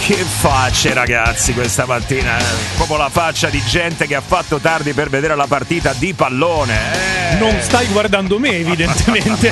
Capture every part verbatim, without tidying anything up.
Che facce, ragazzi, questa mattina. Proprio la faccia di gente che ha fatto tardi per vedere la partita di pallone. Eh. Non stai guardando me, evidentemente.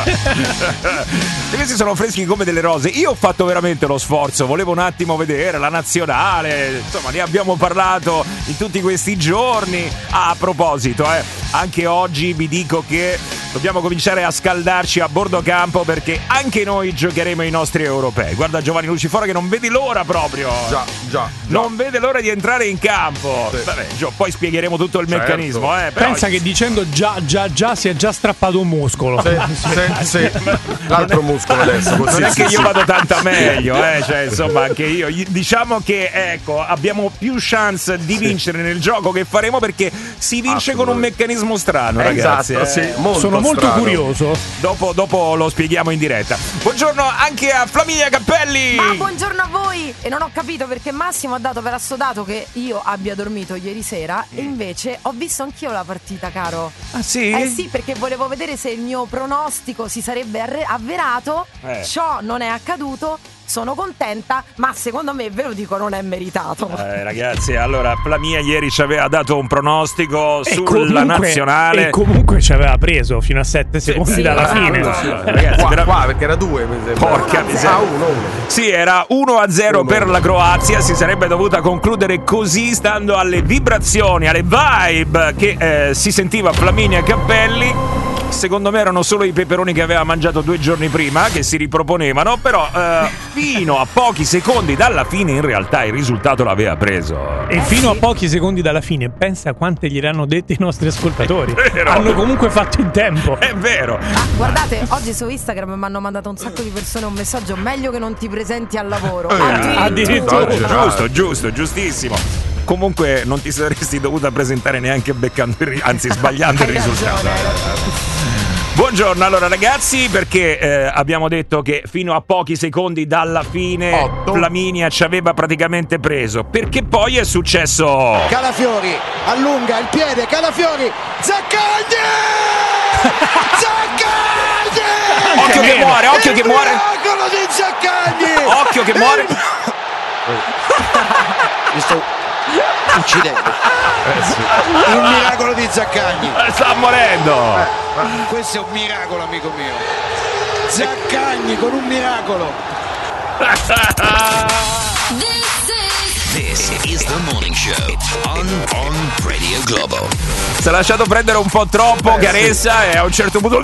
Questi sono freschi come delle rose. Io ho fatto veramente lo sforzo. Volevo un attimo vedere la nazionale. Insomma, ne abbiamo parlato in tutti questi giorni. Ah, a proposito, eh, anche oggi vi dico che dobbiamo cominciare a scaldarci a bordo campo, perché anche noi giocheremo i nostri europei. Guarda Giovanni Lucifora che non vede l'ora proprio. Già, già. Non vede l'ora di entrare in campo. Sì. Vabbè, Gio, poi spiegheremo tutto il Certo. meccanismo. Eh, però... Pensa che dicendo già, già, già si è già strappato un muscolo. Sì, sì, sì. L'altro muscolo adesso. Così, non è sì, che sì. io vado tanta meglio, eh? Cioè, insomma, anche io. Diciamo che, ecco, abbiamo più chance di vincere nel gioco che faremo, perché si vince con un meccanismo strano, ragazzi. Esatto, eh. sì, molto Sono molto strano. curioso. Dopo, dopo lo spieghiamo in diretta. Buongiorno anche a Flaminia Cappelli. Ma buongiorno a voi. E non ho capito perché Massimo ha dato per assodato che io abbia dormito ieri sera, e invece ho visto anch'io la partita, caro. Ah, sì? Eh sì, perché volevo vedere se il mio pronostico si sarebbe arre- avverato. Eh. Ciò non è accaduto. Sono contenta, ma secondo me, ve lo dico, non è meritato. Eh, ragazzi, allora Flamia ieri ci aveva dato un pronostico E sulla comunque- nazionale. E comunque ci aveva preso fino a sette secondi sì, dalla ah, fine. no, sì, Qua, ragazzi, vera- qua, perché era due, mi sembra. Porca miseria. Ah, uno, uno. Sì, era uno a zero Uno. per la Croazia. Si sarebbe dovuta concludere così, stando alle vibrazioni, alle vibe che eh, si sentiva Flaminia Cappelli. Secondo me erano solo i peperoni che aveva mangiato due giorni prima che si riproponevano, però eh, fino a pochi secondi dalla fine in realtà il risultato l'aveva preso. E Eh fino sì. a pochi secondi dalla fine, pensa quante gliel'hanno dette i nostri ascoltatori. È vero. Hanno comunque fatto in tempo. È vero. Ah, guardate, oggi su Instagram mi hanno mandato un sacco di persone un messaggio: meglio che non ti presenti al lavoro. addirittura. Giusto, giusto, giustissimo. Comunque non ti saresti dovuta presentare neanche beccando il ri- anzi sbagliando il Hai risultato. ragione, hai ragione. Buongiorno, allora ragazzi, perché eh, abbiamo detto che fino a pochi secondi dalla fine Otto. Flaminia ci aveva praticamente preso, perché poi è successo. Calafiori allunga il piede, Calafiori, Zaccagni! Zaccagni! Occhio che meno. muore, occhio Il che muore. miracolo di Zaccagni! Occhio che muore. Mi sto uccidendo. Il miracolo di Zaccagni. Eh, Sta morendo. Questo è un miracolo, amico mio. Zaccagni con un miracolo. This is the morning show on, on Radio Globo. Si è lasciato prendere un po' troppo Caressa e a un certo punto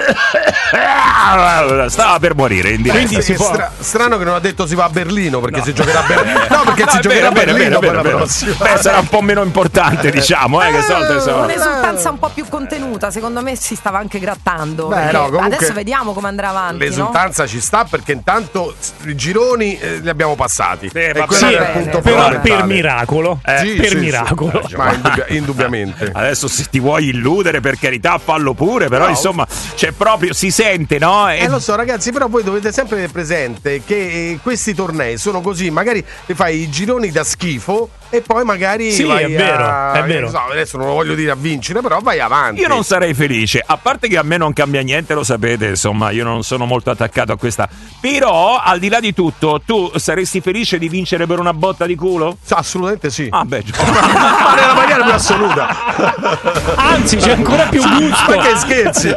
stava per morire in diretta. Quindi si È può- stra- strano che non ha detto si va a Berlino, perché si giocherà a Berlino. No, perché No, si è giocherà vero, a è vero, Berlino è vero, poi è la vero. prossima. Beh, sarà un po' meno importante, diciamo, eh, che stavolta insomma. Un'esultanza un po' più contenuta, secondo me si stava anche grattando. Beh, perché no, comunque adesso vediamo come andrà avanti. L'esultanza ci sta, perché intanto i gironi eh, li abbiamo passati. Eh, e vabbè. quello Sì, era il bene. punto Però fondamentale. per miracolo. Eh, Sì, per sì, miracolo. sì. Ma indubbia- indubbiamente. Adesso se ti vuoi illudere, per carità, fallo pure, però No. insomma c'è proprio, si sente, no? E- Eh lo so ragazzi, però voi dovete sempre avere presente che eh, questi tornei sono così, magari ti fai i gironi da schifo e poi magari Sì, vai è vero, a, è vero. non so, adesso non lo voglio dire a vincere, però vai avanti. Io non sarei felice, a parte che a me non cambia niente, lo sapete, insomma, io non sono molto attaccato a questa. Però, al di là di tutto, tu saresti felice di vincere per una botta di culo? Sì, assolutamente sì. Ah, beh, Ma nella maniera più assoluta. Anzi, c'è ancora più gusto. Ma che scherzi?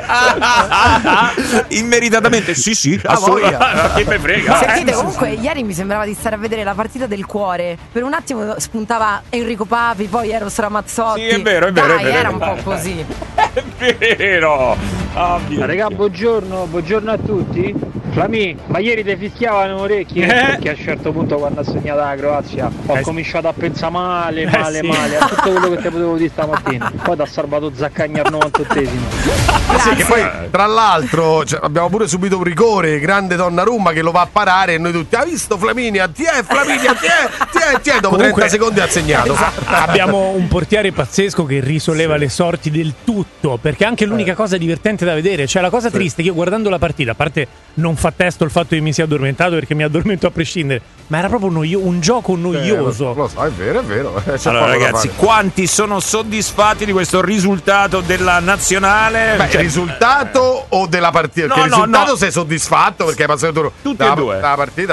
immeritatamente, sì, sì, Ah, assolutamente. voglia. Che me frega. Sentite, Eh, comunque ieri mi sembrava di stare a vedere la partita del cuore. Per un attimo spuntava Enrico Papi, poi Eros Ramazzotti. Sì, è vero, è vero, Dai, è vero, era è un vero. po' così. È vero. Oh, mio Raga, Dio. buongiorno, buongiorno a tutti. Flami, ma ieri ti fischiavano le orecchie? Eh? Perché a un certo punto quando ha segnato la Croazia ho Eh, cominciato a pensare male, male, sì. male a tutto quello che ti potevo dire stamattina. Poi ti ha salvato Zaccagni al novantottesimo. Sì, che poi tra l'altro cioè, abbiamo pure subito un rigore, grande Donnarumma che lo va a parare e noi tutti, ha visto Flaminia? Ti è Flaminia, ti è, ti è, ti è, dopo Comunque- trenta secondi ha segnato. Abbiamo un portiere pazzesco che risolleva le sorti del tutto, perché è anche l'unica cosa divertente da vedere. Cioè la cosa triste che io guardando la partita, a parte non fa testo il fatto che mi sia addormentato, perché mi addormento a prescindere, ma era proprio noio- un gioco Eh, lo, noioso. lo so, è vero, è vero. Eh, c'è Allora poco da ragazzi, fare. quanti sono soddisfatti di questo risultato della nazionale? Beh, Cioè, risultato o della partita? No, Perché il no, risultato no. sei soddisfatto perché hai passato Tutti da, e due. dalla partita, dai.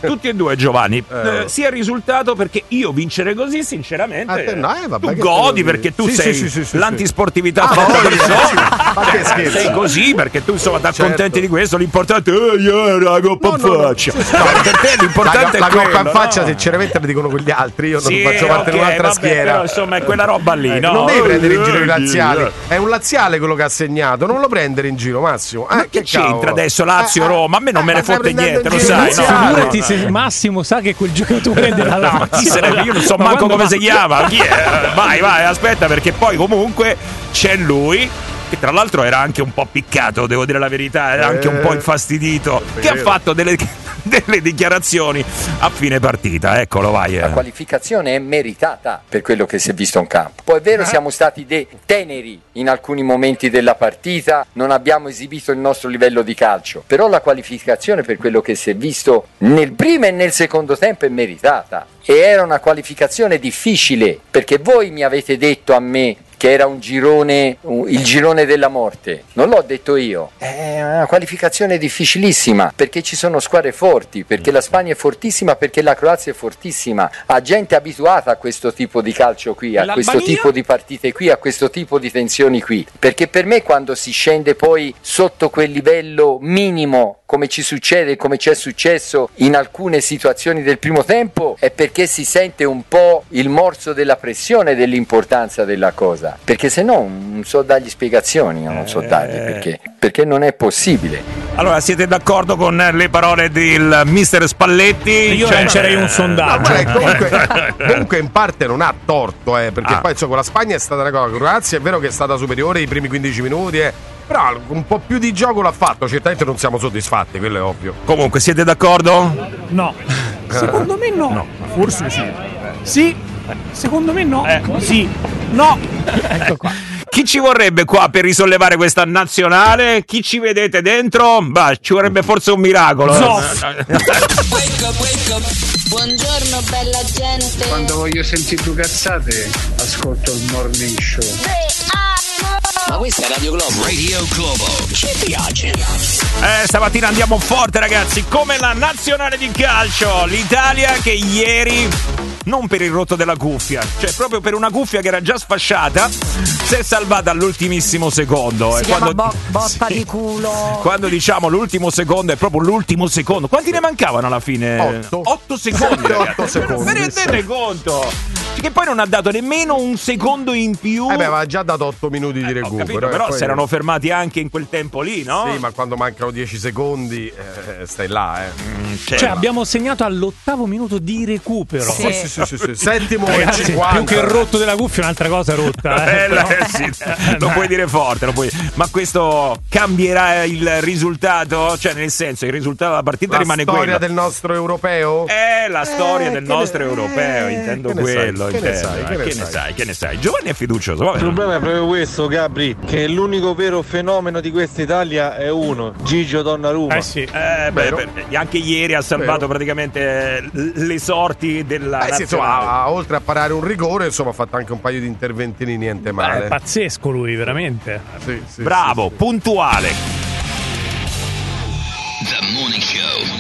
tutti e due, Giovanni. Eh, sia il risultato, perché io vincere così, sinceramente, te, no, eh, vabbè, tu che godi te lo perché tu sì, sei sì, sì, sì, l'antisportività ah, per voglia, persona. ma che scherzo. Sei così perché tu insomma ti Certo. accontenti di questo. L'importante è eh, yeah, la coppa in No, no, no. faccia. No, per te l'importante la, è la quello, coppa in faccia, no? sinceramente, la dicono quegli altri. Io non Sì, faccio parte ok, di un'altra vabbè, schiera. però, insomma, è quella roba lì, Eh, no? Non devi prendere in giro i Eh, laziali. eh. È un laziale quello che ha segnato. Non lo prendere in giro, Massimo. Eh, Ma che c'entra cavolo? adesso Lazio Eh, Roma? A me non eh, me ne ma stai fotte prendendo niente, in lo giro i sai, no? laziali. Figurati se Massimo sa che quel giocatore è della Ma chi Lazio. se ne- io non so Ma manco quando come va- si chiama. Chi è? Vai, vai, aspetta, perché poi comunque c'è lui. Che tra l'altro era anche un po' piccato, devo dire la verità, era anche un po' infastidito. Che ha fatto delle, delle dichiarazioni a fine partita. Eccolo, vai. La eh. qualificazione è meritata per quello che si è visto in campo. Poi è vero, siamo stati de- teneri in alcuni momenti della partita, non abbiamo esibito il nostro livello di calcio, però la qualificazione per quello che si è visto nel primo e nel secondo tempo è meritata. E era una qualificazione difficile, perché voi mi avete detto a me che era un girone, un- il girone della morte. Non l'ho detto io. È una qualificazione difficilissima, perché ci sono squadre forti, perché la Spagna è fortissima, perché la Croazia è fortissima. Ha gente abituata a questo tipo di calcio qui, a questo L'Albania? tipo di partite qui, a questo tipo di tensioni qui. Perché per me quando si scende poi sotto quel livello minimo, come ci succede, come ci è successo in alcune situazioni del primo tempo, è perché si sente un po' il morso della pressione dell'importanza della cosa. Perché se no non so dargli spiegazioni, io non so dargli perché, perché non è possibile. Allora, siete d'accordo con le parole del mister Spalletti? Io Cioè, lancerei un No, sondaggio. cioè, comunque, comunque in parte non ha torto, eh, perché Ah. poi insomma, con la Spagna è stata una cosa, con la Croazia è vero che è stata superiore i primi quindici minuti, eh, però un po' più di gioco l'ha fatto, certamente non siamo soddisfatti, quello è ovvio. Comunque, siete d'accordo? No. Secondo me no. Forse sì. Sì. Secondo me no. Sì. No. Ecco qua. Chi ci vorrebbe qua per risollevare questa nazionale? Chi ci vedete dentro? Bah, ci vorrebbe forse un miracolo. Zoff. Buongiorno bella gente. Quando voglio sentire due cazzate, ascolto il morning show. Ma questa è Radio Globo. Radio Globo. Ci piace. Eh, stamattina andiamo forte, ragazzi, come la nazionale di calcio. L'Italia che ieri, non per il rotto della cuffia, cioè proprio per una cuffia che era già sfasciata, si è salvata all'ultimissimo secondo. Si E chiama quando, bo- botta sì. di culo. Quando diciamo l'ultimo secondo è proprio l'ultimo secondo. Quanti ne mancavano alla fine? Otto. Otto secondi, Sette, ragazzi. otto secondi, Vi rendete conto? Che poi non ha dato nemmeno un secondo in più. Eh beh, aveva già dato otto minuti di Ho recupero. capito, eh, però poi- si erano fermati anche in quel tempo lì, no? Sì, ma quando mancano dieci secondi eh, stai là, eh. Mm, Cioè abbiamo segnato all'ottavo minuto di recupero. Sì. Sì, sì, sì, sì. Settimo e Ragazzi, cinquanta. più che il rotto della cuffia, un'altra cosa rotta. Eh. Bella, eh, sì. Lo puoi dire forte, lo puoi... ma questo cambierà il risultato? Cioè, nel senso, il risultato della partita La rimane storia quello. del nostro europeo? È la storia Eh, del che nostro ne- europeo, eh, intendo che ne quello. sai, che ne intendo, sai, eh. che ne Che ne sai. sai, che ne sai. Giovanni è fiducioso, vabbè. Il problema è proprio questo, Gabri, che l'unico vero fenomeno di questa Italia è uno, Gigio Donnarumma. Eh sì. Eh, beh, Vero. beh, anche ieri ha salvato Vero. praticamente eh, le sorti della Eh sì, nazionale. insomma, a- oltre a parare un rigore, insomma, ha fatto anche un paio di interventini niente Beh, male. è pazzesco lui, veramente. Sì, sì, Bravo, sì, sì. puntuale. The Morning Show.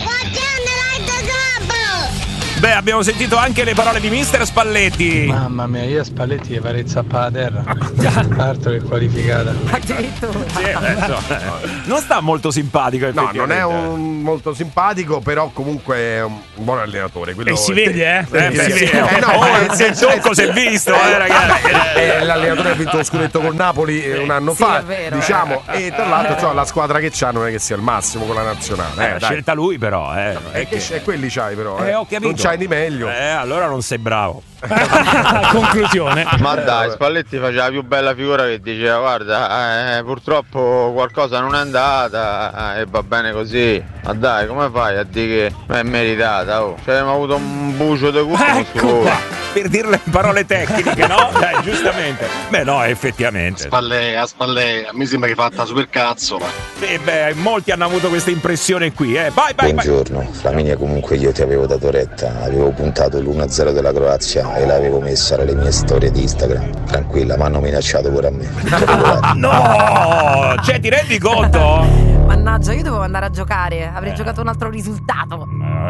Beh, abbiamo sentito anche le parole di mister Spalletti. Mamma mia, io a Spalletti gli farei zappare la terra. Altro che qualificata. Addirittura. Sì, adesso, eh, non sta molto simpatico, No, non è effettivamente. un molto simpatico, però comunque è un buon allenatore. Quello E si vede, eh? Eh, beh, sì, sì, sì. Eh, no, oh, ma- il tocco si è visto, eh, ragazzi. Eh, l'allenatore ha vinto lo scudetto con Napoli eh, un anno Sì, fa, è vero. diciamo, e tra l'altro insomma, la squadra che c'ha non è che sia il massimo con la nazionale. Eh, Eh, l'ha dai. scelta lui, però. Eh, non è E che che- c'è, quelli c'hai però, eh. Eh, ho capito. Non c'hai di meglio. Eh, allora non sei bravo. Conclusione. Ma dai, Spalletti faceva la più bella figura che diceva guarda, eh, purtroppo qualcosa non è andata eh, e va bene così. Ma dai, come fai a dire che è meritata? Oh, ci abbiamo avuto un bucio di culo Ecco qua. Per dirle parole tecniche, no? Dai, giustamente. Beh, no, effettivamente. Spallea, spallea, a me sembra che fatta super cazzo, ma. Sì, beh, molti hanno avuto questa impressione qui, eh. Vai, vai, vai. Buongiorno, Flaminia, comunque io ti avevo dato retta, avevo puntato l'uno a zero della Croazia e l'avevo messa nelle mie storie di Instagram. Tranquilla, mi hanno minacciato pure a me. No! Cioè, ti rendi conto? Mannaggia, io dovevo andare a giocare, avrei giocato un altro risultato. Eh,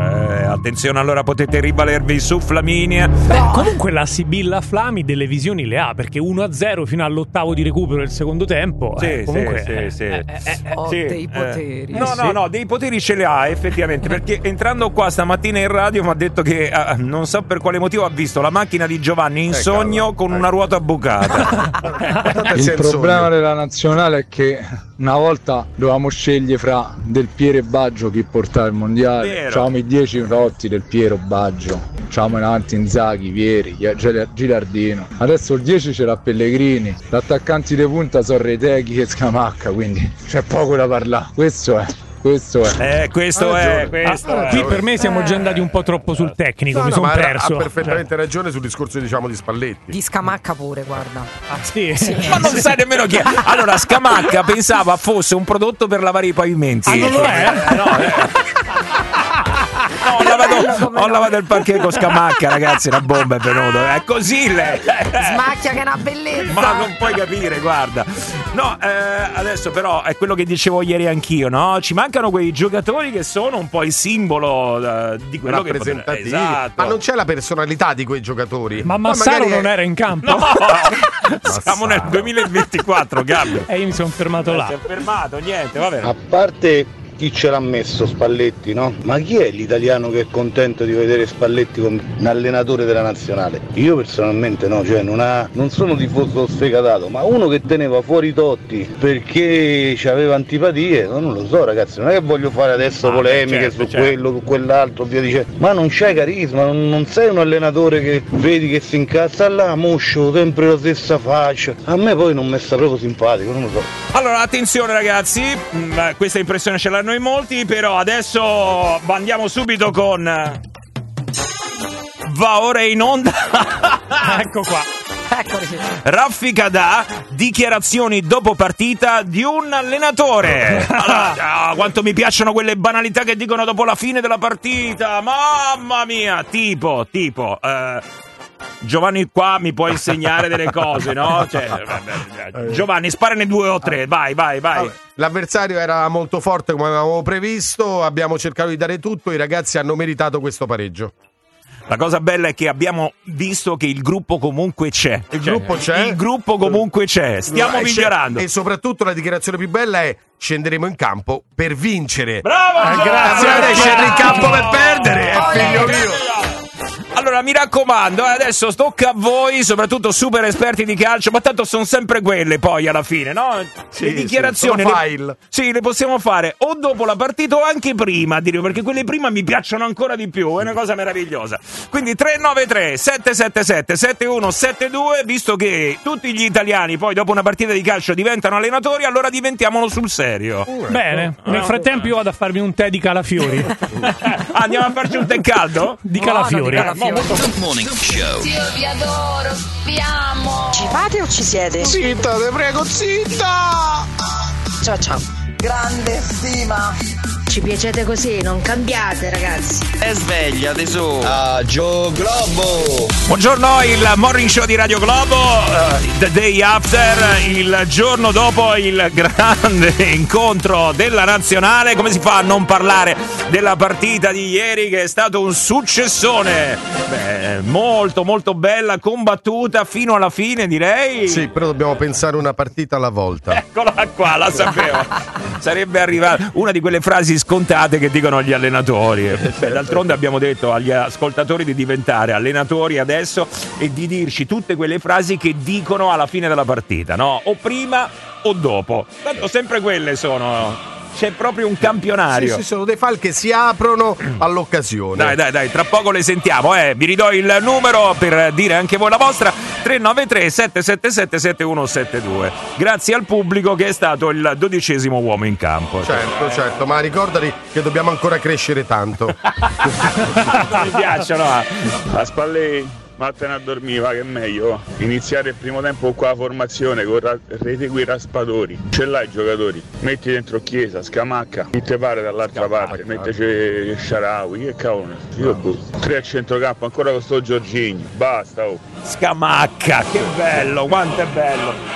attenzione, allora potete rivalervi su Flaminia. Beh, comunque la Sibilla Flami delle visioni le ha, perché uno a zero fino all'ottavo di recupero del secondo tempo. Sì, eh, comunque sì, eh, sì, eh, sì. eh, eh, Ho Sì, dei eh. poteri. No, sì. no, no, dei poteri ce li ha effettivamente, perché entrando qua stamattina in radio mi ha detto che eh, non so per quale motivo ha visto la macchina di Giovanni in Eh, sogno cavolo. con una ruota bucata. Il problema della nazionale è che una volta dovevamo scegliere fra Del Piero e Baggio chi portava il mondiale. Vero. C'avevamo i dieci rotti Del Piero, Baggio, c'avevamo in avanti Inzaghi, Vieri, Gilardino. Adesso il dieci c'era Pellegrini, gli attaccanti di punta sono Reteghi e Scamacca, quindi c'è poco da parlare. Questo è. Questo è. Eh, questo è, questo Ah, è. qui per me siamo già andati un po' troppo sul tecnico, No, mi no, sono ma era- perso. ha perfettamente ragione sul discorso, diciamo, di Spalletti. Di Scamacca pure, guarda. Ah, sì. Ma non sai nemmeno chi è. Allora, Scamacca pensava fosse un prodotto per lavare i pavimenti. Ah, non lo è? Eh, no, eh. No, ho lavato, ho lavato il parquet con Scamacca, ragazzi, una bomba è venuta. È così lei. Smacchia che è una bellezza. Ma non puoi capire, guarda. No, eh, adesso però è quello che dicevo ieri anch'io, no? Ci mancano quei giocatori che sono un po' il simbolo eh, di quello che potrebbe. Rappresentativi. Esatto. Ma non c'è la personalità di quei giocatori. Ma Poi Massaro magari non è- era in campo? No! Siamo nel duemilaventiquattro, Gabri. E io mi sono fermato là. Si è fermato, niente, vabbè. A parte chi ce l'ha messo Spalletti, no? Ma chi è l'italiano che è contento di vedere Spalletti come un allenatore della nazionale? Io personalmente no, cioè non, ha, non sono tifoso sfegatato, ma uno che teneva fuori Totti perché aveva antipatie, non lo so ragazzi, non è che voglio fare adesso Ah, polemiche certo, su certo. quello, su quell'altro, via dicendo, ma non c'è carisma, non, non sei un allenatore che vedi che si incazza là, moscio, sempre la stessa faccia. A me poi non mi sta proprio simpatico, non lo so. Allora, attenzione ragazzi, mm, questa impressione ce l'hanno in molti, però adesso andiamo subito con... Va ora in onda... Ecco qua. Eccoli. Raffi Kadà, dichiarazioni dopo partita di un allenatore. Allora, ah, quanto mi piacciono quelle banalità che dicono dopo la fine della partita. Mamma mia, tipo, tipo... Eh, Giovanni qua mi può insegnare delle cose, no? Cioè, vabbè, Giovanni, sparane due o tre, vai, vai, vai. Vabbè, l'avversario era molto forte come avevamo previsto, abbiamo cercato di dare tutto, i ragazzi hanno meritato questo pareggio. La cosa bella è che abbiamo visto che il gruppo comunque c'è. Il Cioè, gruppo c'è? Il gruppo comunque c'è. Stiamo E migliorando. E soprattutto la dichiarazione più bella è: scenderemo in campo per vincere. Bravo! Eh, Giovanni! grazie, scendi in campo per perdere, è figlio mio. Allora mi raccomando, eh, adesso tocca a voi, soprattutto super esperti di calcio, ma tanto sono sempre quelle poi alla fine, no? Sì, le dichiarazioni sì, sono le, file. sì, le possiamo fare o dopo la partita o anche prima, direi, perché quelle prima mi piacciono ancora di più, è una cosa meravigliosa. Quindi tre nove tre sette sette sette sette uno sette due, visto che tutti gli italiani poi dopo una partita di calcio diventano allenatori, allora diventiamolo sul serio. Bene, nel frattempo io vado a farmi un tè di Calafiori. Ah, andiamo a farci un tè caldo? Di Buono, Calafiori. di Calafiori. Good morning show. Io vi adoro, vi amo. Ci fate o ci siete? Zitta, te prego, zitta! Ciao ciao. Grande stima. Ci piacete così, non cambiate ragazzi. E sveglia tesoro. Ah, Gio Globo! Buongiorno, il morning show di Radio Globo, uh, the day after, il giorno dopo il grande incontro della nazionale. Come si fa a non parlare della partita di ieri, che è stato un successone? Beh, molto molto bella, combattuta fino alla fine, direi. Sì, però dobbiamo pensare una partita alla volta. Eccola qua, la sapevo. Sarebbe arrivata una di quelle frasi scontate che dicono gli allenatori. Beh, d'altronde abbiamo detto agli ascoltatori di diventare allenatori adesso e di dirci tutte quelle frasi che dicono alla fine della partita, no? O prima o dopo. Tanto sempre quelle sono. C'è proprio un campionario. Sì, sì, sono dei file che si aprono all'occasione. Dai, dai, dai, tra poco le sentiamo, eh. Vi ridò il numero per dire anche voi la vostra: tre nove tre sette sette sette sette uno sette due. Grazie al pubblico che è stato il dodicesimo uomo in campo. Certo, certo, ma ricordati che dobbiamo ancora crescere tanto. Mi piacciono. A spalle vattene a dormire, va, che è meglio iniziare il primo tempo con la formazione, con ra- rete quei raspatori. Ce l'hai i giocatori, metti dentro Chiesa, Scamacca, chi te pare dall'altra parte, metteci Sharawi, che cavolo, io boh. Tre a centrocampo, ancora con sto Giorginio, basta, oh. Scamacca, che bello, quanto è bello.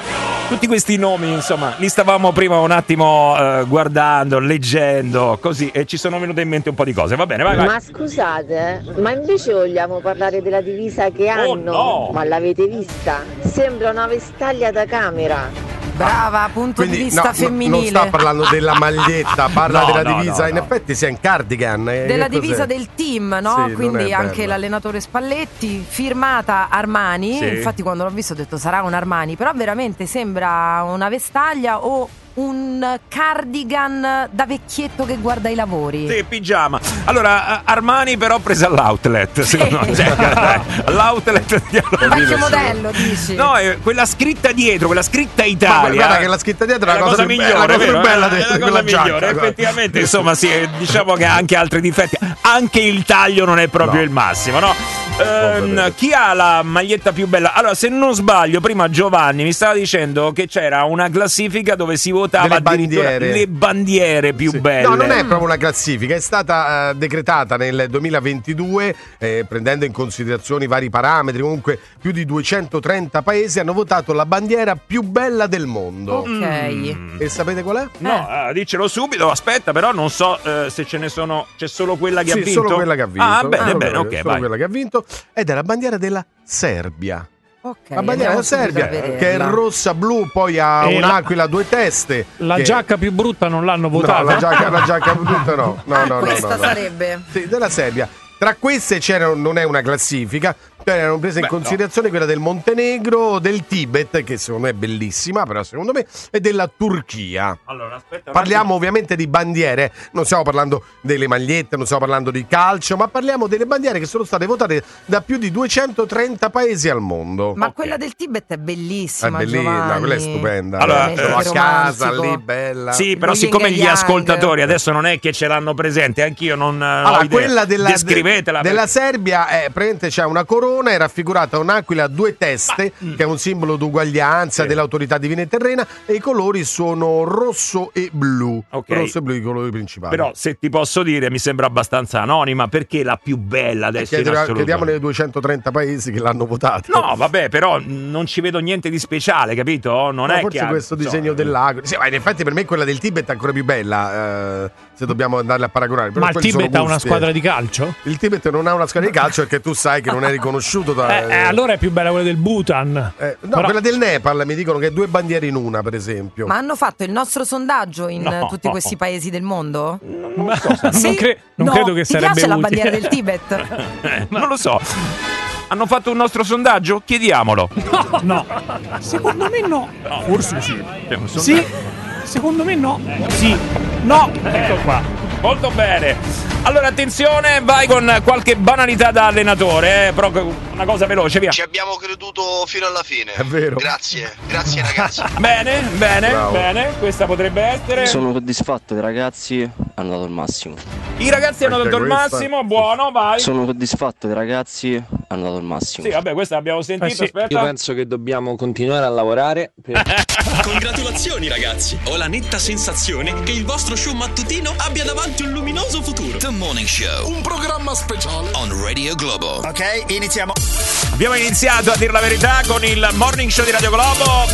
Tutti questi nomi, insomma, li stavamo prima un attimo eh, guardando, leggendo, così, e ci sono venute in mente un po' di cose. Va bene, vai, vai. Ma scusate, ma invece vogliamo parlare della divisa che Oh, hanno? no. Ma l'avete vista? Sembra una vestaglia da camera. Brava, punto Quindi di vista no, no, femminile. non sta parlando della maglietta, parla No, della no, divisa. no, In no. effetti sia in cardigan. eh, Della che cos'è? divisa del team, no? Sì, non Quindi è anche bello. l'allenatore Spalletti, firmata Armani. Sì. Infatti quando l'ho visto ho detto sarà un Armani, però veramente sembra una vestaglia o un cardigan da vecchietto che guarda i lavori. Sì, pigiama. Allora, Armani però presa all'outlet, secondo me. Cioè, l'outlet di Vecchio modello, dici? No, è quella scritta dietro, quella scritta Ma Italia. guarda che la scritta dietro è la, cosa, più migliore, bella, la cosa vero? più bella È de- la di cosa quella migliore. giacca. guarda. Effettivamente, insomma, sì, diciamo che ha anche altri difetti. Anche il taglio non è proprio No. il massimo, no? Ehm, chi ha la maglietta più bella? Allora, se non sbaglio, prima Giovanni mi stava dicendo che c'era una classifica dove si votava Delle addirittura bandiere. le bandiere più Sì. belle. No, non è proprio una classifica, è stata eh, decretata nel duemilaventidue eh, prendendo in considerazione i vari parametri. Comunque più di duecentotrenta paesi hanno votato la bandiera più bella del mondo. Ok. Mm. E sapete qual è? No, eh, dicelo subito, aspetta, però non so eh, se ce ne sono, c'è solo quella che Sì, ha vinto. solo quella che ha vinto. Ah, bene, Solo bene, quella- ok, solo vai. quella che ha vinto ed è la bandiera della Serbia. Ok, La bandiera della andiamo subito Serbia, a vederla. che è rossa blu, poi ha E la- un'aquila a due teste. La che- giacca più brutta non l'hanno No, votata. la giacca, la giacca brutta no. No, no, no, Questa no, no. sarebbe. Sì, della Serbia. Tra queste c'era, non è una classifica, però erano prese in Beh, considerazione quella del Montenegro, del Tibet, che secondo me è bellissima, però secondo me, e della Turchia. Allora, aspetta. un Parliamo ovviamente di bandiere, non stiamo parlando delle magliette, non stiamo parlando di calcio, ma parliamo delle bandiere che sono state votate da più di duecentotrenta paesi al mondo. Ma Ok. quella del Tibet è È bellissima, bellissima, Giovanni. quella è stupenda. Allora, Ce l'ho eh, a casa, romantico. lì, bella. Sì, però Lo siccome yin gli e yang. ascoltatori adesso non è che ce l'hanno presente, anch'io non eh, ho Allora, idea. quella della, Descrivetela. de- della perché- Serbia è praticamente c'è una corona, è raffigurata un'aquila a due teste, che è un simbolo d'uguaglianza Sì. dell'autorità divina e terrena, e i colori sono rosso e blu. Ok. Rosso e blu i colori principali. Però se ti posso dire mi sembra abbastanza anonima, perché la più bella adesso in Chiediamo, assoluto? chiediamo nei duecentotrenta paesi che l'hanno votato. No, vabbè, però non ci vedo niente di speciale, capito? Non Ma è forse che questo insomma, disegno dell'aquila. Sì, ma in effetti per me quella del Tibet è ancora più bella, eh, se dobbiamo andarle a paragonare. Però Ma il quelli sono Tibet ha una gusti, squadra eh. di calcio? Il Tibet non ha una squadra di calcio perché tu sai che non è riconosciuto da. Eh, eh, allora è più bella quella del Bhutan. Eh, no, Però- quella del Nepal mi dicono che è due bandiere in una, per esempio. Ma hanno fatto il nostro sondaggio in No. tutti questi paesi del mondo? Ma- Sì? non, cre- non No, credo che ti sarebbe piace la utile. bandiera del Tibet? Eh, non lo so. Hanno fatto un nostro sondaggio? Chiediamolo. No, no. Secondo me no. Forse sì. Sì. Secondo me no. Sì. No. Ecco qua. Molto bene. Allora attenzione, vai con qualche banalità da allenatore, eh, però una cosa veloce, via. Ci abbiamo creduto fino alla fine. È vero. Grazie, grazie ragazzi. Bene, bene, Bravo. bene, questa potrebbe essere. Sono soddisfatto, i ragazzi hanno dato il massimo. I ragazzi hanno Anche dato il questa. massimo, buono, vai. Sono soddisfatto, i ragazzi hanno dato il massimo. Sì, vabbè, questa l'abbiamo sentito, Eh sì. aspetta. Io penso che dobbiamo continuare a lavorare per... Congratulazioni ragazzi, ho la netta sensazione che il vostro show mattutino abbia davanti un luminoso futuro. The Morning Show Un programma speciale on Radio Globo. Ok, iniziamo. Abbiamo iniziato a dire la verità con il Morning Show di Radio Globo.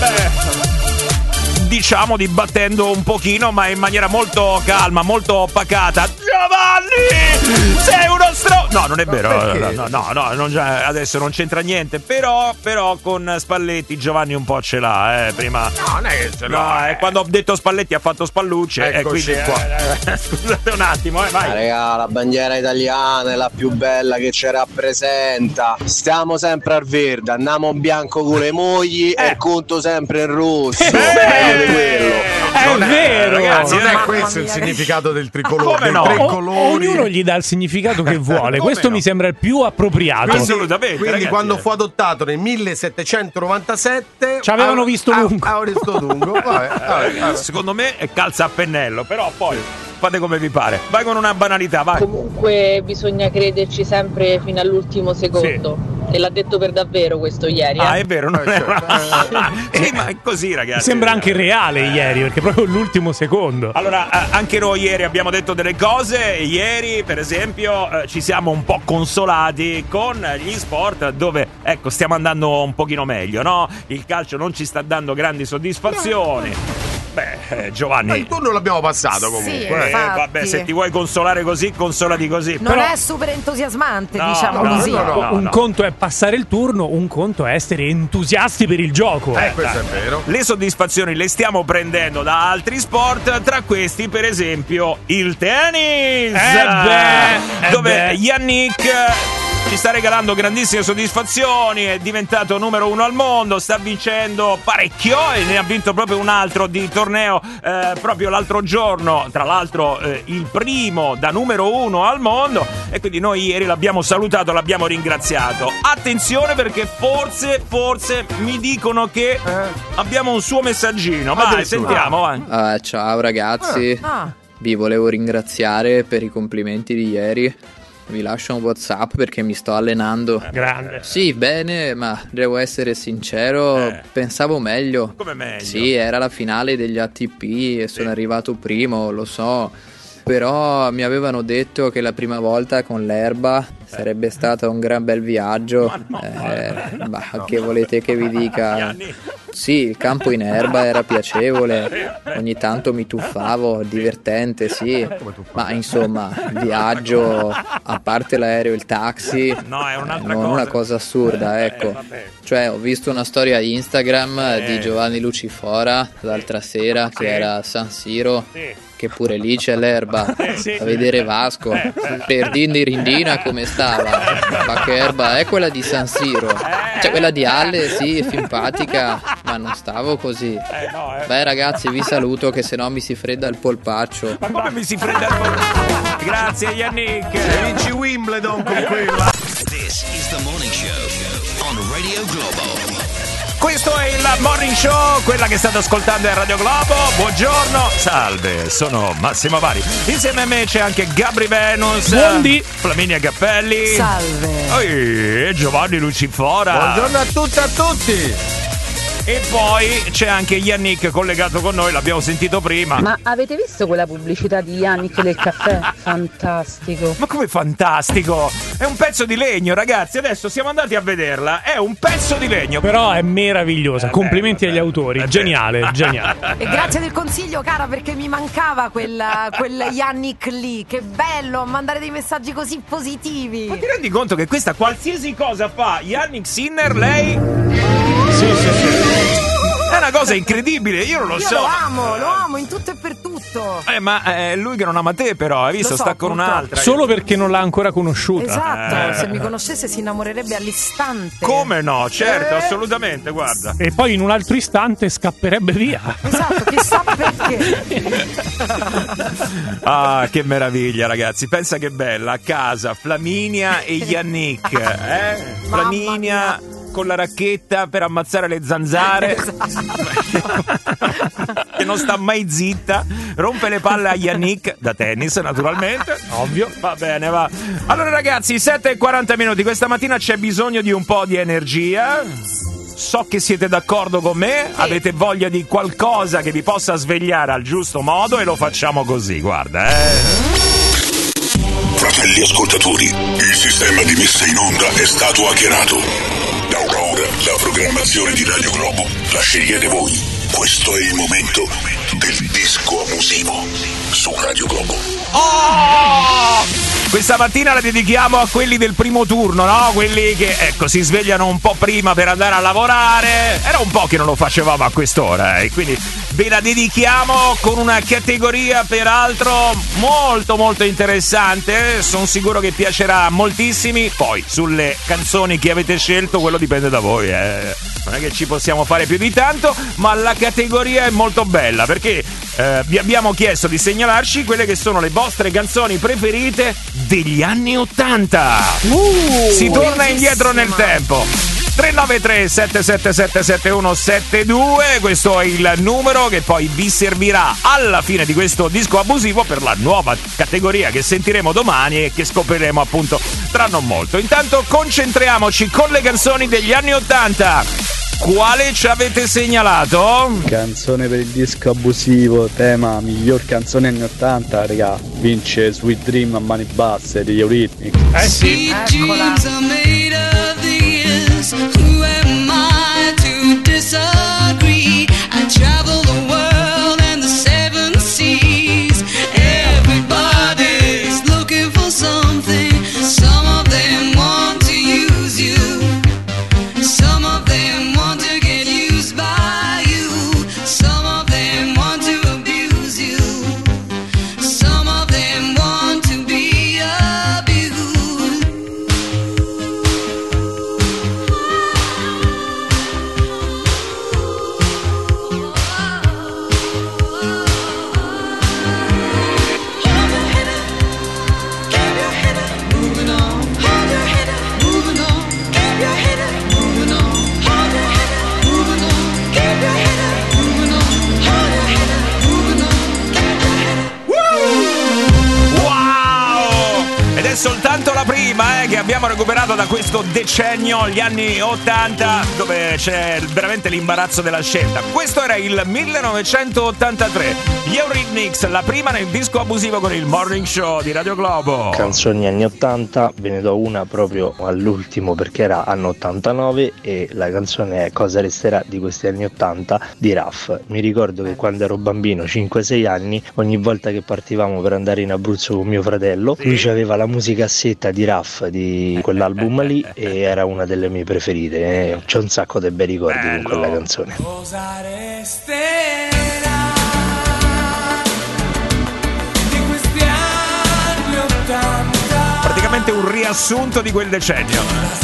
Beh, diciamo dibattendo un pochino, ma in maniera molto calma, molto pacata. Giovanni, sei uno stro... No, non è vero. perché? No, no, no, non c'è- adesso non c'entra niente. Però, però con Spalletti Giovanni un po' ce l'ha, eh, prima. No, non è che ce l'ho, No, eh. eh, quando ho detto Spalletti ha fatto Spallucce. E Eccoci quindi, qua. eh, scusate un attimo, eh, vai. Raga, la bandiera italiana è la più bella che ci rappresenta. Stiamo sempre al verde, andiamo in bianco con le mogli e il conto sempre in rosso. Meglio di quello. È Non vero. Ragazzi, non è Mamma questo il mia, significato del tricolore. Come dei no? tre O- colori. ognuno gli dà il significato che vuole. Come Questo no? mi sembra il più appropriato. Quindi, Assolutamente, quindi ragazzi, quando eh. fu adottato nel millesettecentonovantasette Ci avevano ah, visto ah, lungo. ah, visto lungo. Vabbè, vabbè, vabbè. Secondo me è calza a pennello, però poi fate come vi pare. Vai con una banalità, vai. Comunque bisogna crederci sempre fino all'ultimo secondo. E l'ha detto per davvero questo ieri. Ah, eh? è vero, non è... Sì, ma è così, ragazzi. Sembra anche reale ieri, perché proprio l'ultimo secondo. Allora, eh, anche noi ieri abbiamo detto delle cose. Ieri, per esempio, eh, ci siamo un po' consolati con gli sport dove, ecco, stiamo andando un pochino meglio, no? Il calcio non ci sta dando grandi soddisfazioni. Beh, eh, Giovanni, ma il turno l'abbiamo passato comunque. Sì, eh, infatti. vabbè, se ti vuoi consolare così, consolati così. Non Però... è super entusiasmante, No, diciamo no, così. no, no, no, un no. conto è passare il turno, un conto è essere entusiasti per il gioco. Eh, questo è vero. Le soddisfazioni le stiamo prendendo da altri sport, tra questi per esempio il tennis, Eh beh, eh dove beh. Yannick ci sta regalando grandissime soddisfazioni, è diventato numero uno al mondo, sta vincendo parecchio e ne ha vinto proprio un altro di torneo eh, proprio l'altro giorno, tra l'altro eh, il primo da numero uno al mondo, e quindi noi ieri l'abbiamo salutato, l'abbiamo ringraziato. Attenzione, perché forse, forse mi dicono che abbiamo un suo messaggino. Vai, sentiamo, vai. Ah, ciao ragazzi, Ah. vi volevo ringraziare per i complimenti di ieri. Vi lascio un WhatsApp perché mi sto allenando. Grande. Sì, bene, ma devo essere sincero, Eh. pensavo meglio. Come meglio? Sì, era la finale degli A T P e sono arrivato primo, lo so. Però mi avevano detto che la prima volta con l'erba sarebbe stato un gran bel viaggio. Eh, bah, che volete che vi dica? Sì, il campo in erba era piacevole, ogni tanto mi tuffavo, divertente, sì. Ma insomma, viaggio, a parte l'aereo e il taxi, No, è un'altra non cosa. una cosa assurda, ecco. Cioè, ho visto una storia Instagram Eh. di Giovanni Lucifora l'altra sera che era a San Siro, che pure lì c'è l'erba, a vedere Vasco, per dirmi Rindina come stava, ma che erba è quella di San Siro? Cioè, quella di Halle, sì, è simpatica, ma non stavo così. Beh ragazzi, vi saluto che sennò mi si fredda il polpaccio. Ma come mi si fredda il polpaccio? Grazie Yannick. E vinci Wimbledon con quella. This is the morning show on Radio Globo. Questo è il Morning Show, quella che state ascoltando è Radio Globo. Buongiorno, salve, sono Massimo Vari. Insieme a me c'è anche Gabri Venus, Buondì. Flaminia Cappelli, Salve. Oi, e Giovanni Lucifora. Buongiorno a tutti e a tutti. E poi c'è anche Yannick collegato con noi, l'abbiamo sentito prima. Ma avete visto quella pubblicità di Yannick del caffè? Fantastico. Ma come fantastico! È un pezzo di legno, ragazzi. Adesso siamo andati a vederla. È un pezzo di legno. Però è meravigliosa. Eh, Complimenti beh, agli autori. eh, Geniale, beh. geniale. E grazie del consiglio, cara, perché mi mancava quel, quel Yannick lì. Che bello mandare dei messaggi così positivi. Ma ti rendi conto che questa qualsiasi cosa fa Yannick Sinner, lei... Sì, sì, sì. È una cosa incredibile, io non lo Io so. lo amo, lo amo in tutto e per tutto. Eh, ma è lui che non ama te, però, hai visto? Lo so, Sta con purtroppo. un'altra. Solo perché non l'ha ancora conosciuta. Esatto, Eh. se mi conoscesse si innamorerebbe all'istante. Come no? Certo, Eh. assolutamente, guarda. E poi in un altro istante scapperebbe via. Esatto, chissà perché. Ah, che meraviglia, ragazzi. Pensa che bella, a casa, Flaminia e Yannick. Eh? Mamma Flaminia con la racchetta per ammazzare le zanzare. Che non sta mai zitta. Rompe le palle a Yannick, da tennis naturalmente. Ovvio. Va bene, va. Allora ragazzi, sette e quaranta minuti. Questa mattina c'è bisogno di un po' di energia. So che siete d'accordo con me, avete voglia di qualcosa che vi possa svegliare al giusto modo e lo facciamo così, guarda, eh. Fratelli ascoltatori, il sistema di messa in onda è stato hackerato. Da ora la programmazione di Radio Globo la scegliete voi. Questo è il momento del disco abusivo su Radio Globo. Oh! Questa mattina la dedichiamo a quelli del primo turno, no? Quelli che, ecco, si svegliano un po' prima per andare a lavorare. Era un po' che non lo facevamo a quest'ora, e eh? quindi ve la dedichiamo con una categoria peraltro molto molto interessante. Sono sicuro che piacerà a moltissimi. Poi sulle canzoni che avete scelto, quello dipende da voi, eh. Non è che ci possiamo fare più di tanto, ma la categoria è molto bella perché eh, vi abbiamo chiesto di segnalarci quelle che sono le vostre canzoni preferite degli anni ottanta. Uh, si torna indietro nel tempo. tre nove tre sette sette sette sette uno sette due, questo è il numero che poi vi servirà alla fine di questo disco abusivo per la nuova categoria che sentiremo domani e che scopriremo appunto tra non molto. Intanto concentriamoci con le canzoni degli anni ottanta. Quale ci avete segnalato? Canzone per il disco abusivo, tema miglior canzone anni ottanta, raga. Vince Sweet Dream a mani basse degli Eurythmics. Eh sì, eccola. Soltanto la prima eh, che abbiamo recuperato da questo decennio, gli anni ottanta, dove c'è veramente l'imbarazzo della scelta. Questo era il millenovecentottantatré, gli Eurythmics, la prima nel disco abusivo con il Morning Show di Radio Globo. Canzoni anni ottanta, ve ne do una proprio all'ultimo perché era anno ottantanove e la canzone è Cosa resterà di questi anni ottanta di Raff. Mi ricordo che quando ero bambino, cinque sei anni, ogni volta che partivamo per andare in Abruzzo con mio fratello, sì, lui aveva la musica cassetta di Raff di quell'album lì e era una delle mie preferite, eh. C'ho un sacco di bei ricordi Bello. con quella canzone. Cosa resterà di questi anni ottanta? Praticamente un riassunto di quel decennio.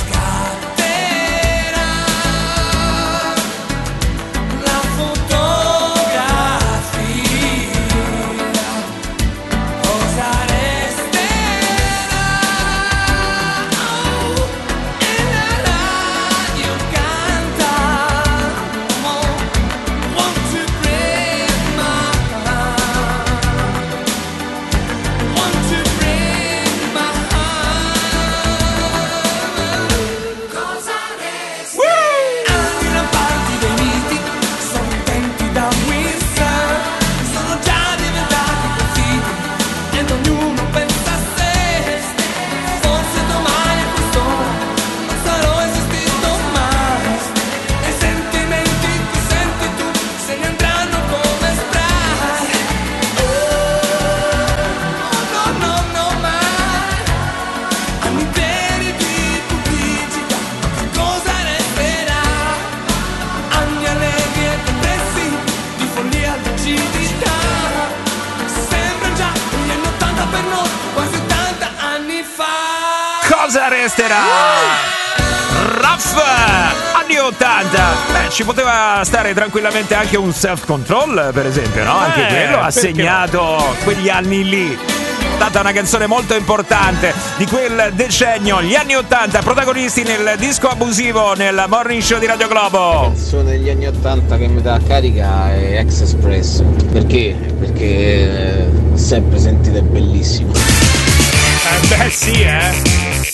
Cosa resterà? Raff, anni ottanta. Beh, ci poteva stare tranquillamente anche un Self Control, per esempio, no? Anche Eh, quello ha perché segnato no? quegli anni lì. È stata una canzone molto importante di quel decennio, gli anni ottanta, protagonisti nel disco abusivo nel Morning Show di Radio Globo. La canzone degli anni ottanta che mi dà carica è Ex Express. Perché? Perché ho sempre sentito è bellissimo. Eh beh sì, eh.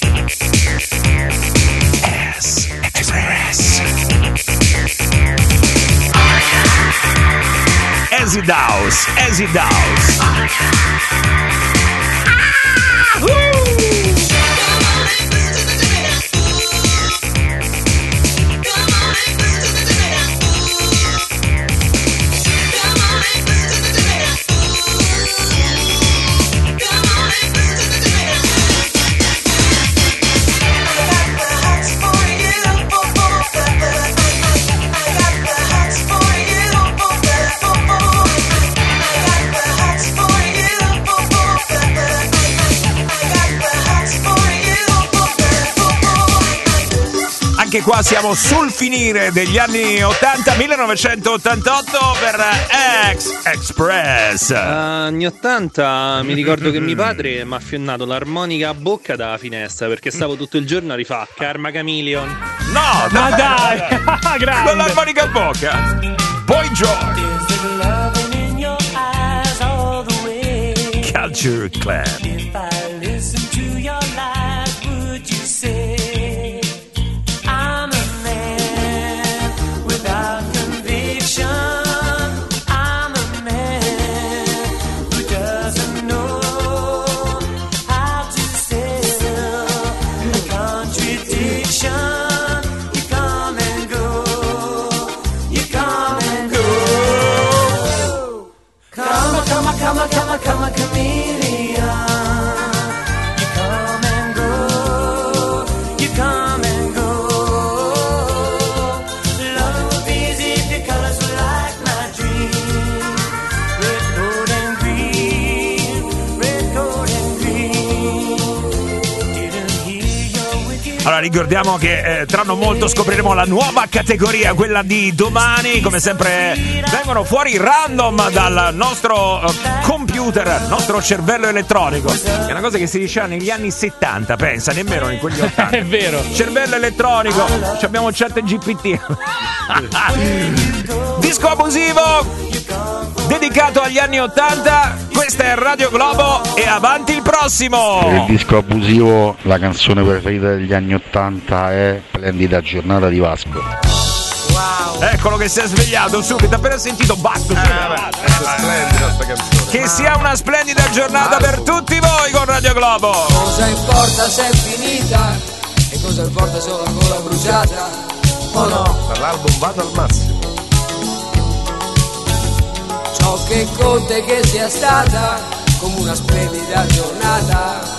Acid House, Acid House. Ah, uh! For you. anche qua siamo sul finire degli anni ottanta, millenovecentottantotto per X Express. Anni ottanta, mi ricordo che mio padre mi ha fionnato l'armonica a bocca dalla finestra perché stavo tutto il giorno a rifare Karma Chameleon. No, ma dai, grande. Con l'armonica a bocca. Boy George. Culture Club. If I listen to your lies, would you say I'm a man without conviction? I'm a man who doesn't know how to sell a contradiction. You come and go, you come and go. Come on, come on, come on, come on, come on, chameleon. You come and go, you come and go. Love would be easy if your colors were like my dream. Red, gold and green, red, gold and green. Didn't hear you're with you. Allora ricordiamo che eh, tra non molto scopriremo la nuova categoria, quella di domani. Come sempre vengono fuori random dal nostro eh, computer, il nostro cervello elettronico. È una cosa che si diceva negli anni settanta, pensa, nemmeno in quegli ottanta. È vero. Cervello elettronico, ci abbiamo chat G P T. Disco abusivo dedicato agli anni ottanta. Questa è Radio Globo e avanti il prossimo. Per il disco abusivo la canzone preferita degli anni ottanta è Splendida giornata di Vasco. Eccolo che si è svegliato subito, appena sentito Vasco. Splendida sta canzone. Che sia una splendida giornata per tutti voi con Radio Globo. Cosa importa se è finita? E cosa importa se ho la gola bruciata? O no? Dall'album Vado al massimo. Ciò che conta è che sia stata come una splendida giornata.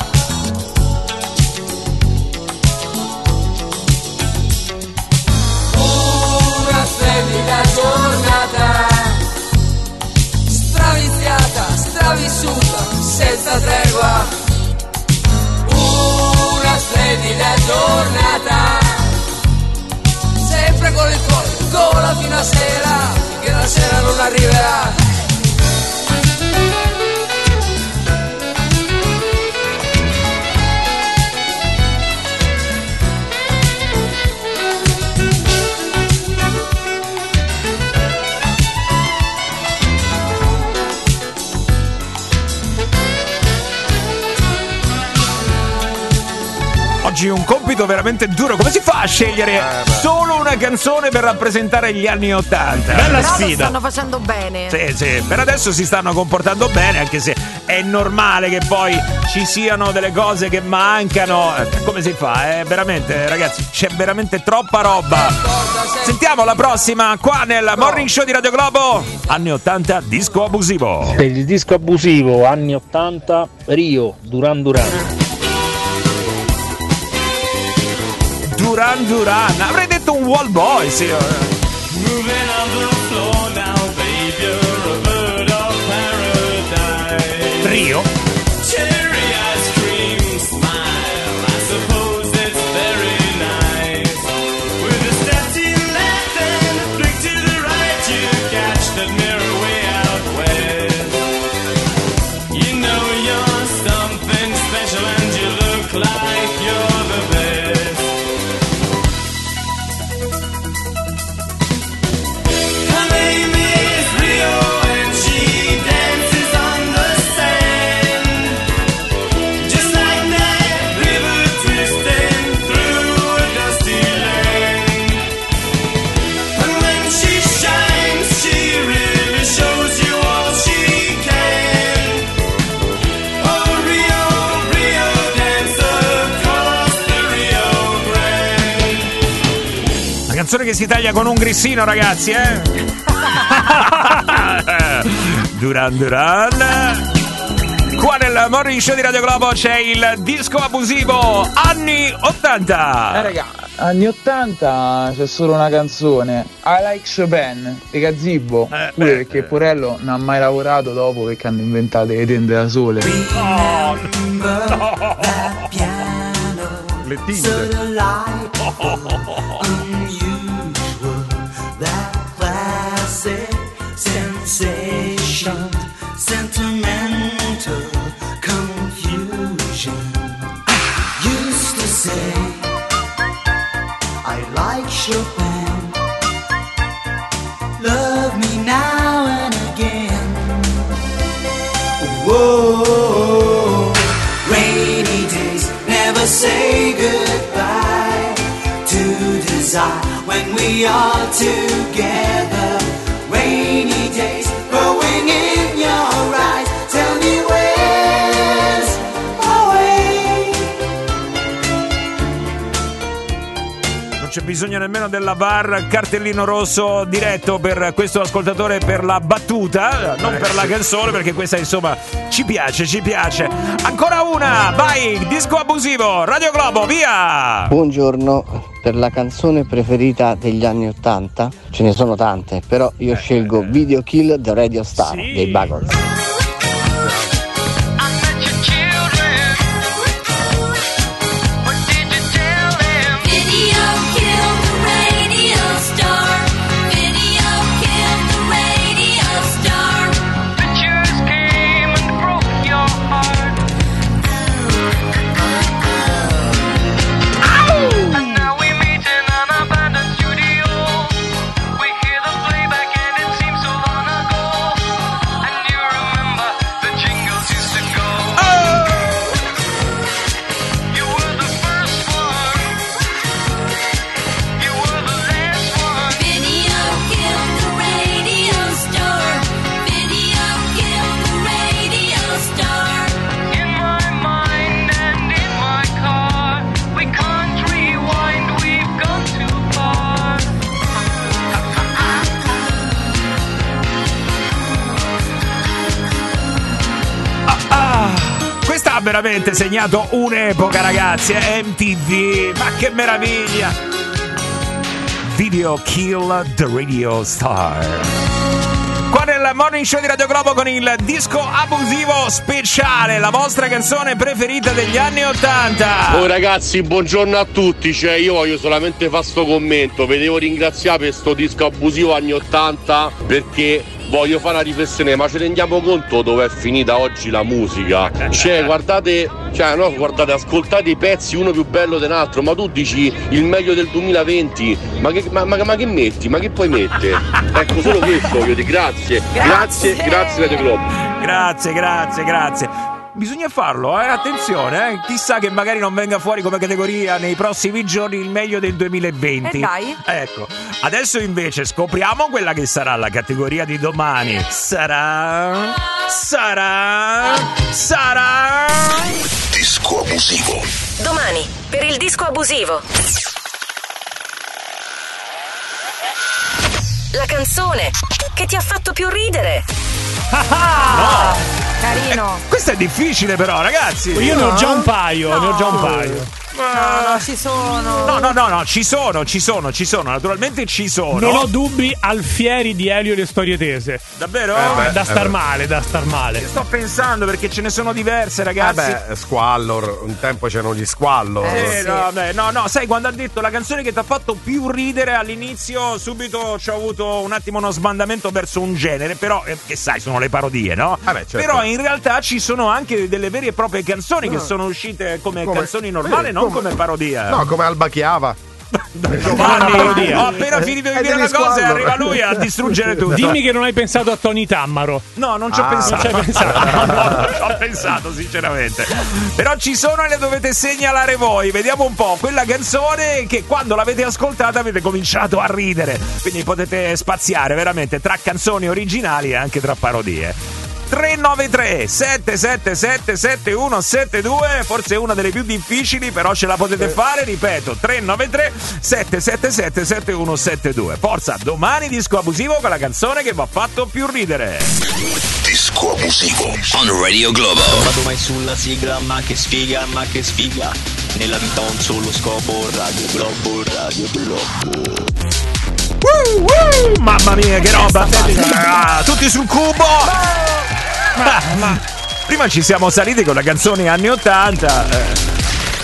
Una splendida giornata, straviziata, stravissuta, senza tregua. Una splendida giornata, sempre con il cuore in gola fino a sera, finché la sera non arriverà. Oggi un compito veramente duro. Come si fa a scegliere Eh, solo una canzone per rappresentare gli anni ottanta? Bella Però lo sfida. stanno facendo bene. Sì, sì, per adesso si stanno comportando bene, anche se è normale che poi ci siano delle cose che mancano. Eh, Come si fa? Eh, veramente, ragazzi, c'è veramente troppa roba. Sentiamo la prossima qua nel Morning Show di Radio Globo. Anni ottanta, disco abusivo. Per il disco abusivo anni ottanta, Rio, Duran Duran. Duran Duran, avrei detto un wall boy, sì. Moving on the floor now, babe, you're a bird of paradise. Rio. Cherry ice cream smile, I suppose it's very nice. With a step to your left and a flick to the right, you catch that mirror way out west. You know you're something special and you look like you're the best. Her name is Rio and she dances on the sand, just like that river twisting through a dusty land. And when she shines, she really shows you all she can. Oh Rio, Rio, dance across the Rio Grande. La canzone che si taglia con un grissino, ragazzi, eh? Duran Duran. Qua nel Morning Show di Radio Globo c'è il disco abusivo anni ottanta. Eh raga, anni ottanta c'è solo una canzone, I Like Chopin di Gazzibo, Eh, pure beh, perché eh. Porello non ha mai lavorato dopo perché hanno inventato le tende da sole. Remember that piano Le tinte. sort of light, unusual, that classic sensation, sentimental confusion. Used to say I like Chopin, love me now and again. Whoa, rainy days never say goodbye to desire when we are together. Rainy days growing in your eyes, tell me where's my way. Non c'è bisogno nemmeno della V A R, cartellino rosso diretto per questo ascoltatore per la battuta, non per la canzone, perché questa insomma ci piace, ci piace. Ancora una, vai, disco abusivo, Radio Globo, via! Buongiorno, per la canzone preferita degli anni ottanta, ce ne sono tante, però io scelgo Video Kill The Radio Star dei Buggles. Ha veramente segnato un'epoca, ragazzi, M T V, ma che meraviglia! Video Kill The Radio Star. Qua nel Morning Show di Radio Globo con il disco abusivo speciale, la vostra canzone preferita degli anni ottanta. Oh ragazzi, buongiorno a tutti, cioè io voglio solamente fare sto commento, vi devo ringraziare per sto disco abusivo anni ottanta, perché voglio fare una riflessione, ma ci rendiamo conto dove è finita oggi la musica? Cioè guardate, cioè no, guardate, ascoltate i pezzi uno più bello dell'altro, ma tu dici il meglio del duemilaventi, ma che, ma, ma, ma che metti? Ma che puoi mettere? Ecco, solo questo voglio dire, grazie, grazie, grazie, grazie Radio Globo. Grazie, grazie, grazie. Bisogna farlo, eh? Attenzione, eh? Chissà che magari non venga fuori come categoria nei prossimi giorni il meglio del duemilaventi. E dai. Ecco, adesso invece scopriamo quella che sarà la categoria di domani. Sarà... Sarà... Sarà... Disco abusivo. Domani, per il disco abusivo. La canzone che ti ha fatto più ridere. No! Carino. Eh, questo è difficile però, ragazzi. Io ne ho già un paio, No. ne ho già un paio. No, no, ci sono. No, no, no, no, ci sono, ci sono, ci sono, naturalmente ci sono. Non ho dubbi, Alfieri di Elio e le storie tese. Davvero? Eh beh, da eh star beh. male, da star male. Sto pensando perché ce ne sono diverse, ragazzi. Vabbè, Squallor, un tempo c'erano gli Squallor. Eh, no, beh, no, no, sai, quando ha detto la canzone che ti ha fatto più ridere all'inizio, subito ci ho avuto un attimo uno sbandamento verso un genere, però, eh, che sai, sono le parodie, no? Vabbè, certo. Però in realtà ci sono anche delle vere e proprie canzoni che No. sono uscite come, Come- canzoni normali, sì, non come- come parodia. No, come Alba Chiava. Giovanni, ho appena finito di È dire degli una cosa e Squallor. arriva lui a distruggere tutto. Dimmi che non hai pensato a Tony Tammaro. No, non ci ho Ah, pensato. non ci hai pensato. No, no, non ci ho pensato, sinceramente. Però ci sono e le dovete segnalare voi. Vediamo un po' quella canzone che quando l'avete ascoltata avete cominciato a ridere. Quindi potete spaziare veramente tra canzoni originali e anche tra parodie. tre nove tre sette sette sette sette uno sette due, forse è una delle più difficili, però ce la potete fare, ripeto, tre nove tre sette sette sette sette uno sette due. Forza, domani disco abusivo con la canzone che vi ha fatto più ridere. Disco abusivo. On Radio Globo. Non vado mai sulla sigla, ma che sfiga, ma che sfiga. Nella vita ho un solo scopo, Radio Globo, Radio Globo. Uh, uh, mamma mia, che roba! Ah, tutti sul cubo! Ma, ma prima ci siamo saliti con la canzone anni ottanta. Eh.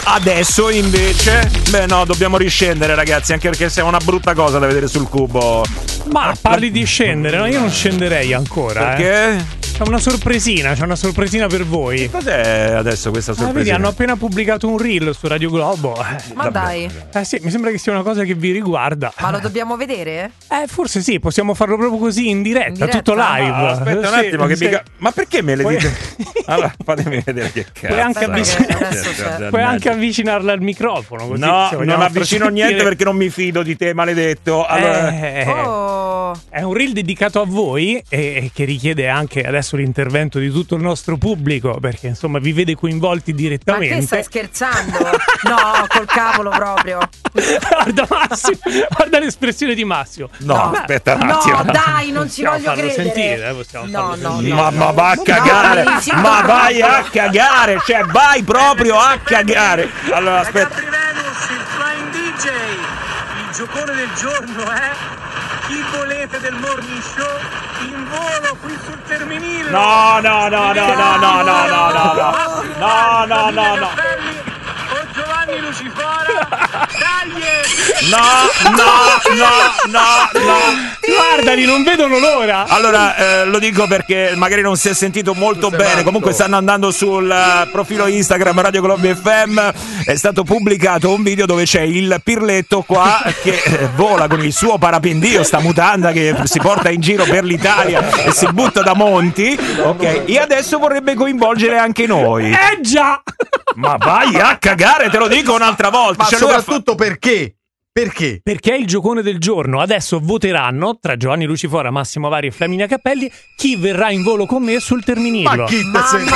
Adesso invece, beh no, dobbiamo riscendere ragazzi, anche perché siamo una brutta cosa da vedere sul cubo. Ma parli di scendere, no? Io non scenderei ancora. Perché? Eh. C'è una sorpresina, c'è una sorpresina per voi. Che cos'è adesso questa Ah, vedi, sorpresina? hanno appena pubblicato un reel su Radio Globo. Eh, Ma dai. Eh sì, mi sembra che sia una cosa che vi riguarda. Ma lo dobbiamo vedere? Eh, forse sì, possiamo farlo proprio così in diretta, In diretta? tutto live. Ah, aspetta un Sì, attimo che sì. mica... Ma perché me le Puoi- dite? Allora, fatemi vedere che cazzo. Puoi anche, avvicin- Puoi anche avvicinarla al microfono. Così, No, se vogliamo non avvicino far niente sentire- perché non mi fido di te, maledetto. Allora... Eh, Oh. È un reel dedicato a voi e, e che richiede anche adesso l'intervento di tutto il nostro pubblico, perché insomma vi vede coinvolti Ma direttamente. che stai scherzando? No, col cavolo proprio. Guarda Massimo, guarda l'espressione di Massimo. No, aspetta un attimo. No, dai, non ci Possiamo voglio farlo credere. sentire, eh, possiamo No, farlo no, sentire. Ma, ma va a cagare, No, sì, ma no. vai a cagare, cioè vai proprio a cagare. Allora aspetta. Il Flying D J, il giocone del giorno, eh? Chi volete del morning show? In volo qui sul Terminillo. No, no, no, no, no, no, no, no, no, no. No, no, no, no. O Giovanni Lucifora. Dai! No, no, no, no, no. Guardali, non vedono l'ora. Allora, eh, lo dico perché magari non si è sentito molto bene. Comunque stanno andando sul eh, profilo Instagram Radio Globo F M. È stato pubblicato un video dove c'è il pirletto qua che eh, vola con il suo parapendio, sta mutanda che si porta in giro per l'Italia e si butta da monti. Ok, e adesso vorrebbe coinvolgere anche noi. Eh già! Ma vai a cagare, te lo dico un'altra volta. Ma Cioè, lui ha fa- soprattutto perché? Perché? Perché è il giocone del giorno. Adesso voteranno tra Giovanni Lucifora, Massimo Vari e Flaminia Cappelli chi verrà in volo con me sul Terminillo. Ma chi te sei?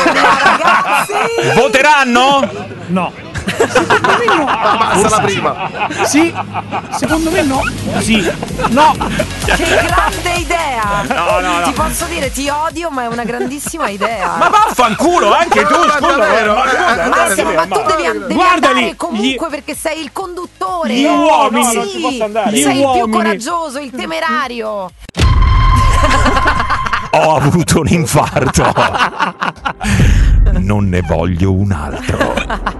Voteranno? No. Ammazza la prima. Sì, secondo me no. Sì, no. Che grande idea! No, no, no. Ti posso dire, ti odio, ma è una grandissima idea. Ma vaffanculo, anche tu, No, scusa. davvero, ma scusa, eh, Massimo, eh, ma tu devi, devi Guardali, andare comunque gli- perché sei il conduttore. Gli uomini. no, non ci posso andare. Gli Sei il uomini. più coraggioso, il temerario. Ho avuto un infarto. Non ne voglio un altro.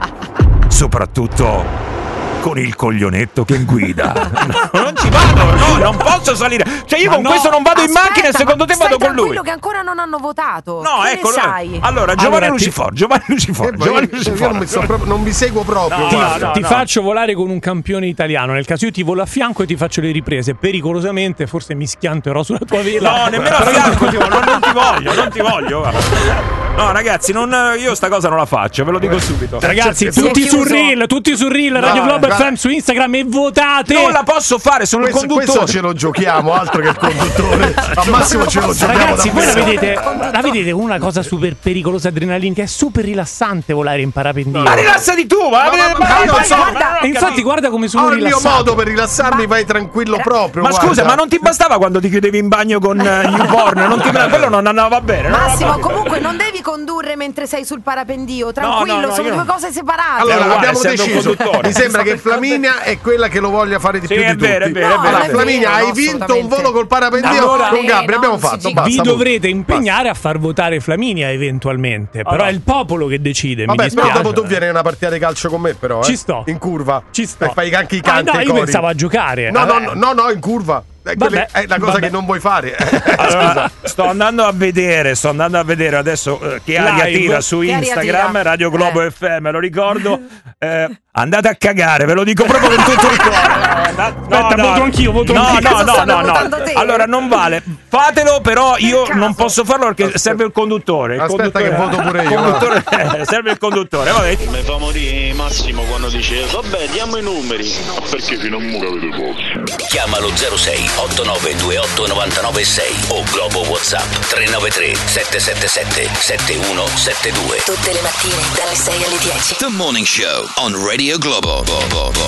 Soprattutto con il coglionetto che guida. No, non ci vado, no, non posso salire. Cioè io Ma con no. questo non vado in Aspetta, macchina e secondo ma te vado stai con lui. tranquillo che ancora non hanno votato. No, Che ecco. ne sai? Allora, Giovanni Allora, ti- Lucifor, Giovanni Lucifor, Eh, Giovanni io- io Lucifor. non, mi sto proprio- non vi seguo proprio. No, Ti, guarda. no, ti no. faccio volare con un campione italiano. Nel caso io ti volo a fianco e ti faccio le riprese. Pericolosamente, forse mi schianterò sulla tua vela. No, nemmeno a fianco, tipo, non, non ti voglio, non ti voglio. guarda. No, ragazzi, non, io sta cosa non la faccio, ve lo dico subito. Ragazzi, Si è tutti chiuso. sul reel, tutti sul reel, Radio No, Globo guarda- F M su Instagram e votate. Non la posso fare, sono Questo, il conduttore. questo ce lo giochiamo, altro che il conduttore. Al massimo ce lo giochiamo Ragazzi, voi la davvero. vedete, la vedete una cosa super pericolosa, adrenalinica, è super rilassante volare in parapendio. Ma rilassati tu, ma, Ma- ma- ma- ma- io non ma- so- ma- guarda- E infatti guarda come sono Ho il mio rilassato. modo per rilassarmi, vai tranquillo proprio. Ma guarda. scusa, ma non ti bastava quando ti chiudevi in bagno con uh, YouPorn? Non ti, quello non andava bene. non Massimo, andava bene. comunque non devi condurre mentre sei sul parapendio. Tranquillo, no, no, sono io due no. cose separate. Allora, uguale, abbiamo essendo un deciso. conduttore. Mi sembra che Flaminia è quella che lo voglia fare di Sì, più è di tutti. vero, è vero, è No, vero. non è Flaminia, vero, hai vinto un assolutamente. volo col parapendio Allora- con Gabri. Eh, Abbiamo non si fatto. gira. Basta, Vi punto. dovrete impegnare a far votare Flaminia eventualmente. Però Allora. è il popolo che decide. Vabbè, mi però dispiace. dopo tu vieni a una partita di calcio con me, però. Eh? Ci sto. In curva. Ci sto. E fai anche i Ah, canti. no, e i io cori. pensavo a giocare. No, no, Vabbè. no, no, no, in curva. È, quella- Vabbè, è la cosa vabbè. che non vuoi fare. Allora, sto andando a vedere, sto andando a vedere adesso eh, che aria Live. tira su Che aria Instagram, tira? Radio Globo Eh. F M, lo ricordo. Eh, andate a cagare, ve lo dico proprio con tutto il cuore. Eh, no, Aspetta, no, voto anch'io, voto no, anch'io. no, Cosa no, stanno no, no. votando te? Allora non vale. Fatelo, però io caso. non posso farlo perché serve il conduttore. Il Aspetta conduttore- che voto pure io, conduttore- eh, serve il conduttore, vabbè. Mi fa morire Massimo quando dice vabbè diamo i numeri. Perché fino a mo' avete poco. Chiamalo zero sei otto nove due otto nove nove sei o Globo WhatsApp tre nove tre sette sette sette sette uno sette due. Tutte le mattine dalle sei alle dieci. The Morning Show on Radio Globo. Bo- bo- bo- bo- bo-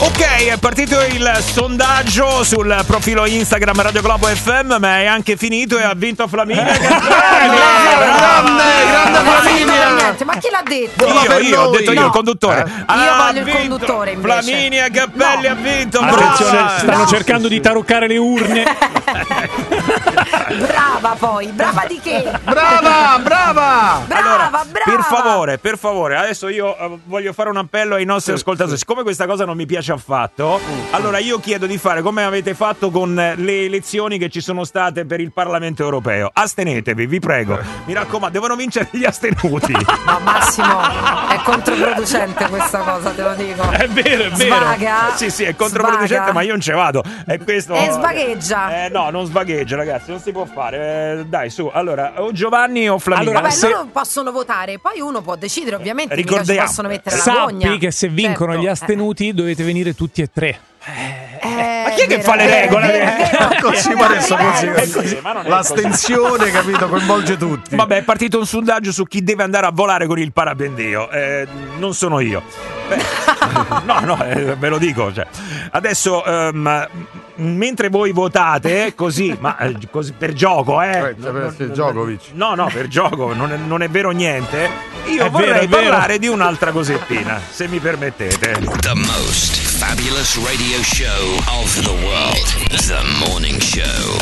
Ok, è partito il sondaggio sul profilo Instagram Radio Globo F M, ma è anche finito e ha vinto Flaminia. Grande, grande Flaminia! Niente, ma chi l'ha detto? Io, io, ho detto io, No. il conduttore. Io Ha voglio il vinto conduttore invece. Flaminia Cappelli ha vinto. Attenzione, brava. stanno cercando di taroccare le urne. Brava poi, brava di che? Brava, brava! Brava, Allora, brava! per favore, per favore, adesso io eh, voglio fare un appello ai nostri ascoltatori. Siccome questa cosa non mi piace affatto, allora io chiedo di fare come avete fatto con le elezioni che ci sono state per il Parlamento europeo. Astenetevi, vi prego. Mi raccomando, devono vincere gli astenuti. No, Massimo, è controproducente questa cosa, te lo dico. È vero, è vero. Svaga. Sì, sì, è controproducente, Svaga. ma io non ce vado. E questo. E svagheggia. Eh no, non svagheggia, ragazzi, non si può fare. Eh, dai, su. Allora, o Giovanni o Flaminia. Vabbè, Se- loro possono votare, poi uno può decidere, ovviamente, mica ci Ricordiamo, possono mettere la gogna. Sappi che se vincono Certo. gli astenuti dovete venire tutti e tre. Eh, Ma chi è che vero, fa le è vero, regole? è vero, è vero. Così ma adesso È così, vero, così. così, ma non è L'astensione, capito, coinvolge tutti. Vabbè, è partito un sondaggio su chi deve andare a volare con il parapendio. Eh, non sono io. Beh, no, no, eh, ve lo dico. Cioè. Adesso, ehm, mentre voi votate, così, ma eh, così, per gioco, eh. Eh, per- per Djokovic. No, no, per gioco, non è, non è vero niente. Io È vorrei vero, è vero. parlare di un'altra cosettina, se mi permettete. The most fabulous radio show of the world. The Morning Show.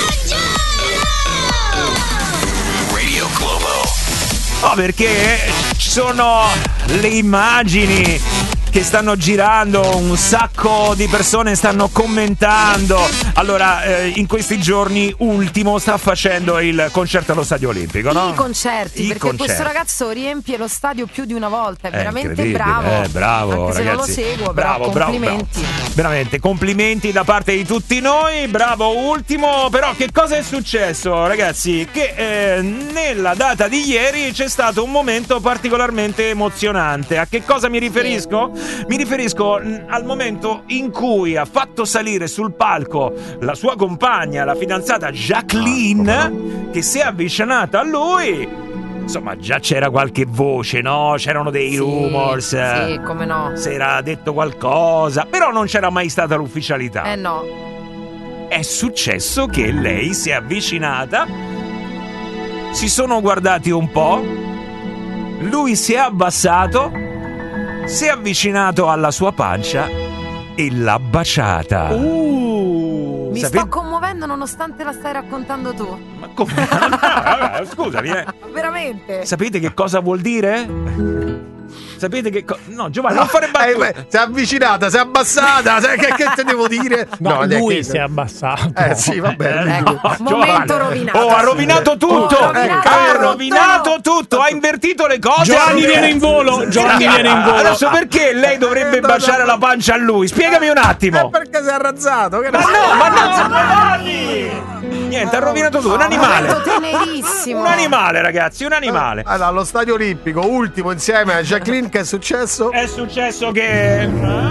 Radio Globo. No, perché ci sono le immagini che stanno girando, un sacco di persone stanno commentando. Allora, eh, in questi giorni Ultimo sta facendo il concerto allo Stadio Olimpico, no? I concerti, I perché concerti. questo ragazzo riempie lo stadio più di una volta, è È veramente incredibile, bravo. eh, bravo, Anche se non lo ragazzi. seguo, Bravo, però bravo, complimenti. bravo. Veramente, complimenti da parte di tutti noi. Bravo Ultimo. Però che cosa è successo, ragazzi? Che eh, nella data di ieri c'è stato un momento particolarmente emozionante. A che cosa mi riferisco? Mi riferisco mh, al momento in cui ha fatto salire sul palco la sua compagna, la fidanzata Jacqueline, che si è avvicinata a lui. Insomma, già c'era qualche voce, no? C'erano dei Sì, rumors. sì, come no. Si era detto qualcosa, però non c'era mai stata l'ufficialità. Eh no. È successo che lei si è avvicinata, si sono guardati un po', lui si è abbassato, si è avvicinato alla sua pancia e l'ha baciata. Uh, Mi Sape- sto commuovendo nonostante la stai raccontando tu. Ma come? No, vabbè, scusami, eh. Veramente. Sapete che cosa vuol dire? Sapete che co- no, Giovanni, non fare battute. Eh, si è avvicinata, si è abbassata, sai che, che te devo dire? No, neanche- lui si è abbassato. Eh sì, vabbè. No, Momento Giovanni. rovinato. Oh, ha rovinato tutto! Ha rovinato ha tutto. rovinato tutto! Ha invertito le cose! Giovanni Ha- viene in volo, Giovanni viene in volo. Adesso perché lei dovrebbe baciare la pancia a lui? Spiegami un attimo! Perché si è arrazzato? Che Ma ne- no, ma no, Giovanni! Niente, ha rovinato tutto, un animale! Momento tenerissimo. Un animale, ragazzi, un animale! Allora, allo Stadio Olimpico, ultimo insieme a Jacqueline, che è successo? È successo che...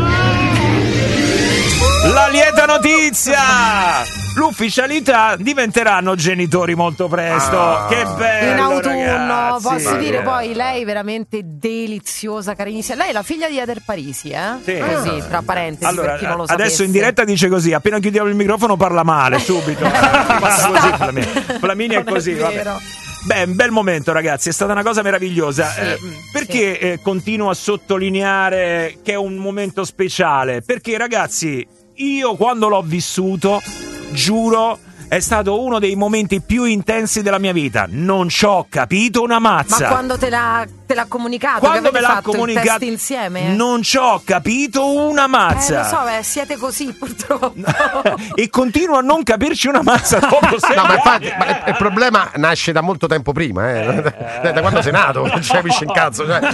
La lieta notizia! L'ufficialità, diventeranno genitori molto presto. Ah. Che bello! In autunno, ragazzi. posso dire Eh. poi lei veramente deliziosa, carinissima. Lei è la figlia di Eder Parisi, eh? Sì. Così, tra parentesi, Allora, per chi non lo sapesse. adesso in diretta dice così: appena chiudiamo il microfono parla male, subito. Parla così, Flaminia. Flaminia è Non è così, vabbè. vero. Beh, un bel momento, ragazzi, è stata una cosa meravigliosa. Sì, Eh, perché eh, continuo a sottolineare che è un momento speciale? Perché, ragazzi, io quando l'ho vissuto, giuro, è stato uno dei momenti più intensi della mia vita. Non ci ho capito una mazza. Ma quando te l'ha, te l'ha comunicato, Quando che avete me l'ha fatto il comunicato, test insieme? non ci ho capito una Eh, mazza. lo so, eh, siete così purtroppo. E continuo a non capirci una mazza dopo sei No, ma infatti anni, ma il- il problema nasce da molto tempo prima, eh. Da, da quando sei nato, non ci capisci in cazzo. Cioè.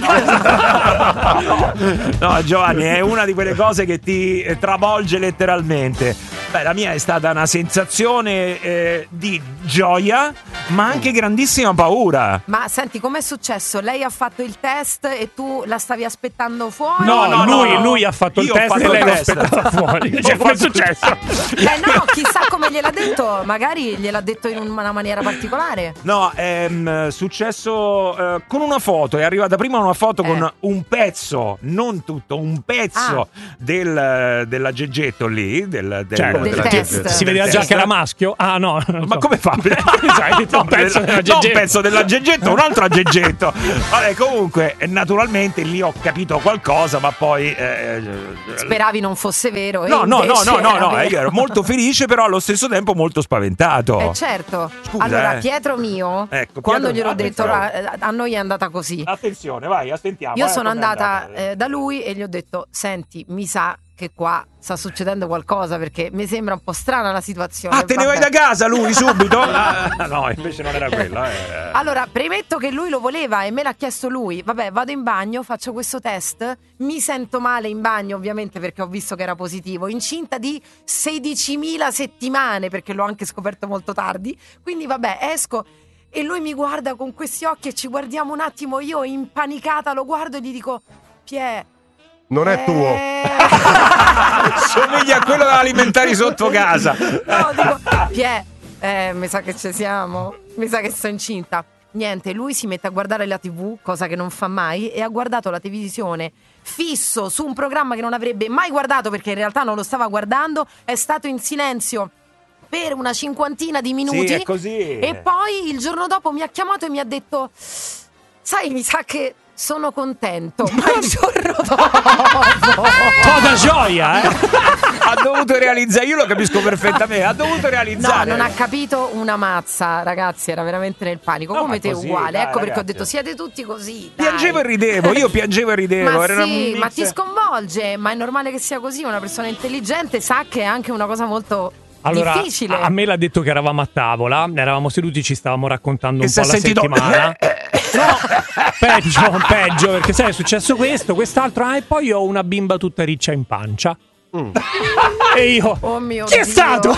No, Giovanni, è una di quelle cose che ti eh, travolge letteralmente. Beh, la mia è stata una sensazione eh, di gioia, ma anche grandissima paura. Ma senti, com'è successo? Lei ha fatto il test e tu la stavi aspettando fuori? No, no, lui, no. lui ha fatto il Io ho test fatto e lei il l'ha test. aspettata fuori. Cioè, com'è successo? Eh no, chissà come gliel'ha detto. Magari gliel'ha detto in una maniera particolare. No, è mm, successo eh, con una foto. È arrivata prima una foto Eh. con un pezzo, non tutto, un pezzo del, della geggetto lì. Del, del, Cioè, Del della test. geggetto. Si vedeva Del già test. che era maschio? Ah, no. non Ma so. come fa? Sai, hai detto un pezzo della No, un geggetto. pezzo della geggetto, un altro aggetto. Vabbè, comunque, eh, naturalmente lì ho capito qualcosa, ma poi. eh, Speravi non fosse vero. e No, no, no, invece no, no, era no, vero. io ero molto felice, però allo stesso tempo molto spaventato. Eh certo. Scusa, allora, eh. Pietro mio, Ecco, quando Pietro- gliel'ho detto, attenzione. "Ra- a noi è andata così. Attenzione, vai, sentiamo. Io eh, sono com'è andata andata. eh, da lui e gli ho detto: senti, mi sa che qua sta succedendo qualcosa perché mi sembra un po' strana la situazione. Ah, te ne vai Vabbè. da casa lui subito? Ah, no, invece non era quello. Eh. Allora, premetto che lui lo voleva e me l'ha chiesto lui. Vabbè, vado in bagno, faccio questo test, mi sento male in bagno ovviamente perché ho visto che era positivo, incinta di sedicimila settimane perché l'ho anche scoperto molto tardi, quindi vabbè, esco e lui mi guarda con questi occhi e ci guardiamo un attimo, io impanicata lo guardo e gli dico: Pie, Non è tuo. Somiglia a quello dell'alimentari sotto casa. no, dico, Pie, eh, mi sa che ci siamo, mi sa che sto incinta. Niente, lui si mette a guardare la tivù, cosa che non fa mai, e ha guardato la televisione fisso su un programma che non avrebbe mai guardato perché in realtà non lo stava guardando, è stato in silenzio per una cinquantina di minuti. Sì, è così. E poi il giorno dopo mi ha chiamato e mi ha detto: sai, mi sa che sono contento. Ma il giorno dopo po' da gioia, eh? Ha dovuto realizzare, io lo capisco perfettamente, ha dovuto No, realizzare. non ha capito una mazza, ragazzi, era veramente nel panico, No, come ma te così, uguale. dai, Ecco perché ho ragazzi. detto siete tutti così. dai. Piangevo e ridevo, io piangevo e ridevo. Ma era una sì, mix- ma ti sconvolge, ma è normale che sia così. Una persona intelligente sa che è anche una cosa molto Allora, difficile. a me l'ha detto che eravamo a tavola, eravamo seduti, ci stavamo raccontando Che un si po' è la sentito- settimana. No, peggio, peggio, perché sai, è successo questo, quest'altro, ah, e poi ho una bimba tutta riccia in pancia. Mm. E io, Oh mio chi è Dio. stato?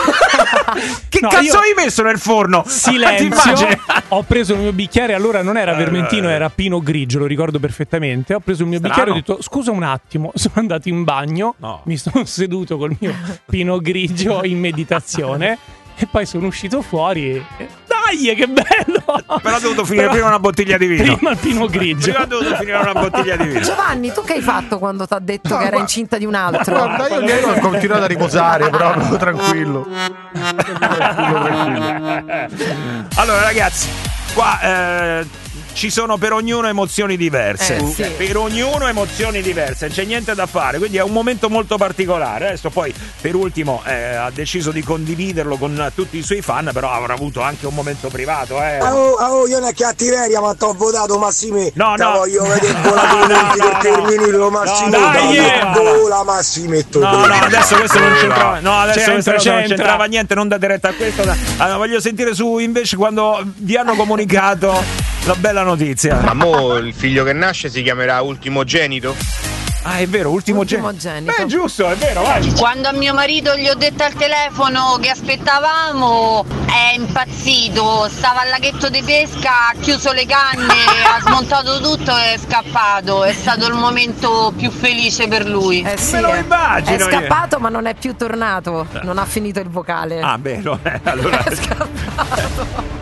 Che No, cazzo io- hai messo nel forno? Ti Silenzio. immagini? Ho preso il mio bicchiere, allora non era vermentino, Eh. era pino grigio, lo ricordo perfettamente. Ho preso il mio Strano. bicchiere e ho detto: scusa un attimo, sono andato in bagno, No. mi sono seduto col mio pino grigio in meditazione e poi sono uscito fuori e dai, che bello! Però ha dovuto finire Però- prima una bottiglia di vino. Prima il pino grigio. Prima ha dovuto finire una bottiglia di vino. Giovanni, tu che hai fatto quando ti ha detto che era incinta di un altro? Guarda, io ieri ho continuato a riposare, però tranquillo. Tranquillo, tranquillo. Allora, ragazzi, qua eh, ci sono per ognuno emozioni diverse. Eh, sì. Per ognuno emozioni diverse, non c'è niente da fare. Quindi è un momento molto particolare. Adesso poi, per ultimo, eh, ha deciso di condividerlo con tutti i suoi fan, però avrà avuto anche un momento privato. Eh. Oh, oh, io una cattiveria, ma t'ho votato Massimi. No, Te no. voglio vedere volatamente No, no, del no. terminino Massimo. No, dai, eh. vola Massimetto. No, no, adesso questo non c'entrava. No, adesso C'entra, questa cosa non c'entra. c'entrava niente, non date retta a questo. Allora, voglio sentire su invece quando vi hanno comunicato la bella notizia. Ma mo il figlio che nasce si chiamerà ultimogenito? Ah, è vero, ultimo, gen- Ultimogenito. Beh, giusto, è vero, vai. Quando a mio marito gli ho detto al telefono che aspettavamo, è impazzito, stava al laghetto di pesca, ha chiuso le canne, ha smontato tutto e è scappato. È stato il momento più felice per lui. Eh sì, Me lo eh. immagino È io. scappato ma non è più tornato. Non ha finito il vocale. Ah, beh, no, eh, allora. È scappato.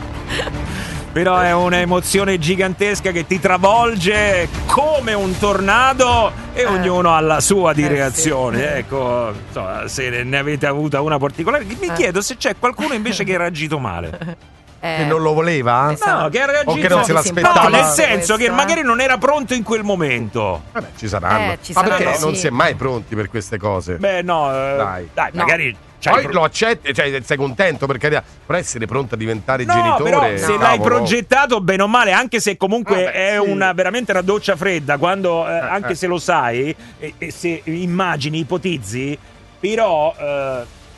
Però è un'emozione gigantesca che ti travolge come un tornado e ognuno ha la sua di Eh, reazione. sì. Ecco, insomma, se ne avete avuta una particolare. Mi Eh. chiedo se c'è qualcuno invece che ha reagito male. Eh, Che non lo voleva? esatto. No, che ha reagito O che non se l'aspettava? No, nel senso che Questo, magari eh. non era pronto in quel momento. Vabbè, ci saranno. Eh, ci Ma saranno, perché non sì. si è mai pronti per queste cose? Beh, no, eh, Dai. dai, No. magari. c'hai Poi pro- lo accetti, cioè sei contento per carità, però essere pronto a diventare No, genitore. però se cavolo. l'hai progettato bene o male, anche se comunque Vabbè, è sì. una veramente una doccia fredda, quando eh, anche eh. se lo sai e, e se immagini, ipotizzi, però eh,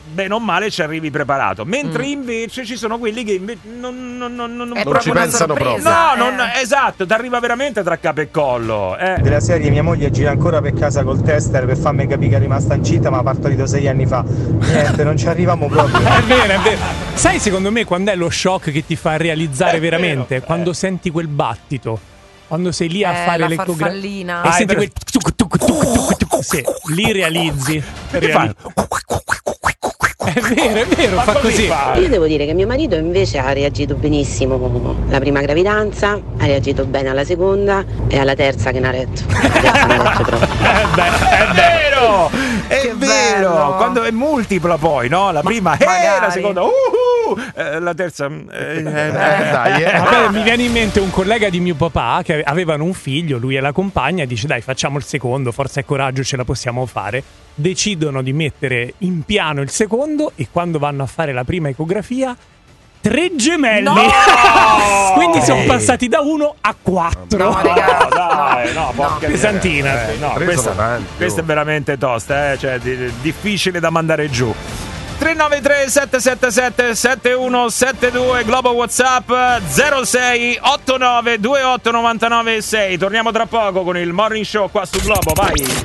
bene o male ci arrivi preparato, mentre mm. invece ci sono quelli che invece non, non, non, non, non ci pensano proprio. No, eh. non, esatto, ti arriva veramente tra capo e collo. Eh. Della serie mia moglie gira ancora per casa col tester per farmi capire che è rimasta incinta, ma ha partorito sei anni fa. Niente, non ci arriviamo proprio. È vero, è vero. Sai secondo me quando è lo shock che ti fa realizzare è veramente? Vero, quando eh. senti quel battito. Quando sei lì a eh, fare la l'ecografia farfallina. e Ah, senti per... quel tuc, tuc, tuc, tuc, tuc, sì, lì realizzi. Reali... È vero, è vero, fa così. Fa. Io devo dire che mio marito invece ha reagito benissimo alla prima gravidanza, ha reagito bene alla seconda e alla terza che ne ha retto. Eh beh, è vero, è Che vero. bello. Quando è multipla poi, no? La prima è magari. la seconda, uh, eh, la terza. Eh, eh, dai, eh. Vabbè, mi viene in mente un collega di mio papà che avevano un figlio, lui e la compagna, dice dai facciamo il secondo, forza e coraggio, ce la possiamo fare. Decidono di mettere in piano il secondo e quando vanno a fare la prima ecografia tre gemelli. No! Quindi sono passati da uno a quattro. No, raga, dai, no, porca pesantina. Eh, no, questa, questa è veramente tosta, eh? Cioè, di, difficile da mandare giù. tre nove tre sette sette sette sette uno sette due Globo WhatsApp zero sei otto nove due otto nove nove sei. Torniamo tra poco con il Morning Show qua su Globo, vai.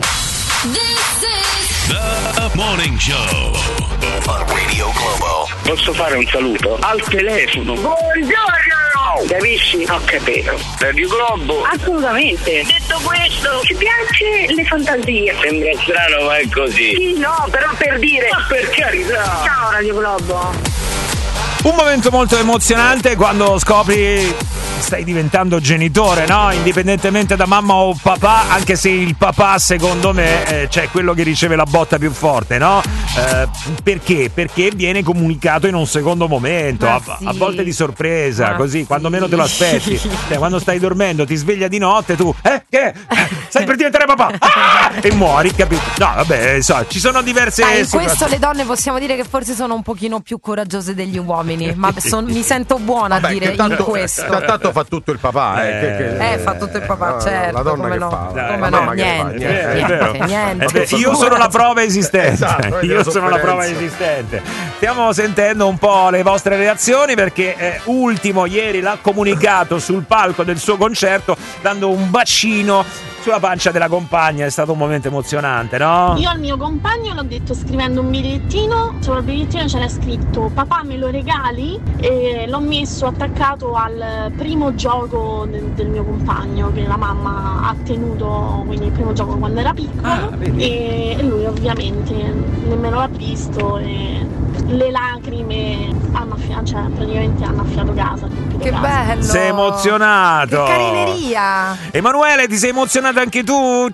The Morning Show on Radio Globo. Posso fare un saluto? Al telefono. Buongiorno! Capisci? Ho capito. Radio Globo? Assolutamente. Detto questo, ci piace le fantasie. Sembra strano, ma è così. Sì, no, però per dire. Ma per carità. Ciao Radio Globo. Un momento molto emozionante quando scopri stai diventando genitore, no? Indipendentemente da mamma o papà, anche se il papà secondo me eh, c'è quello che riceve la botta più forte, no? Eh, perché? Perché viene comunicato in un secondo momento, a, sì. a volte di sorpresa, Ma così, sì. quando meno te lo aspetti. Cioè, quando stai dormendo, ti sveglia di notte, tu, eh, che? Eh, stai per diventare papà! Ah! E muori, capito? No, vabbè, so, ci sono diverse Dai, in situazioni. questo le donne possiamo dire che forse sono un pochino più coraggiose degli uomini, ma son- mi sento buona Vabbè, a dire che tanto, in questo. tanto fa tutto il papà, eh. che, che, Eh, fa tutto il papà, no, certo. La donna come che no. fa? Dai, Come la no, mamma che fa? niente, Eh, è vero. niente, niente. Eh beh, io sono la prova esistente. Esatto, io la sono la prova sofferenza. esistente. Stiamo sentendo un po' le vostre reazioni perché eh, Ultimo ieri l'ha comunicato sul palco del suo concerto dando un bacino sulla pancia della compagna. È stato un momento emozionante, no? Io al mio compagno l'ho detto scrivendo un bigliettino, sopra il bigliettino c'era scritto papà me lo regali, e l'ho messo attaccato al primo gioco de- del mio compagno che la mamma ha tenuto, quindi il primo gioco quando era piccolo, Ah, vedi? e lui ovviamente nemmeno l'ha visto e le lacrime hanno affiato, cioè praticamente hanno affiato casa. Che bello. Sei emozionato. Che carineria. Emanuele, ti sei emozionato anche tu?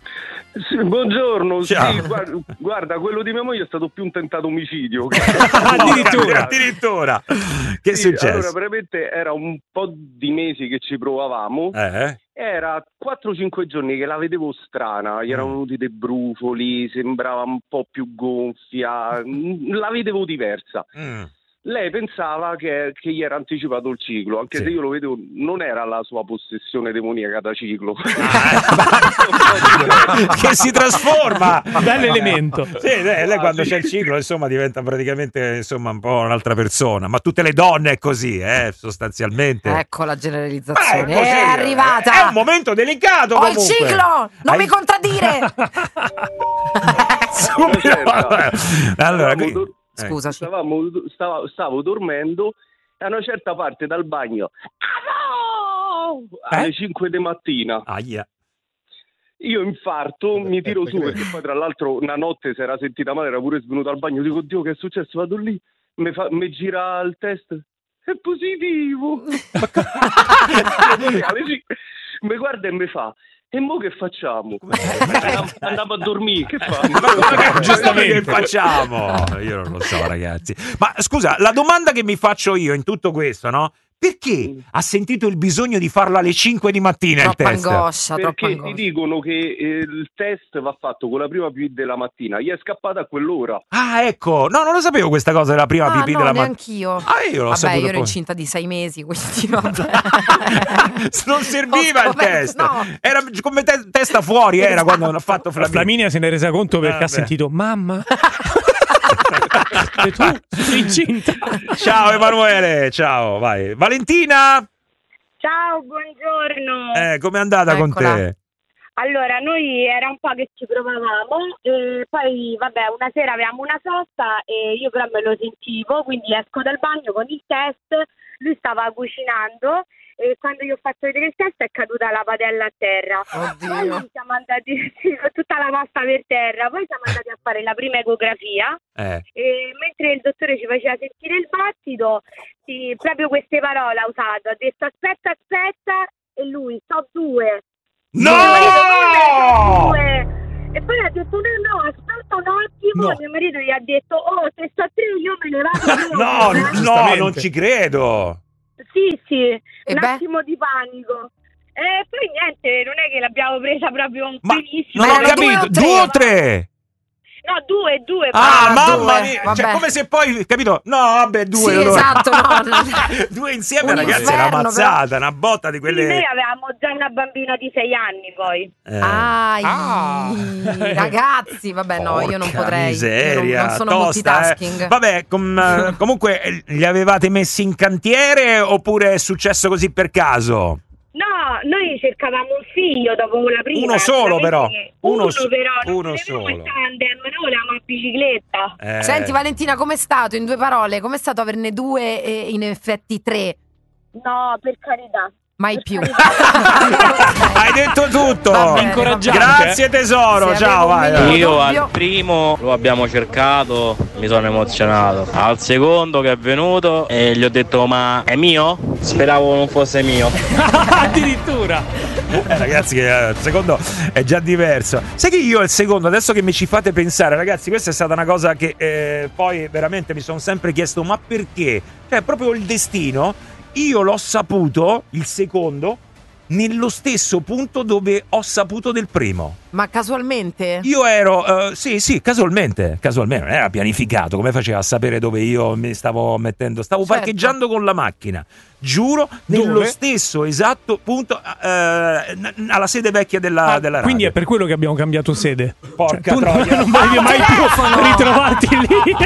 Sì, buongiorno, Ciao. sì, guarda, guarda, quello di mia moglie è stato più un tentato omicidio. addirittura, addirittura. Che è Sì, successo? Allora, veramente era un po' di mesi che ci provavamo. Eh? Era quattro cinque giorni che la vedevo strana, gli erano venuti dei brufoli, sembrava un po' più gonfia, mm, la vedevo diversa. Mm. Lei pensava che, che gli era anticipato il ciclo, anche Sì. se io lo vedevo, non era la sua possessione demoniaca da ciclo. Che si trasforma. Bell'elemento. Sì, lei, lei quando c'è il ciclo, insomma, diventa praticamente insomma un po' un'altra persona. Ma tutte le donne è così, eh, sostanzialmente. Ecco la generalizzazione. Eh, così, è arrivata. È un momento delicato. Ho comunque. il ciclo, non Hai- mi contraddire. Allora, Stavamo qui- dor- eh. Scusa. Stavamo, stavo, stavo dormendo e a una certa parte dal bagno alle Eh? cinque di mattina Aia. io infarto, mi tiro su perché poi tra l'altro una notte si era sentita male, era pure svenuta al bagno, dico Dio che è successo, vado lì, mi, fa, mi gira il test, è positivo. Mi guarda e mi fa, e mo che facciamo? Andiamo, andiamo a dormire, che fa? Giustamente, che facciamo? Io non lo so, ragazzi. Ma scusa, la domanda che mi faccio io in tutto questo, no? Perché ha sentito il bisogno di farlo alle cinque di mattina il Troppa test? angoscia, troppa Perché angoscia. ti dicono che eh, il test va fatto con la prima pipì della mattina, gli è scappata a quell'ora. Ah, ecco. No, non lo sapevo questa cosa della prima Ah, pipì no, della mattina. neanch'io. Ah, io l'ho Vabbè, saputo io ero poi. incinta di sei mesi, quindi vabbè. Non serviva Ho il scoperto- test. no. Era come te- testa fuori, era Esatto. quando hanno fatto Flaminia. Flaminia se ne è resa conto perché Ah, ha beh. sentito mamma. E tu sei incinta. Ciao Emanuele, ciao, vai. Valentina, Ciao, buongiorno. eh, com'è andata con te? Allora, noi era un po' che ci provavamo e poi, vabbè, una sera avevamo una sosta e io però me lo sentivo, quindi esco dal bagno con il test, lui stava cucinando e quando io ho fatto vedere il test è caduta la padella a terra. Oddio. Poi siamo andati sì, con tutta la pasta per terra, poi siamo andati a fare la prima ecografia Eh. e mentre il dottore ci faceva sentire il battito, sì, proprio queste parole ha usato, ha detto aspetta, aspetta e lui, so due. No! Mio marito, "Come? Due?" E poi ha detto no, no, aspetta un attimo. No. Mio marito gli ha detto oh, se sto a tre io me ne vado. No, proprio, eh." no, non ci credo. Sì, sì, un beh? attimo di panico. E poi niente, non è che l'abbiamo presa proprio Ma benissimo. non ho Erano capito, due due o tre? No, due, due. Ah, però. mamma due, mia, vabbè. cioè come se poi, capito? No, vabbè, due. Sì, allora. esatto, no, no. Due insieme, Un ragazzi, è una inferno, mazzata, una botta di Sì, noi quelle. avevamo già una bambina di sei anni poi. Eh. Ai, Ah. ragazzi, vabbè, no, io non Porca potrei. miseria, io non, non sono tosta, multitasking. eh. Vabbè, com- eh, comunque eh, li avevate messi in cantiere oppure è successo così per caso? No, noi cercavamo un figlio dopo la prima. Uno solo, però. veramente. Uno Uno, so- però. Non uno volevamo solo. il tandem, noi volevamo a bicicletta. Eh. Senti Valentina, com'è stato in due parole? Com'è stato averne due e in effetti tre? No, per carità. Mai più. Hai detto tutto. Va bene, Incoraggiante. Grazie tesoro, Se ciao, avevo un vai. minuto vai. Io doppio. al primo lo abbiamo cercato, mi sono emozionato. Al secondo che è venuto e gli ho detto ma è mio? Speravo non fosse mio. Addirittura. Eh, ragazzi, eh, il secondo è già diverso. Sai che io il secondo, adesso che mi ci fate pensare, ragazzi, questa è stata una cosa che eh, poi veramente mi sono sempre chiesto, ma perché? Cioè, proprio il destino. Io l'ho saputo, il secondo, nello stesso punto dove ho saputo del primo. Ma casualmente? Io ero, eh, sì, sì, casualmente, casualmente, non era pianificato, come faceva a sapere dove io mi stavo mettendo? Stavo Certo. parcheggiando con la macchina, giuro, nello Dove? stesso esatto punto, eh, n- alla sede vecchia della, Ah, della radio. quindi è per quello che abbiamo cambiato sede. Porca Cioè, tu non, troia. non volevi Ah, mai telefono! più ritrovarti lì.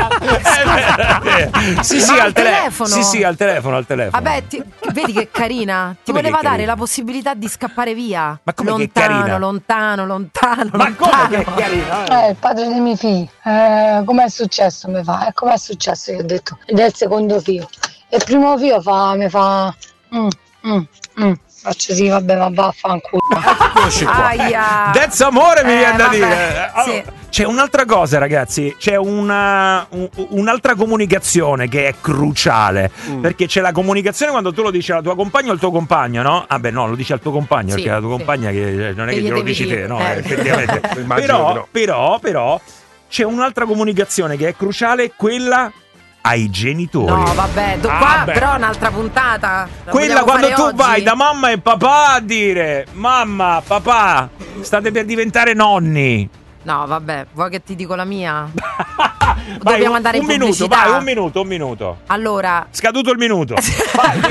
Sì, sì, Ma al al tele- telefono? Sì, sì, al telefono, al telefono. Vabbè, ti- vedi che carina. Ti Come che voleva dare carina? la possibilità di scappare via. Ma come che lontano, carina? lontano, lontano, Ma lontano. come che carino? eh? Eh, il padre dei miei figli, eh, com'è successo? Mi fa, eh, com'è successo? Io ho detto, ed è il secondo figlio. E il primo figlio fa, mi fa, mm, mm, mm. Faccio sì, vabbè, ma vaffanculo. Eccoci qua. Aia. That's amore mi Eh, viene da vabbè, dire. Allora, sì. c'è un'altra cosa, ragazzi. C'è una, un- un'altra comunicazione che è cruciale. Mm. Perché c'è la comunicazione quando tu lo dici alla tua compagna o al tuo compagno, no? Ah, beh, no, lo dici al tuo compagno, Sì, perché è la tua sì. compagna che eh, non è Che che gli glielo devi dici dire, te, no? eh. Effettivamente. Immagino però, che no. però, però, c'è un'altra comunicazione che è cruciale, quella ai genitori. No, vabbè, do- Ah, qua beh. però un'altra puntata. La Quella vogliamo quando fare tu oggi? vai da mamma e papà a dire mamma, papà, state per diventare nonni. No, vabbè, vuoi che ti dico la mia? Vai, Dobbiamo un, andare un in minuto, pubblicità. vai, un minuto, un minuto. Allora, Scaduto il minuto. Vai.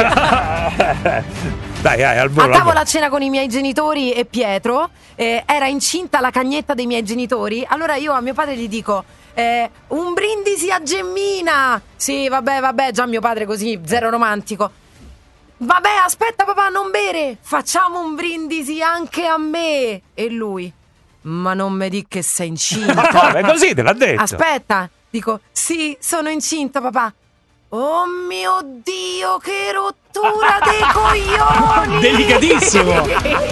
Dai, dai, al volo. a al tavola volo. a cena con i miei genitori e Pietro, eh, era incinta la cagnetta dei miei genitori. Allora io a mio padre gli dico eh, un brindisi a Gemmina. Sì, vabbè, vabbè, già mio padre così, zero romantico. Vabbè, aspetta papà, non bere. Facciamo un brindisi anche a me. E lui, ma non mi di che sei incinta. Ma come? Così te l'ha detto. Aspetta, dico, sì, sono incinta papà. Oh mio Dio, che rottura dei coglioni! Delicatissimo.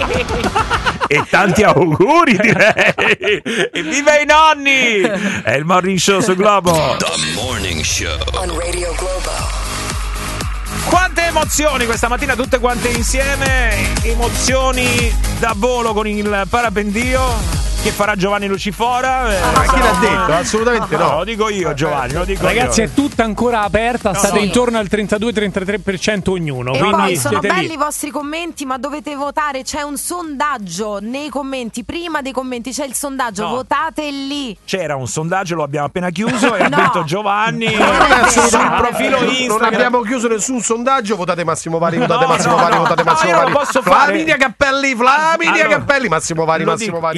E tanti auguri, direi. E viva i nonni! È il Morning Show su Globo. The Morning Show. On Radio Globo. Quante emozioni questa mattina, tutte quante insieme. Emozioni da volo con il parapendio che farà Giovanni Lucifora. Eh, Ma chi l'ha detto? Assolutamente no, no. lo dico io, Giovanni, lo dico Ragazzi, io. è tutta ancora aperta, state sì. intorno al trentadue trentatré per cento ognuno. E quindi poi sono siete belli lì. i vostri commenti, ma dovete votare. C'è un sondaggio nei commenti. Prima dei commenti c'è il sondaggio. No. Votate lì. C'era un sondaggio, lo abbiamo appena chiuso e ha No. vinto Giovanni Non è vero. sul profilo Non Instagram. abbiamo chiuso nessun sondaggio. Votate Massimo Vari, votate No, Massimo no, Vari, no. votate No, Massimo io lo Vari. posso fare. Flaminia Cappelli, Flaminia Allora, Cappelli, Massimo Vari, Lo Massimo dico, Vari. il mio è un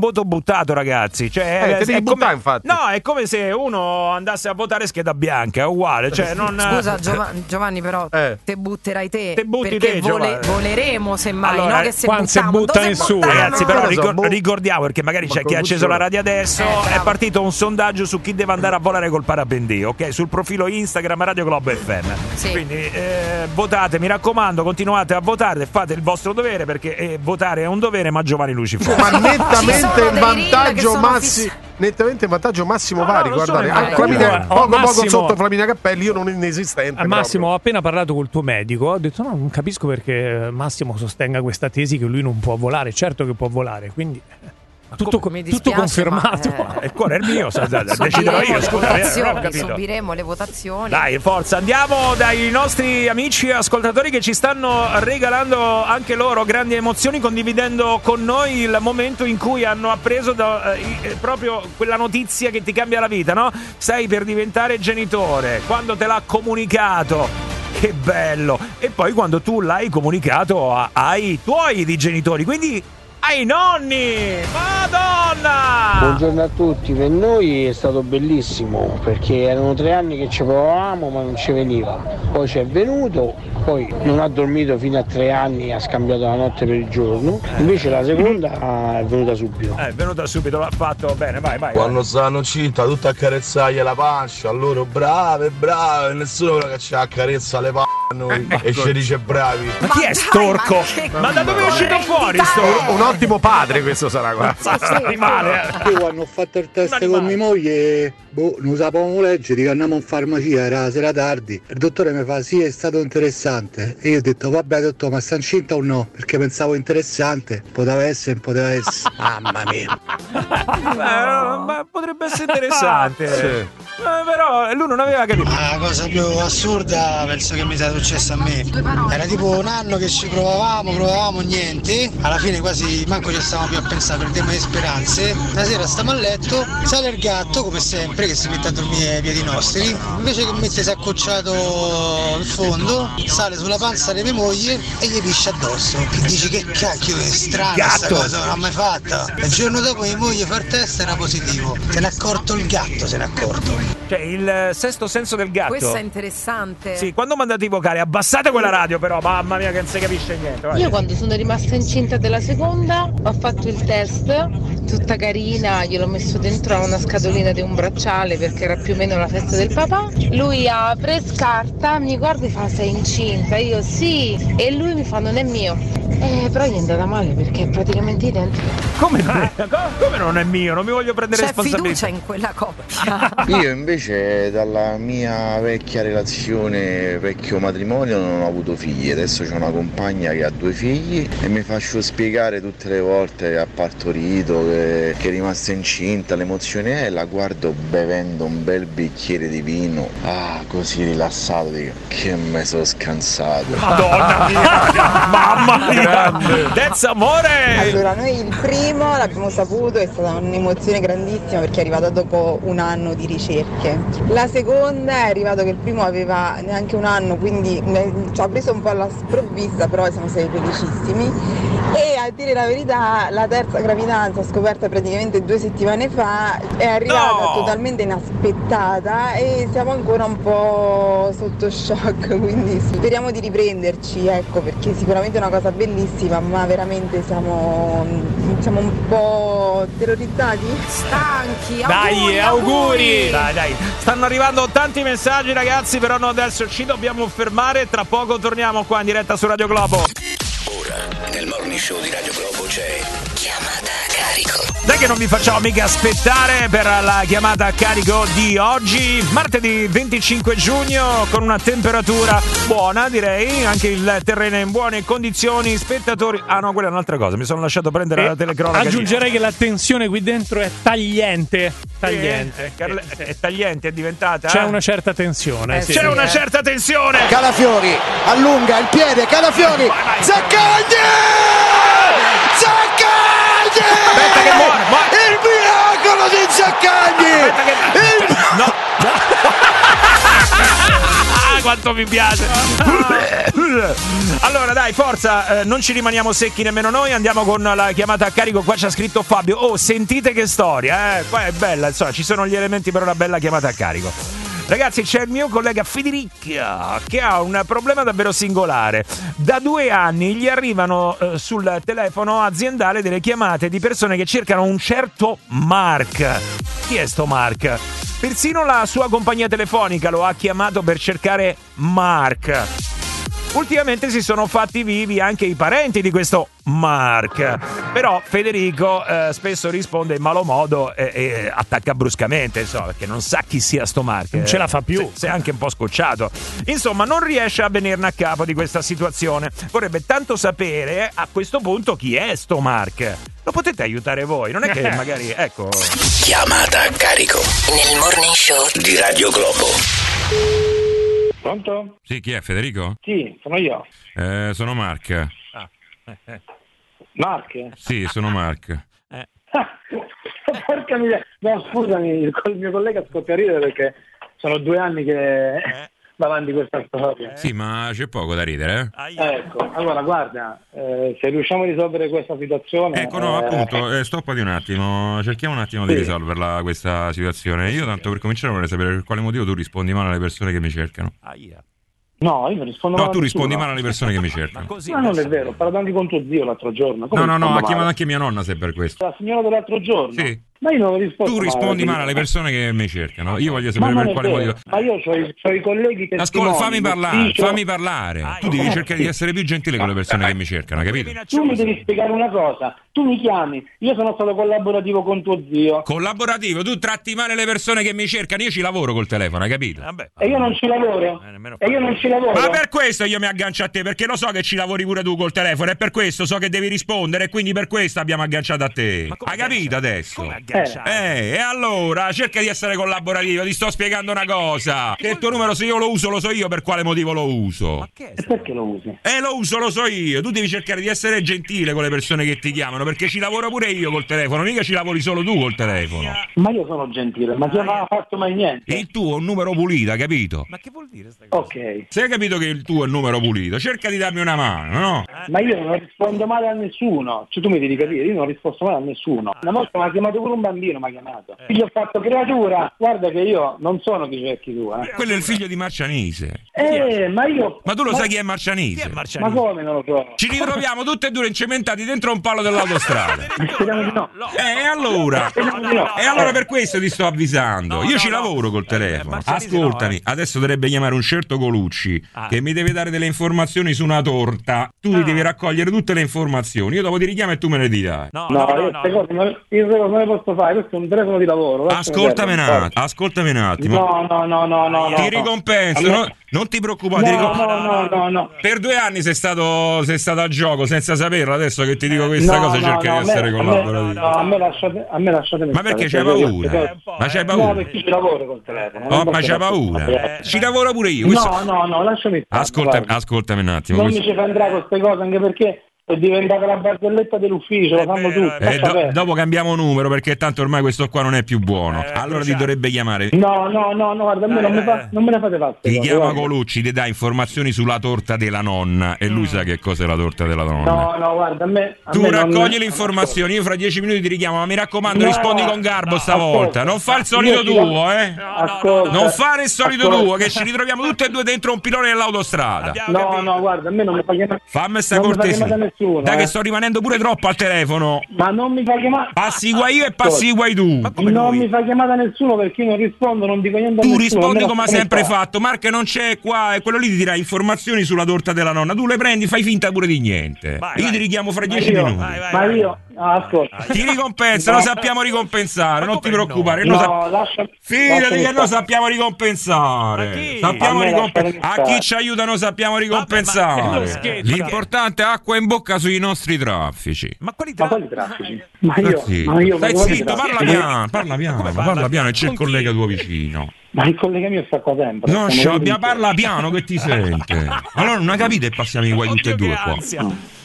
voto buttato, ragazzi. Cioè, Eh, te devi è come, buttare, infatti. No, è come se uno andasse a votare scheda bianca, è uguale. Cioè, non... Scusa Giovanni, Giovanni però Eh. te butterai te, Te butti perché te, vole- Giovanni. voleremo semmai, Allora, no? Che se qua non si buttiamo, butta dove nessuno. buttiamo? Ragazzi, però Non lo so, ricor- boh. ricordiamo, perché magari c'è chi ha acceso la radio adesso, è partito un sondaggio su chi deve andare a volare col parapendio, ok? Sul profilo Instagram Radio Globo F M. Sì. Quindi eh, votate, mi raccomando, continuate a votare, fate il vostro dovere, perché eh, votare è un dovere, ma Giovanni Lucifer. Ma Ci nettamente sono in dei reel che vantaggio sono Massi, nettamente in vantaggio Massimo No, no, Vari, non sono guardate, in ah, vantaggio. Flaminia- Oh, poco poco Massimo- sotto Flaminia Cappelli, io non inesistente. A Massimo, ho proprio. appena parlato col tuo medico, ho detto no, non capisco perché Massimo sostenga questa tesi che lui non può volare. Certo che può volare, quindi tutto, co- Mi tutto dispiace, confermato. ma, eh, Il cuore è il mio, sa- sa- deciderò subiremo io, le scusa, eh, non ho votazioni, capito. subiremo le votazioni. Dai, forza, andiamo dai nostri amici e ascoltatori che ci stanno regalando anche loro grandi emozioni, condividendo con noi il momento in cui hanno appreso da, eh, proprio quella notizia che ti cambia la vita, no? Stai per diventare genitore, quando te l'ha comunicato. Che bello! E poi quando tu l'hai comunicato a- ai tuoi di genitori, quindi ai nonni! Madonna! Buongiorno a tutti, per noi è stato bellissimo perché erano tre anni che ci provavamo ma non ci veniva, poi ci è venuto, poi non ha dormito fino a tre anni, ha scambiato la notte per il giorno, invece la seconda è venuta subito. Eh, è venuta subito, l'ha fatto bene, vai, vai. Quando stanno città, tutta a carezzargli la pancia, a loro brave, brave, nessuno che ci accarezza le palle a noi e ci dice bravi. Ma chi è storco? Ma, da dove è uscito fuori sto? Un ottimo padre questo sarà, guarda. Animale. Io quando ho fatto il test con mia moglie, boh, non sapevamo leggere, che andiamo in farmacia, era sera tardi. Il dottore mi fa: sì, è stato interessante. E io ho detto: vabbè, dottore, ma sta incinta o no? Perché pensavo interessante. Poteva essere, poteva essere. Mamma mia. Eh, ma potrebbe essere interessante. Eh, però lui non aveva capito. La cosa più assurda penso che mi sia successa a me. Era tipo un anno che ci provavamo, provavamo niente. Alla fine quasi manco ci stavamo più a pensare, perdemmo le speranze. Una sera stiamo a letto, sale il gatto come sempre che si mette a dormire ai piedi nostri. Invece che mettersi accocciato in fondo, sale sulla panza di mia moglie e gli piscia addosso. E dici: che cacchio, è strana questa Gatto. cosa, non l'ho mai fatta. Il giorno dopo mia moglie fa il test, era positivo. Se n'è accorto il gatto, se n'è accorto. Cioè, il sesto senso del gatto. Questo è interessante. Sì, quando mandate i vocali, abbassate quella radio, però, mamma mia, che non si capisce niente. vai. Io quando sono rimasta incinta della seconda ho fatto il test, tutta carina, gliel'ho messo dentro a una scatolina di un bracciale perché era più o meno la festa del papà. Lui apre, scarta, mi guarda e fa: sei incinta? Io sì, e lui mi fa: non è mio. Eh, però gli è andata male perché è praticamente identico. Come, come non è mio? Non mi voglio prendere C'è responsabilità. fiducia in quella coppia. Io invece dalla mia vecchia relazione, vecchio matrimonio, non ho avuto figli. Adesso c'ho una compagna che ha due figli e mi faccio spiegare tutte le volte che ha partorito, che, che è rimasta incinta, l'emozione è, la guardo bevendo un bel bicchiere di vino, ah, così rilassato, dico: che me sono scansato. Madonna mia, mamma mia, Dez amore. Allora, noi il primo l'abbiamo saputo, è stata un'emozione grandissima perché è arrivata dopo un anno di ricerche. La seconda è arrivato che il primo aveva neanche un anno, quindi mi- ci ha preso un po' alla sprovvista, però siamo stati felicissimi. E a dire la verità, la terza gravidanza, scoperta praticamente due settimane fa, è arrivata No! totalmente inaspettata e siamo ancora un po' sotto shock, quindi speriamo di riprenderci, ecco, perché sicuramente è una cosa bellissima, ma veramente siamo, siamo un po' terrorizzati. Stanchi, Dai, auguri! Dai, dai. Stanno arrivando tanti messaggi, ragazzi, però no, adesso ci dobbiamo fermare. Tra poco torniamo qua in diretta su Radio Globo. Ora, nel Morning Show di Radio Globo c'è Chiamata a carico. Dai che non vi facciamo mica aspettare per la chiamata a carico di oggi, martedì venticinque giugno, con una temperatura buona, direi, anche il terreno è in buone condizioni, spettatori... Ah no, quella è un'altra cosa, mi sono lasciato prendere E la telecronaca. aggiungerei che la tensione qui dentro è tagliente. Tagliente. È, Carle- è tagliente, è diventata... C'è eh? una certa tensione. Eh, sì. C'è una certa tensione. Calafiori allunga il piede, Calafiori, Zaccagni! Zaccagni! Aspetta che muore, muore. Il miracolo di Zaccagni! Aspetta che... Il... No. Ah, guarda, quanto mi piace. Allora dai, forza, eh, non ci rimaniamo secchi nemmeno noi, andiamo con la chiamata a carico. Qua c'ha scritto Fabio. Oh, sentite che storia, eh? Qua è bella, insomma, ci sono gli elementi per una bella chiamata a carico. Ragazzi, c'è il mio collega Federico che ha un problema davvero singolare. Da due anni gli arrivano eh, sul telefono aziendale delle chiamate di persone che cercano un certo Mark. Chi è sto Mark? Persino la sua compagnia telefonica lo ha chiamato per cercare Mark. Ultimamente si sono fatti vivi anche i parenti di questo Mark. Però Federico eh, spesso risponde in malo modo e, e attacca bruscamente, insomma, perché non sa chi sia sto Mark. Non ce la fa più. Si è anche un po' scocciato. Insomma, non riesce a venirne a capo di questa situazione. Vorrebbe tanto sapere a questo punto chi è sto Mark. Lo potete aiutare voi? Non è che magari, ecco... Chiamata a carico nel morning show di Radio Globo. Pronto? Sì, chi è? Federico? Sì, sono io. Eh, sono Mark. Ah. Mark? Sì, sono Mark. Eh. Porca miseria. No, scusami, il mio collega scoppia a ridere perché sono due anni che eh. va avanti questa storia. Sì, ma c'è poco da ridere, eh? Ecco, allora guarda, eh, se riusciamo a risolvere questa situazione... Ecco, no, eh... appunto, eh, stoppati un attimo, cerchiamo un attimo sì. di risolverla questa situazione. Io tanto per cominciare vorrei sapere per quale motivo tu rispondi male alle persone che mi cercano. Ah, yeah. No, io non rispondo no, male. No, tu rispondi male alle persone che mi cercano. Ma, così, ma non è vero, ho parlato anche con tuo zio l'altro giorno. Come no, no, no, ha chiamato anche mia nonna se per questo. La signora dell'altro giorno? Sì. Ma io non rispondo. Tu rispondi male alle persone che mi cercano. Io voglio sapere per quale motivo. Ma io ho i, ho i colleghi che ascolta, fammi parlare, fammi parlare. Ah, tu devi cercare di essere più gentile con le persone che mi cercano, capito? Tu mi devi spiegare una cosa. Tu mi chiami, io sono stato collaborativo con tuo zio. Collaborativo? Tu tratti male le persone che mi cercano, io ci lavoro col telefono, hai capito? Vabbè. E io non ci lavoro. Eh, e io non ci lavoro. Ma per questo io mi aggancio a te, perché lo so che ci lavori pure tu col telefono e per questo so che devi rispondere e quindi per questo abbiamo agganciato a te. Hai capito adesso? Eh. E allora cerca di essere collaborativo, ti sto spiegando una cosa. Che il tuo numero se io lo uso lo so io per quale motivo lo uso. Ma che e perché lo usi? Eh lo uso lo so io. Tu devi cercare di essere gentile con le persone che ti chiamano, perché ci lavoro pure io col telefono, mica ci lavori solo tu col telefono. Ma io sono gentile, ma io non ho fatto mai niente. Il tuo è un numero pulito, capito? Ma che vuol dire sta cosa? Ok. Se hai capito che il tuo è un numero pulito, cerca di darmi una mano, no? Ma io non rispondo male a nessuno. Cioè tu mi devi capire, io non ho risposto male a nessuno. Una volta mi ha chiamato pure un bambino, mi ha chiamato. Eh. Io ho fatto creatura, guarda che io non sono chi cerchi tu, eh. Quello è il figlio di Marcianise. Eh, ma io... Ma tu lo ma... sai chi è Marcianise? Chi è Marcianise? Ma come non lo so? Ci ritroviamo tutti e due incementati dentro un palo dell'autostrada. Speriamo di no. Eh, e allora? No. E allora per questo ti sto avvisando. Io ci lavoro col telefono. Ascoltami, adesso dovrebbe chiamare un certo Colucci che mi deve dare delle informazioni su una torta. Tu mi devi raccogliere tutte le informazioni. Io dopo ti richiamo e tu me le dirai. No, no, no, io queste cose non, io non le posso fare. Questo è un telefono di lavoro. Ascoltami un attimo, ascoltami un attimo. No, no, no, no, no. Ti ricompenso, no, non ti preoccupare. No, ti ricom- no, no, no, no. Per due anni sei stato, sei stato a gioco senza saperlo. Adesso che ti dico questa no, cosa, no, cerca no, di essere collaborativo. No, a me lasciate, a me lasciate. Ma perché c'hai paura? Ma c'hai paura? No, perché ci lavoro col telefono. Oh, ma c'hai paura? Ci lavoro pure io. No, no, no, lasciami stare. Ascoltami, ascoltami un attimo. Non mi ci prendrai con queste cose, anche perché è diventata la barzelletta dell'ufficio, lo fanno tutti. Eh, do- dopo cambiamo numero perché tanto ormai questo qua non è più buono. Allora ti dovrebbe chiamare. No, no, no, no, guarda, a me non, mi fa, non me ne fate fare. Ti chiama Colucci, ti dà informazioni sulla torta della nonna e lui sa che cos'è la torta della nonna. No, no, guarda, a me a tu me raccogli non... le informazioni, io fra dieci minuti ti richiamo, ma mi raccomando, no, rispondi con garbo no, stavolta. ascolta, non fa il solito tuo, eh. Ascolta, non fare il solito ascolta. tuo, che ci ritroviamo tutti e due dentro un pilone dell'autostrada. No, no, guarda, a me non mi fa chiamare. Fammi sta cortesia. Dai, che sto rimanendo pure troppo al telefono. Ma non mi fa chiamare. Passi guai io e passi guai tu. Non mi fa chiamata nessuno perché io non rispondo, non dico niente a tu nessuno. Tu rispondi come ha sempre fatto. Mark non c'è qua e quello lì ti dirà informazioni sulla torta della nonna. Tu le prendi, fai finta pure di niente. Vai, io vai. Ti richiamo fra dieci minuti. Vai, vai, ma io ah, ascolta. Ti ricompensa, no. Lo sappiamo ricompensare, non ti preoccupare. No, sa- lascia, Fidati che noi sappiamo ricompensare. Sappiamo ricompensare. A chi ci aiuta noi sappiamo ricompensare. L'importante è acqua in bocca sui nostri traffici. Ma quali tra- traffici? Ma io, sì. ma io Stai zitto, parla piano, parla piano, parla piano e c'è il collega tuo vicino. Ma il collega mio sta qua sempre. No, sciabbia, parla piano che ti sente. Allora non hai capito e passiamo i guai tutti e due qua.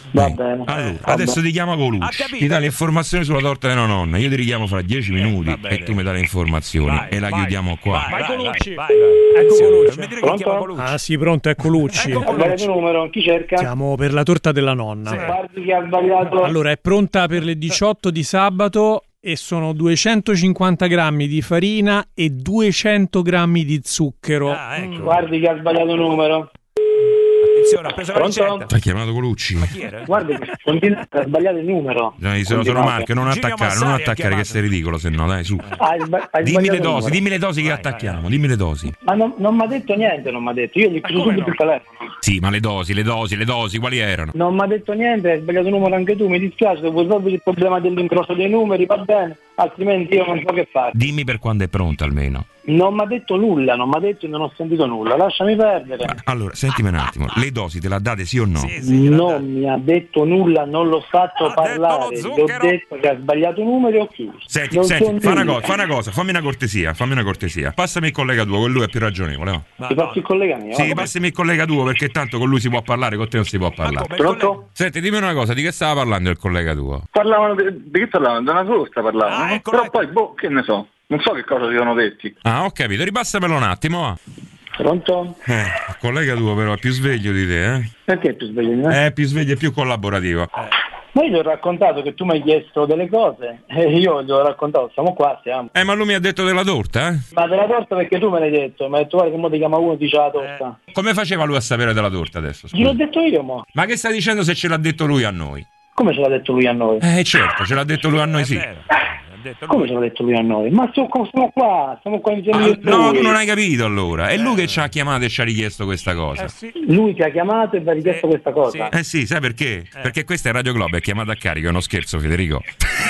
Va bene. Allora, Va adesso bene. ti chiama Colucci, ti dà le informazioni sulla torta della nonna. Io ti richiamo fra dieci minuti e tu mi dai le informazioni Vai, e la vai, chiudiamo qua. Vai, Colucci. Vai, vai. Ecco Colucci. Vedere che chiama Colucci. Ah sì, pronto, è Colucci. Ha sbagliato il numero, chi cerca? Siamo per la torta della nonna. Guardi che ha sbagliato. Allora, è pronta per le diciotto di sabato e sono duecentocinquanta grammi di farina e duecento grammi di zucchero. Ah, ecco. Guardi che ha sbagliato il numero. Attenzione, ha preso la Pronto? ricetta. Ti ha chiamato Colucci? Ma chi era? Guardi che continua a sbagliare il numero. Dai, sono, sono Marco, non Gino attaccare, Massari non ha attaccare che chiamato. sei ridicolo, se no, dai, su. Hai sba- hai Dimmi le sbagliato il dosi, numero. dimmi le dosi che attacchiamo, dimmi le dosi. Ma non, non mi ha detto niente, non mi ha detto. Io gli ho chiuso come subito no? il telefono. Sì, ma le dosi, le dosi, le dosi, quali erano? Non mi ha detto niente, hai sbagliato il numero anche tu, mi dispiace, se vuoi risolvere il problema dell'incrocio dei numeri, va bene, altrimenti io non so che fare. Dimmi per quando è pronta almeno. Non mi ha detto nulla, non mi ha detto e non ho sentito nulla, lasciami perdere. Allora, sentimi un attimo, le dosi te la date sì o no? Non mi ha detto nulla, non l'ho fatto parlare, gli ho detto che ha sbagliato numero e ho chiuso. Senti, Non senti, so fa una, nulla. cosa, fa una cosa, fammi una cortesia, fammi una cortesia. Passami il collega tuo, con lui è più ragionevole. No? Ti passi il collega mio? Sì, va? passami il collega tuo perché tanto con lui si può parlare, con te non si può parlare. Pronto? Senti, dimmi una cosa, di che stava parlando il collega tuo? Parlavano di, di che parlavano? Da una tosta parlavano. Ah, no? ecco, Però ecco. poi, boh, che ne so. Non so che cosa si sono detti. Ah, ho capito, ripassamelo un attimo. Va. Pronto? Eh, il collega tuo però è più sveglio di te, eh? Perché tu svegli? Eh? È più sveglio e più collaborativo. Ma io gli ho raccontato che tu mi hai chiesto delle cose e io gli ho raccontato, siamo qua, siamo. Eh, ma lui mi ha detto della torta, eh? Ma della torta perché tu me l'hai detto, mi hai detto guarda che mo ti chiama uno e dice la torta. Come faceva lui a sapere della torta adesso? Gliel'ho Scusa. detto io, mo. Ma che stai dicendo se ce l'ha detto lui a noi? Come ce l'ha detto lui a noi? Eh, certo, ce l'ha detto lui a noi, sì. Come ce l'ha detto lui a noi? Ma stiamo stiamo qua, stiamo qua insieme. Ah, io e no, lui. tu non hai capito allora. È lui che ci ha chiamato e ci ha richiesto questa cosa. Lui ti ha chiamato e vi ha richiesto questa cosa. Eh sì, sai perché? Perché questa è Radio Globo, è chiamata a carico, è uno scherzo, Federico.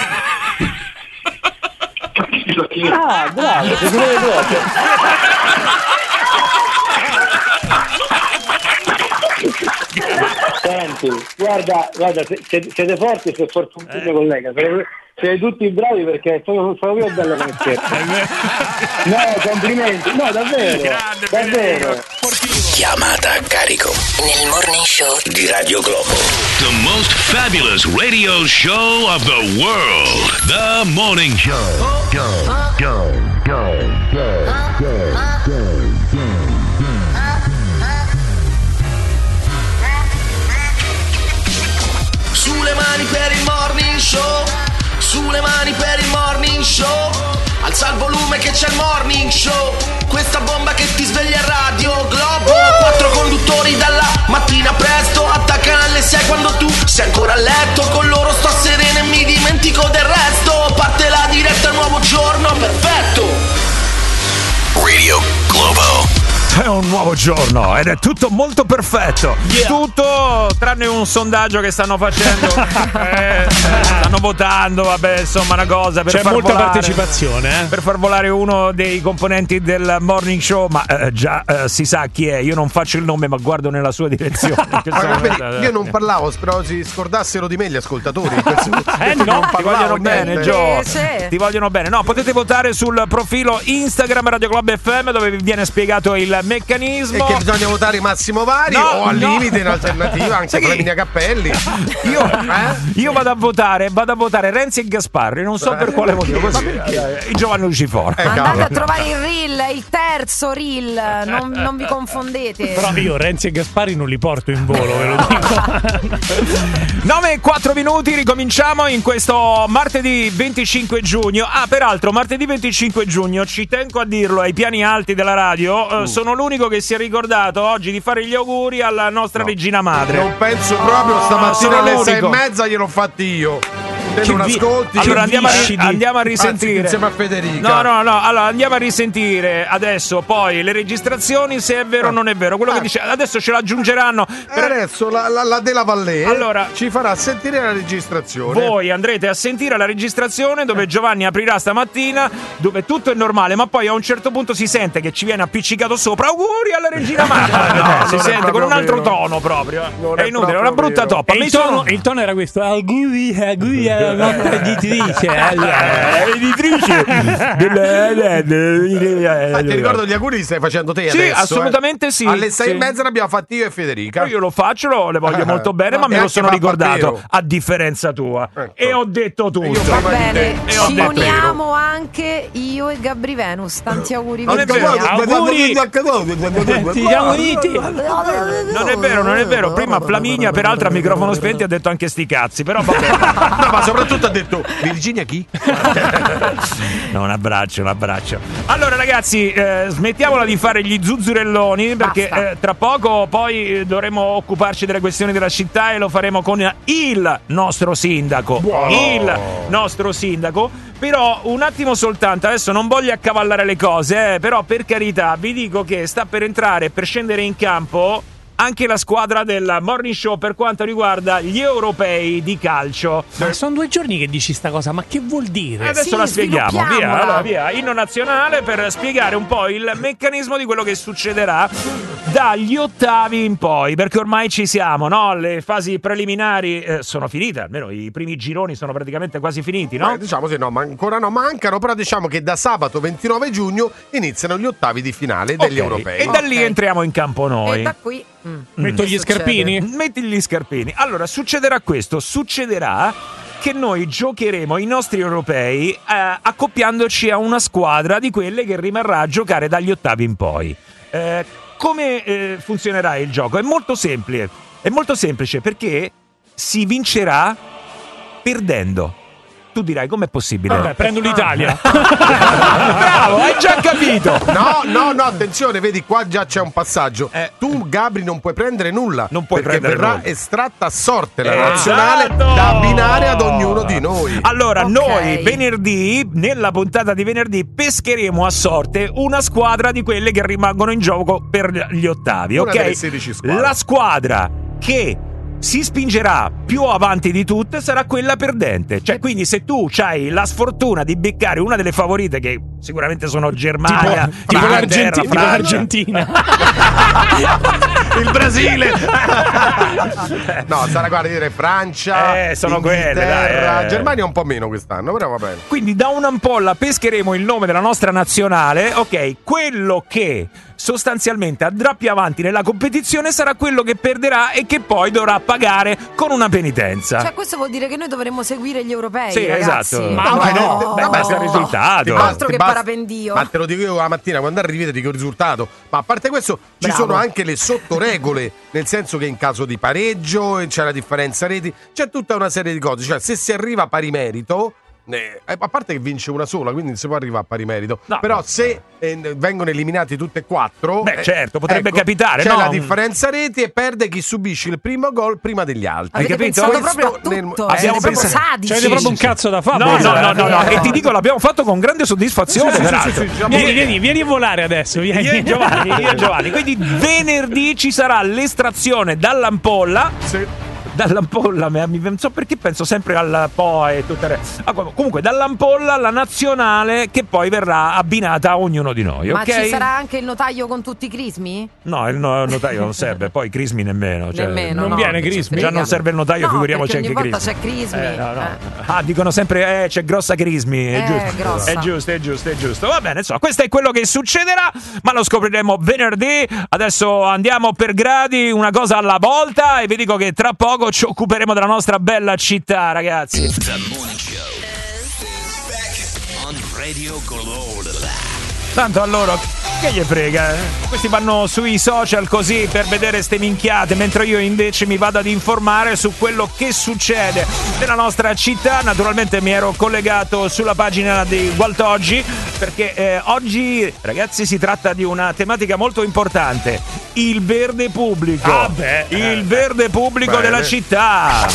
Ah, bravo, ti si vede proprio. Senti, guarda, guarda, se- se- siete forti, siete forti tutti, mio collega. Siete, siete tutti bravi perché sono proprio bello come scherzo. No, complimenti. No, davvero. Davvero. Chiamata a carico Nel morning show di Radio Globo. The most fabulous radio show of the world. The Morning Show. Go, go, go, go, go, go, Sulle mani per il morning show, sulle mani per il morning show. Alza il volume che c'è il morning show. Questa bomba che ti sveglia a Radio Globo. Quattro conduttori dalla mattina presto attaccano alle sei quando tu sei ancora a letto. Con loro sto sereno e mi dimentico del resto. Parte la diretta, nuovo giorno perfetto. Radio Globo. È un nuovo giorno ed è tutto molto perfetto. Yeah. Tutto tranne un sondaggio che stanno facendo. eh, stanno votando, vabbè, insomma, una cosa per C'è far molta volare, partecipazione, eh? per far volare uno dei componenti del morning show, ma eh, già eh, si sa chi è. Io non faccio il nome, ma guardo nella sua direzione. Che Ma sono- vedi, io non parlavo, speravo si scordassero di me gli ascoltatori. Eh no, non ti parlavo vogliono bene, niente. Gio. Sì, sì. Ti vogliono bene. No, potete votare sul profilo Instagram Radio Club F M dove vi viene spiegato il meccanismo. E che bisogna votare Massimo Vari No, o al no. limite in alternativa anche Sai che- Flaminia Cappelli. Io, Eh? io vado a votare, vado a votare Renzi e Gasparri, non so per quale motivo. Così, eh, Giovanni Lucifora. Eh, Andate cavolo. a trovare il reel, il terzo reel, non, non vi confondete. Però io Renzi e Gaspari non li porto in volo, ve lo dico. nove e quattro minuti, ricominciamo in questo martedì venticinque giugno. Ah, peraltro, martedì venticinque giugno, ci tengo a dirlo ai piani alti della radio, eh, sono l'unico che si è ricordato oggi di fare gli auguri alla nostra regina madre. Non penso proprio, stamattina sono alle sei e l'unico. mezza gliel'ho fatti io. Te Che non vi- ascolti. Allora che andiamo a, ri- viscidi. andiamo a risentire. Anzi, insieme a Federica. No, no, no. Allora andiamo a risentire adesso poi le registrazioni, se è vero o non è vero. Quello che dice adesso ce l'aggiungeranno. E adesso la, la, la della Vallée Allora- ci farà sentire la registrazione. Voi andrete a sentire la registrazione dove Giovanni aprirà stamattina, dove tutto è normale, ma poi a un certo punto si sente che ci viene appiccicato sopra. Auguri alla regina madre! No, si non è sente con proprio un altro vero. tono proprio. Non è è inutile, è proprio una brutta vero. toppa. E Mi il, tono, sono- il tono era questo. Auguri, auguri, è un'editrice. È editrice. Ti ricordo gli auguri li stai facendo te sì, adesso? assolutamente eh? sì. Alle sei sì. e mezza ne abbiamo fatti io e Federica. Io lo faccio, lo, le voglio molto bene, ma me lo sono ricordato a differenza tua. Ecco. E ho detto tutto. Va bene, e ho ci detto uniamo anche io e Gabri Venus. Tanti auguri. Non è vero, auguri. Ti siamo uniti. Non è vero, non è vero. Prima Flaminia, peraltro a microfono spenti, ha detto anche sti cazzi. Però vabbè. No, ma soprattutto ha detto Virginia chi? No, un abbraccio, un abbraccio. Allora ragazzi, eh, smettiamola di fare gli zuzzurelloni, perché eh, tra poco poi dovremo occuparci delle questioni della città e lo faremo con il nostro sindaco. Wow. Il nostro sindaco. Però un attimo soltanto, adesso non voglio accavallare le cose, eh, però per carità vi dico che sta per entrare, per scendere in campo anche la squadra del Morning Show per quanto riguarda gli europei di calcio. Ma sono due giorni che dici sta cosa, ma che vuol dire? Adesso sì, la spieghiamo, via, allora, via, inno nazionale per spiegare un po' il meccanismo di quello che succederà dagli ottavi in poi, perché ormai ci siamo, no? Le fasi preliminari eh, sono finite, almeno i primi gironi sono praticamente quasi finiti, no? Eh, diciamo sì, no, ma ancora no, mancano, però diciamo che da sabato ventinove giugno iniziano gli ottavi di finale degli okay. europei. E da lì entriamo in campo noi. E da qui Mm. Metto gli scarpini? Metti gli scarpini. Allora, succederà questo, succederà che noi giocheremo i nostri europei eh, accoppiandoci a una squadra di quelle che rimarrà a giocare dagli ottavi in poi. Eh, come eh, funzionerà il gioco? È molto semplice, è molto semplice perché si vincerà perdendo. Tu dirai, com'è possibile? Vabbè, prendo l'Italia. Bravo, hai già capito. No, no, no, attenzione, vedi qua già c'è un passaggio. Eh, tu, Gabri, non puoi prendere nulla. Non puoi perché prendere verrà nulla. estratta a sorte la Esatto. nazionale da abbinare ad ognuno di noi. Allora, Ok. noi venerdì, nella puntata di venerdì, pescheremo a sorte una squadra di quelle che rimangono in gioco per gli ottavi, Una ok? delle sedici squadre. La squadra che si spingerà più avanti di tutte sarà quella perdente. Cioè, quindi se tu hai la sfortuna di beccare una delle favorite, che sicuramente sono Germania, tipo, tipo, l'Argenti- tipo l'Argentina, il Brasile. No, sarà, guarda, dire Francia, Eh, sono quelle, Inghilterra, dai, eh. Germania un po' meno quest'anno, però va bene. Quindi da un'ampolla pescheremo il nome della nostra nazionale, ok? Quello che sostanzialmente andrà più avanti nella competizione sarà quello che perderà e che poi dovrà pagare con una penitenza. Cioè, questo vuol dire che noi dovremmo seguire gli europei, Sì, ragazzi. esatto. Ma Ma no, no, beh, basta il risultato. Altro Ti che basta- parapendio. Ma te lo dico io la mattina quando arrivi, ti dico il risultato. Ma a parte questo, ci Bravo. sono anche le sottoregole, nel senso che in caso di pareggio c'è la differenza reti, c'è tutta una serie di cose. Cioè, se si arriva a pari merito, eh, a parte che vince una sola, quindi non si può arrivare a pari merito. No. Però se eh, vengono eliminati tutte e quattro, Beh, eh, certo, potrebbe ecco, capitare, c'è no? la differenza reti e perde chi subisce il primo gol prima degli altri. Hai Avete capito? pensato Questo proprio a nel- tutto. abbiamo Siete proprio pensato- sadici. C'avete proprio un cazzo da fare. No, no, no, no, no. Eh. E ti dico, l'abbiamo fatto con grande soddisfazione. Sì, sì, peraltro. sì, sì, sì. Vieni, vieni, vieni a volare adesso. Vieni. Vieni, Giovanni, vieni, Giovanni. Quindi venerdì ci sarà l'estrazione dall'ampolla. Sì. Dall'ampolla, mi- mi- non so perché penso sempre al Po e tutte le... Ah, comunque, dall'ampolla la nazionale che poi verrà abbinata a ognuno di noi, Ma ok? ci sarà anche il notaio con tutti i crismi? No, il no- notaio non serve, poi Crismi nemmeno. Cioè, Nemmeno, non no, viene che Crismi? ci Già frega. non serve il notaio, No, figuriamoci perché anche ogni volta Crismi. c'è Crismi. Eh, no, no. Eh. Ah, dicono sempre eh, c'è grossa Crismi, è Eh, giusto. grossa. È giusto, è giusto, è giusto. Va bene, insomma, questo è quello che succederà, ma lo scopriremo venerdì. Adesso andiamo per gradi, una cosa alla volta, e vi dico che tra poco ci occuperemo della nostra bella città, ragazzi. The Morning Show is back on Radio Globo. Tanto a loro che gli frega, eh? Questi vanno sui social così per vedere ste minchiate, mentre io invece mi vado ad informare su quello che succede nella nostra città. Naturalmente mi ero collegato sulla pagina di Gualtoggi, perché eh, oggi, ragazzi, si tratta di una tematica molto importante: il verde pubblico. Ah, beh, il eh, verde pubblico bene. della città.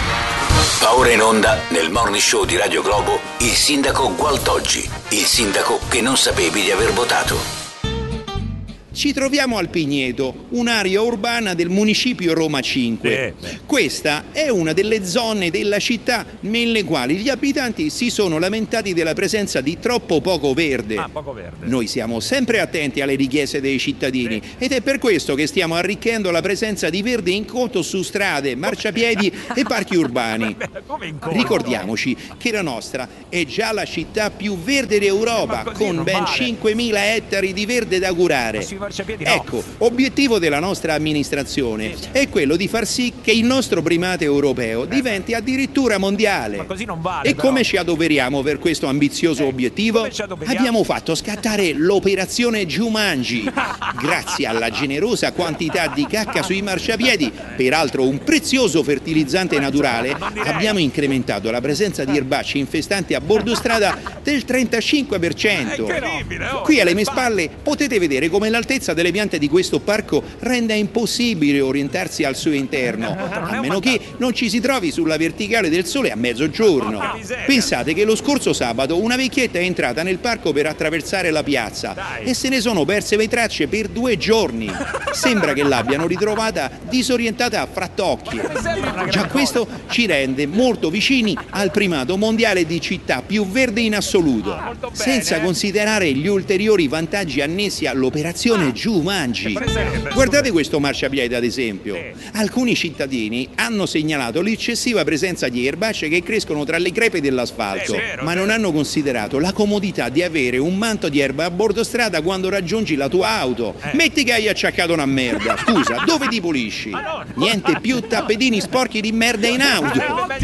Va ora in onda nel Morning Show di Radio Globo il sindaco Gualtoggi, il sindaco che non sapevi di aver votato. Ci troviamo al Pigneto, un'area urbana del municipio Roma cinque. Eh, Questa è una delle zone della città nelle quali gli abitanti si sono lamentati della presenza di troppo poco verde. Ah, poco verde. Noi siamo sempre attenti alle richieste dei cittadini ed è per questo che stiamo arricchendo la presenza di verde in conto su strade, marciapiedi e parchi urbani. Ricordiamoci che la nostra è già la città più verde d'Europa, con ben cinquemila ettari di verde da curare. Ecco, obiettivo della nostra amministrazione è quello di far sì che il nostro primato europeo diventi addirittura mondiale. Ma così non vale, e però. come ci adoperiamo per questo ambizioso obiettivo? Abbiamo fatto scattare l'operazione Jumanji. Grazie alla generosa quantità di cacca sui marciapiedi, peraltro un prezioso fertilizzante naturale, abbiamo incrementato la presenza di erbacce infestanti a bordo strada del trentacinque per cento. Qui alle mie spalle potete vedere come l'altezza delle piante di questo parco renda impossibile orientarsi al suo interno, a meno che non ci si trovi sulla verticale del sole a mezzogiorno. Pensate che lo scorso sabato una vecchietta è entrata nel parco per attraversare la piazza e se ne sono perse le tracce per due giorni. Sembra che l'abbiano ritrovata disorientata a frattocchie. Già questo ci rende molto vicini al primato mondiale di città più verde in assoluto, senza considerare gli ulteriori vantaggi annessi all'operazione Jumanji. Guardate questo marciapiede ad esempio. Alcuni cittadini hanno segnalato l'eccessiva presenza di erbacce che crescono tra le crepe dell'asfalto, ma non hanno considerato la comodità di avere un manto di erba a bordo strada quando raggiungi la tua auto. Metti che hai acciaccato una merda, scusa, dove ti pulisci? Niente più tappetini sporchi di merda in auto.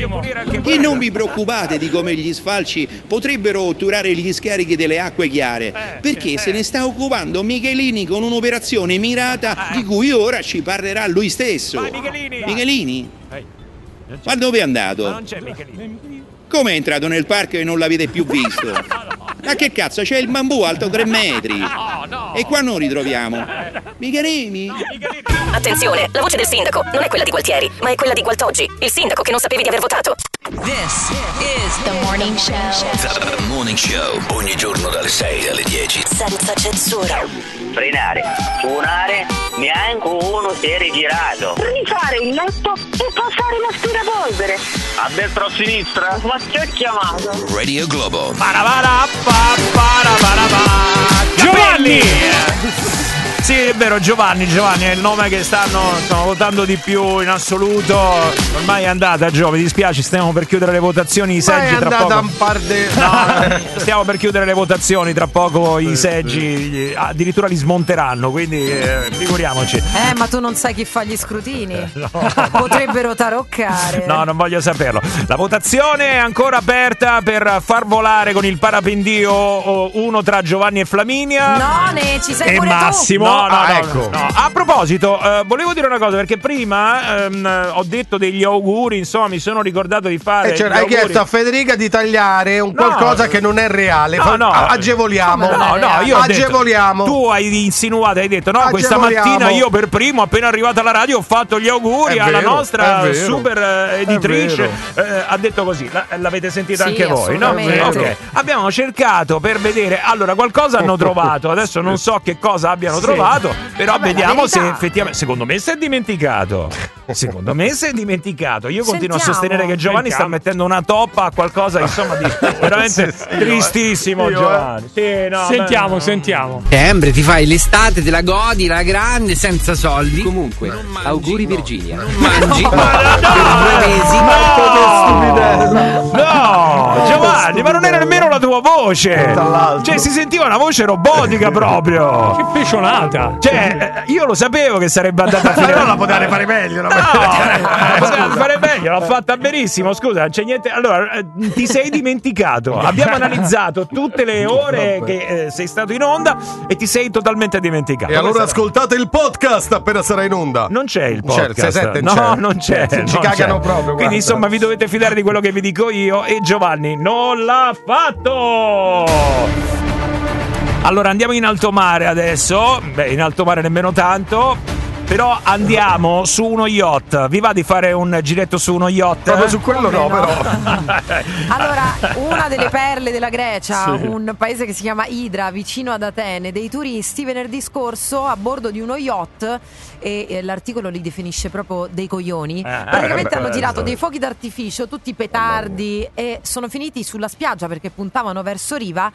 E non vi preoccupate di come gli sfalci potrebbero otturare gli scarichi delle acque chiare, perché se ne sta occupando Michelini con un'operazione mirata di cui ora ci parlerà lui stesso. Michelini! Michelini? Ma dove è andato? Ma non c'è Michelini. Come è entrato nel parco e non l'avete più visto? Ma che cazzo, c'è il bambù alto tre metri! E qua non ritroviamo. Michelini? Attenzione, la voce del sindaco non è quella di Gualtieri, ma è quella di Gualtoggi, il sindaco che non sapevi di aver votato. This is the morning show. The morning show. Ogni giorno dalle sei alle dieci. Senza censura. Frenare, suonare, neanche uno si è rigirato. Rifare il letto e passare l'aspirapolvere. A destra o a sinistra? Ma ti ho chiamato. Radio Globo. Giovanni! Sì, è vero, Giovanni, Giovanni è il nome che stanno, stanno votando di più in assoluto. Ormai è andata, Gio, mi dispiace, stiamo per chiudere le votazioni, i seggi è tra andata poco. un par de... No, stiamo per chiudere le votazioni, tra poco i seggi addirittura li smonteranno, quindi eh, figuriamoci. Eh, ma tu non sai chi fa gli scrutini? No. Potrebbero taroccare. No, non voglio saperlo. La votazione è ancora aperta per far volare con il parapendio uno tra Giovanni e Flaminia. No, ne ci sei e pure Massimo. tu. No, no, ah, no, ecco. no. A proposito, eh, volevo dire una cosa, perché prima ehm, ho detto degli auguri, insomma, mi sono ricordato di fare. Eh, cioè, gli hai auguri. chiesto a Federica di tagliare un No. qualcosa che non è reale. No, Fa- no. a- agevoliamo. No, no, io ho detto- agevoliamo. tu hai insinuato, hai detto no, questa Agevoliamo. mattina io per primo, appena arrivata alla radio, ho fatto gli auguri È alla vero, nostra è vero. super eh, editrice. È Eh, ha detto così, la- l'avete sentita Sì, anche voi, no? assolutamente. Ok. Abbiamo cercato per vedere, allora qualcosa hanno trovato, adesso non so che cosa abbiano Sì. trovato, però Vabbè, vediamo la se verità. effettivamente, secondo me si è dimenticato. Secondo me si è dimenticato. Io continuo a Sentiamo. sostenere che Giovanni sta mettendo una toppa a qualcosa insomma di veramente Sì, sì, io, eh. tristissimo, Io, eh. Giovanni. Sì, no, Sentiamo, beh, sentiamo. Sempre ti fai l'estate, te la godi, la grande, senza soldi. Comunque, auguri Virginia. Non mangi per due mesi. No, no, Giovanni, ma non era nemmeno la tua voce. Cioè, si sentiva una voce robotica proprio. Che pecionata. Cioè, eh, io lo sapevo che sarebbe andata a finire. Però la poteva fare meglio. la No, poteva- eh, poteva fare meglio, l'ho fatta benissimo. Scusa, non c'è niente. Allora, eh, ti sei dimenticato. Abbiamo analizzato tutte le ore che eh, sei stato in onda e ti sei totalmente dimenticato. E allora Questa- ascoltate il podcast appena sarà in onda. Non c'è il C'è, il podcast. sei sette no, c'è. non c'è. Ci non cagano c'è. proprio, Quindi, guarda. insomma, vi dovete fidare di quello che vi dico io. E Giovanni non l'ha fatto. Allora, andiamo in alto mare adesso. Beh, in alto mare nemmeno tanto. però andiamo su uno yacht. Vi va di fare un giretto su uno yacht? Proprio su quello no, no. però. Allora, una delle perle della Grecia, Sì. un paese che si chiama Idra, vicino ad Atene, dei turisti venerdì scorso a bordo di uno yacht, e eh, l'articolo li definisce proprio dei coglioni. Ah, Praticamente eh, hanno eh, tirato eh, dei fuochi d'artificio, tutti petardi, e sono finiti sulla spiaggia perché puntavano verso riva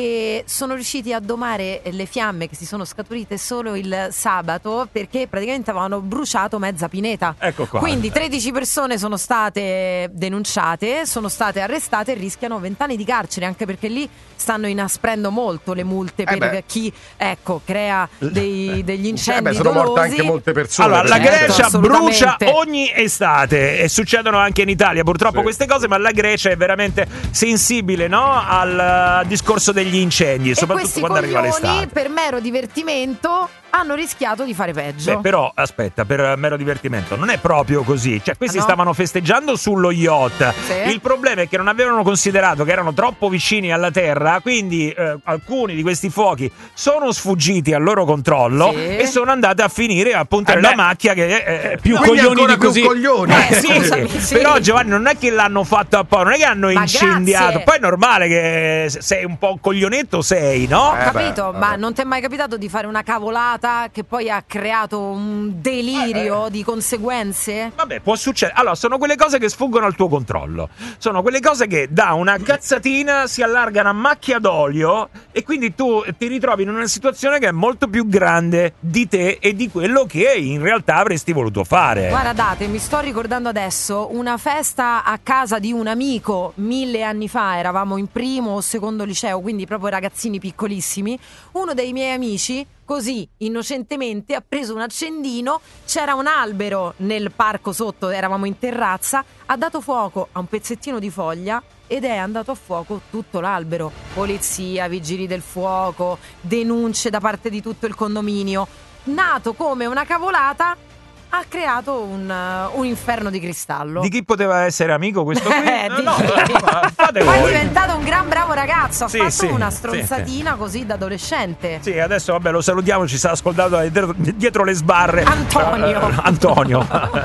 e sono riusciti a domare le fiamme che si sono scaturite solo il sabato, perché praticamente avevano bruciato mezza pineta. Ecco qua. Quindi tredici persone sono state denunciate, sono state arrestate e rischiano vent'anni di carcere, anche perché lì stanno inasprendo molto le multe per beh. chi, ecco, crea dei, degli Eh incendi beh, sono dolosi. morte anche molte persone. Allora, la perché- Grecia assolutamente. brucia ogni estate e succedono anche in Italia purtroppo Sì. queste cose, ma la Grecia è veramente sensibile, no? Al uh, discorso degli incendi, E soprattutto questi quando arriva coglioni, l'estate. per mero divertimento, hanno rischiato di fare peggio. Beh, però aspetta, per mero divertimento non è proprio così. Cioè, questi Ah, no? stavano festeggiando sullo yacht. Sì. Il problema è che non avevano considerato che erano troppo vicini alla terra, quindi eh, alcuni di questi fuochi sono sfuggiti al loro controllo Sì. e sono andati a finire appunto Eh nella beh, macchia che è più Quindi coglioni ancora di più così. coglioni. Eh, sì, scusami, sì. Però Giovanni non è che l'hanno fatto apposta, non è che hanno Ma incendiato. grazie. Poi è normale che sei un po' coglionetto, sei, no? Ho Eh, capito, beh, ma vabbè. non ti è mai capitato di fare una cavolata che poi ha creato un delirio di conseguenze? Vabbè, può succedere. Allora, sono quelle cose che sfuggono al tuo controllo. Sono quelle cose che da una cazzatina si allargano a macchia d'olio e quindi tu ti ritrovi in una situazione che è molto più grande di te e di quello che in realtà avresti voluto fare. Guardate, mi sto ricordando adesso una festa a casa di un amico mille anni fa, eravamo in primo o secondo liceo, quindi proprio ragazzini piccolissimi. Uno dei miei amici, così innocentemente, ha preso un accendino, c'era un albero nel parco sotto, eravamo in terrazza, ha dato fuoco a un pezzettino di foglia ed è andato a fuoco tutto l'albero. Polizia, vigili del fuoco, denunce da parte di tutto il condominio. Nato come una cavolata, ha creato un, uh, un inferno di cristallo. Di chi poteva essere amico questo qui? Eh, No, di no, chi? fate Poi è voi. diventato un gran bravo ragazzo, ha Sì, fatto sì, una sì, stronzatina così da adolescente. Sì, adesso vabbè, lo salutiamo, ci sta ascoltando dietro, dietro le sbarre. Antonio. Eh, Antonio.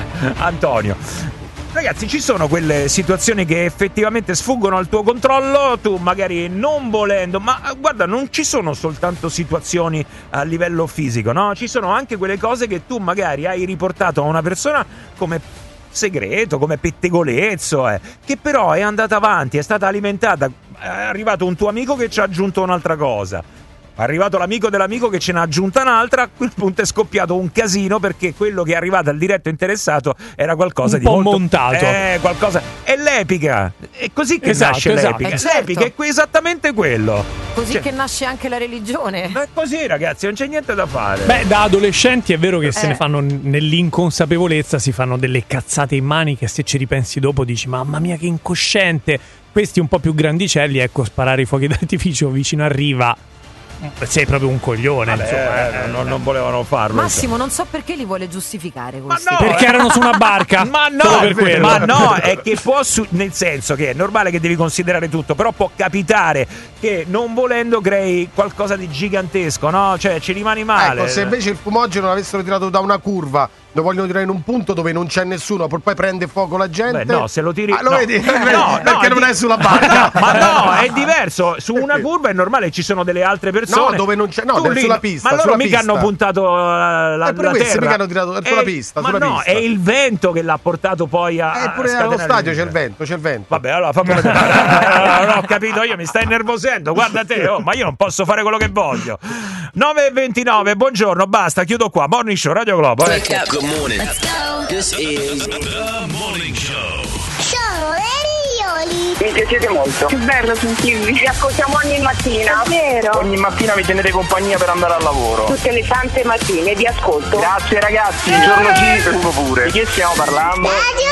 Antonio. Ragazzi, ci sono quelle situazioni che effettivamente sfuggono al tuo controllo, tu magari non volendo, ma guarda, non ci sono soltanto situazioni a livello fisico, no? Ci sono anche quelle cose che tu magari hai riportato a una persona come segreto, come pettegolezzo, eh, che però è andata avanti, è stata alimentata, è arrivato un tuo amico che ci ha aggiunto un'altra cosa. È arrivato l'amico dell'amico che ce n'ha aggiunta un'altra, a quel punto è scoppiato un casino perché quello che è arrivato al diretto interessato era qualcosa Un di po' molto montato. Eh, qualcosa. È l'epica. È così che Esatto, nasce esatto. l'epica. Eh, certo. L'epica è que- esattamente quello. Così Cioè, che nasce anche la religione. è così, ragazzi, non c'è niente da fare. Beh, da adolescenti è vero che se Eh. ne fanno nell'inconsapevolezza, si fanno delle cazzate in mani che se ci ripensi dopo dici mamma mia che incosciente. Questi un po' più grandicelli, ecco, sparare i fuochi d'artificio vicino a riva, sei proprio un coglione. Vabbè, insomma, eh, non, non volevano farlo. Massimo, non so perché li vuole giustificare questi. no, perché erano su una barca. Ma Solo no, per quello. ma no, è che può su- nel senso che è normale che devi considerare tutto, però può capitare che non volendo crei qualcosa di gigantesco, no? Cioè ci rimani male. Ecco, se invece il fumogeno l'avessero tirato da una curva, lo vogliono tirare in un punto dove non c'è nessuno, poi prende fuoco la gente. Beh, no, se lo tiri Ah, lo no. vedi? No, perché no, non di- è sulla barca. Ma no, è diverso. Su una curva è normale, ci sono delle altre persone. No, dove non c'è- no, Tu del- lì- sulla pista, Ma loro sulla mica pista. hanno puntato uh, la, Eh, pure la questi terra. mica hanno tirato sulla Eh, pista, Ma sulla no, pista. è il vento che l'ha portato poi a. Eh, pure a allo scatenare stadio il- c'è il vento, c'è il vento. Vabbè, allora fammi vedere. Allora, non ho capito io, mi stai innervosendo. Guarda te, oh, ma io non posso fare quello che voglio. nove e ventinove, buongiorno, basta, chiudo qua. Morning Show, Radio Globo. Ecco. Good morning. This is the morning show. Sono Erioli. Mi piacete molto. Che bello sentirvi. Vi ascoltiamo ogni mattina. È vero. Ogni mattina mi tenete compagnia per andare al lavoro. Tutte le sante mattine vi ascolto. Grazie ragazzi, il giorno G uno pure. Di che stiamo parlando?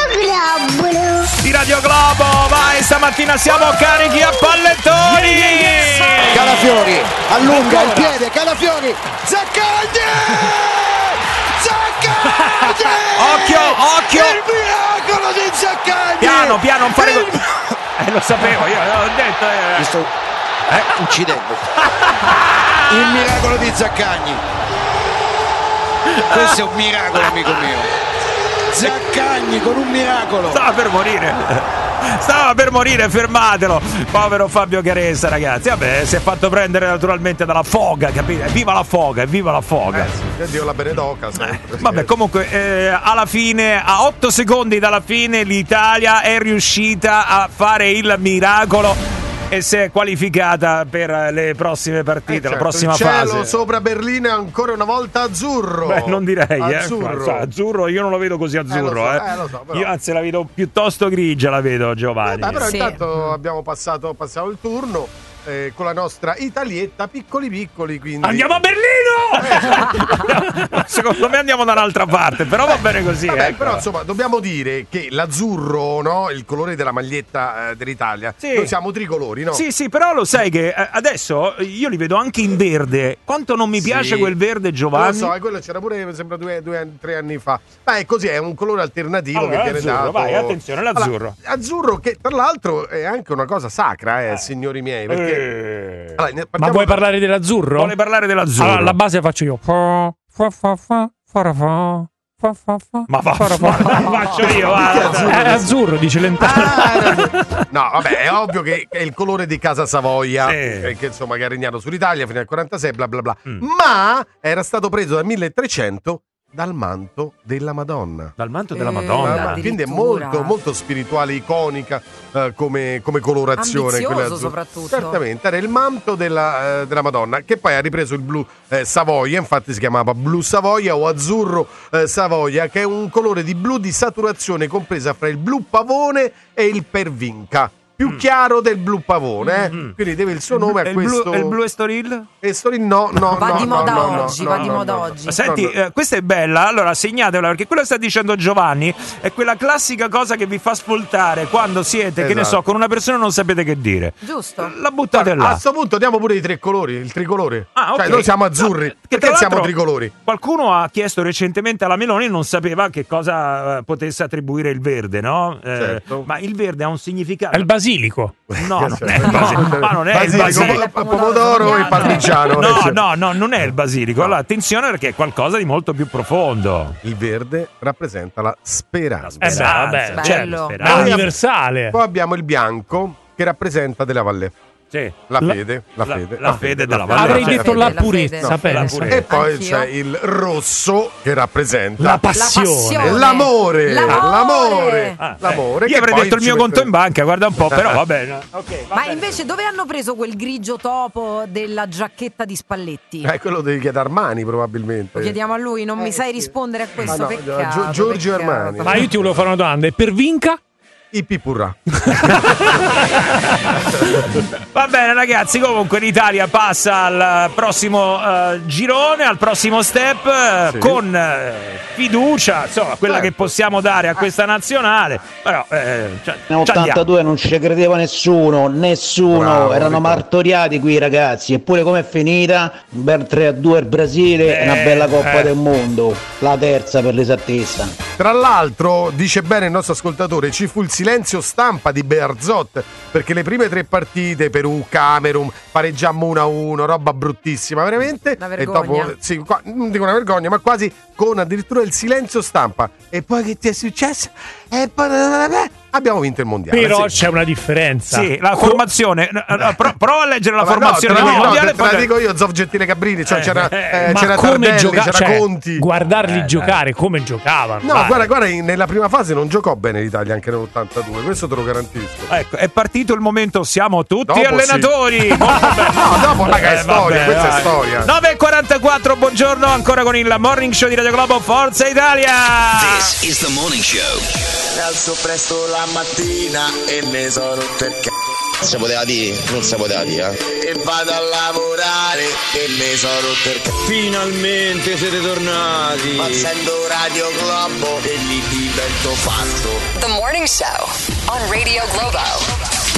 Radio Globo. Di Radio Globo, vai, stamattina siamo carichi a pallettoni. Calafiori allunga il piede, Calafiori, Zaccagni! Zaccagni! Occhio, occhio! Il miracolo di Zaccagni! Piano, piano, non fare Il- co- Eh, lo sapevo, io l'ho detto. Eh. Mi sto eh, uccidendo. Il miracolo di Zaccagni. Questo è un miracolo, amico mio. Zaccagni con un miracolo. Stava per morire. Stava per morire, fermatelo. Povero Fabio Caressa, ragazzi. Vabbè, si è fatto prendere naturalmente dalla foga, capite? Viva la foga, viva la foga. Eh sì, Dio la benedoca. Eh, vabbè, comunque, eh, alla fine, a otto secondi dalla fine, l'Italia è riuscita a fare il miracolo e si è qualificata per le prossime partite, eh certo, la prossima il cielo fase. Sopra Berlino è ancora una volta azzurro. Beh, non direi, azzurro. Eh. Azzurro, io non lo vedo così azzurro, eh. Lo so, eh. eh, lo so, però. Io anzi la vedo piuttosto grigia, la vedo, Giovanni. Eh, beh, però sì. intanto abbiamo passato, passiamo il turno eh, con la nostra Italietta piccoli piccoli, quindi andiamo a Berlino! Secondo me andiamo da un'altra parte, però va bene così. Vabbè, ecco. però insomma dobbiamo dire che l'azzurro, no, il colore della maglietta eh, dell'Italia, sì. Noi siamo tricolori, no? Sì, sì, però lo sai che eh, adesso io li vedo anche in verde. Quanto non mi Sì. piace quel verde, Giovanni? Lo so, e quello c'era pure, mi sembra due, due, tre anni fa. Ma è così, è un colore alternativo Allora, che viene azzurro, dato. vai, attenzione, l'azzurro. Allora, azzurro che tra l'altro è anche una cosa sacra, eh, signori miei, perché Eh. allora, ne- Ma partiamo vuoi da- parlare dell'azzurro? Vuole parlare dell'azzurro. Allora, la base faccio io. Fa, fa, fa, fa, fa, fa, fa, fa, fa, Ma va, fa, fa, fa. faccio io, È guarda. azzurro, dice Lentano. No, vabbè, è ovvio che è il colore di Casa Savoia, Sì. eh, che insomma che ha regnato sull'Italia fino al quarantasei, bla bla bla. Mm. Ma era stato preso dal milletrecento dal manto della Madonna. Dal manto della Eh, Madonna. Ma- quindi è addirittura. molto molto spirituale, iconica eh, come, come colorazione. Ambizioso quella azzurra. soprattutto. Certamente, era il manto della, eh, della Madonna, che poi ha ripreso il blu eh, Savoia, infatti si chiamava blu Savoia o azzurro eh, Savoia, che è un colore di blu di saturazione compresa fra il blu pavone e il pervinca. Più Mm. chiaro del blu pavone, eh? Quindi deve il suo nome E a il blu- questo. e il blu Estoril? Estoril no, no, Va no, di no, moda no, no, oggi, no, va no, di no, moda no. oggi. Ma senti, No, no. eh, questa è bella, allora segnatela perché quello che sta dicendo Giovanni è quella classica cosa che vi fa sfoltare quando siete, che ne Esatto. so, con una persona e non sapete che dire. Giusto. La buttate A là. questo punto diamo pure i tre colori, il tricolore. Ah, ok. Cioè, noi siamo azzurri. No, che Perché tra siamo l'altro tricolori? Qualcuno ha chiesto recentemente alla Meloni e non sapeva che cosa eh, potesse attribuire il verde, no? Eh, Certo. Ma il verde ha un significato. È il basilico. No, non è il basilico. Ma non è il Basilico, basilico. po- pomodoro e parmigiano. No, eh, no, no, non è il basilico. Allora, attenzione perché è qualcosa di molto più profondo. Il verde rappresenta la speranza. Eh beh, vabbè, Bello. certo, Speranza. è universale. Poi abbiamo il bianco che rappresenta della Valle. Sì. La La- fede, la, la- fede, la fede della fede. Valle. Avrei Certo. detto la fede, la purezza, fede. pensa. No, la E poi Anch'io. c'è il rosso che rappresenta La passione. passione. l'amore, L'amore. l'amore, Ah, l'amore. eh. Io che avrei poi detto il ci mio mette- conto in banca, guarda un po', però va bene. Ok, va Ma bene. invece dove hanno preso quel grigio topo della giacchetta di Spalletti? Eh, quello devi chiedere Armani probabilmente. Lo chiediamo a lui, non mi sai rispondere a questo, Ah, no, peccato. Gio- Giorgio peccato. Armani. Ma io ti volevo fare una domanda. E per Vinca? I pipurra. Va bene ragazzi, comunque l'Italia passa al prossimo eh, girone, al prossimo step eh, Sì. con eh, fiducia, insomma, quella Certo. che possiamo dare a questa nazionale. Però eh, cioè, Nel ci andiamo. ottantadue non ci credeva nessuno, nessuno, Bravo, erano Enrico. martoriati qui ragazzi, eppure com'è finita? Un bel tre a due il Brasile e una Eh, bella Coppa eh. del Mondo, la terza per l'esattezza. Tra l'altro, dice bene il nostro ascoltatore, ci fu il silenzio stampa di Bearzot, perché le prime tre partite, Perù, Camerun, pareggiammo uno a uno, roba bruttissima, veramente. Una E vergogna. dopo, sì, qua- non dico una vergogna, ma quasi con addirittura il silenzio stampa. E poi che ti è successo? E poi abbiamo vinto il mondiale. Però sì. c'è una differenza. Sì, la Co- formazione. no, no, pro- prova a leggere la Ma no, formazione te la del dico- mondiale. te la poi- dico io, Zof Gentile Cabrini, cioè Eh, c'era, eh, eh, Ma c'era come Tardelli, giocare? c'era Cioè, Conti. guardarli Eh, giocare come giocavano. No, dai. guarda, guarda, in- nella prima fase non giocò bene l'Italia anche nell'ottantadue, questo te lo garantisco. Ecco, è partito il momento, siamo tutti Dopo allenatori. sì. Molto bene. No, dopo raga è Eh, storia, vabbè, questa vai. è storia. nove e quarantaquattro, buongiorno ancora con il Morning Show di Radio Globo, Forza Italia. This is the morning show. Mi alzo presto la mattina e mi sono rotto il c***o. Si poteva dire, non si poteva dire, eh. E vado a lavorare e mi sono rotto il c***o. Finalmente siete tornati. Ma sento Radio Globo e lì divento fatto. The Morning Show on Radio Globo.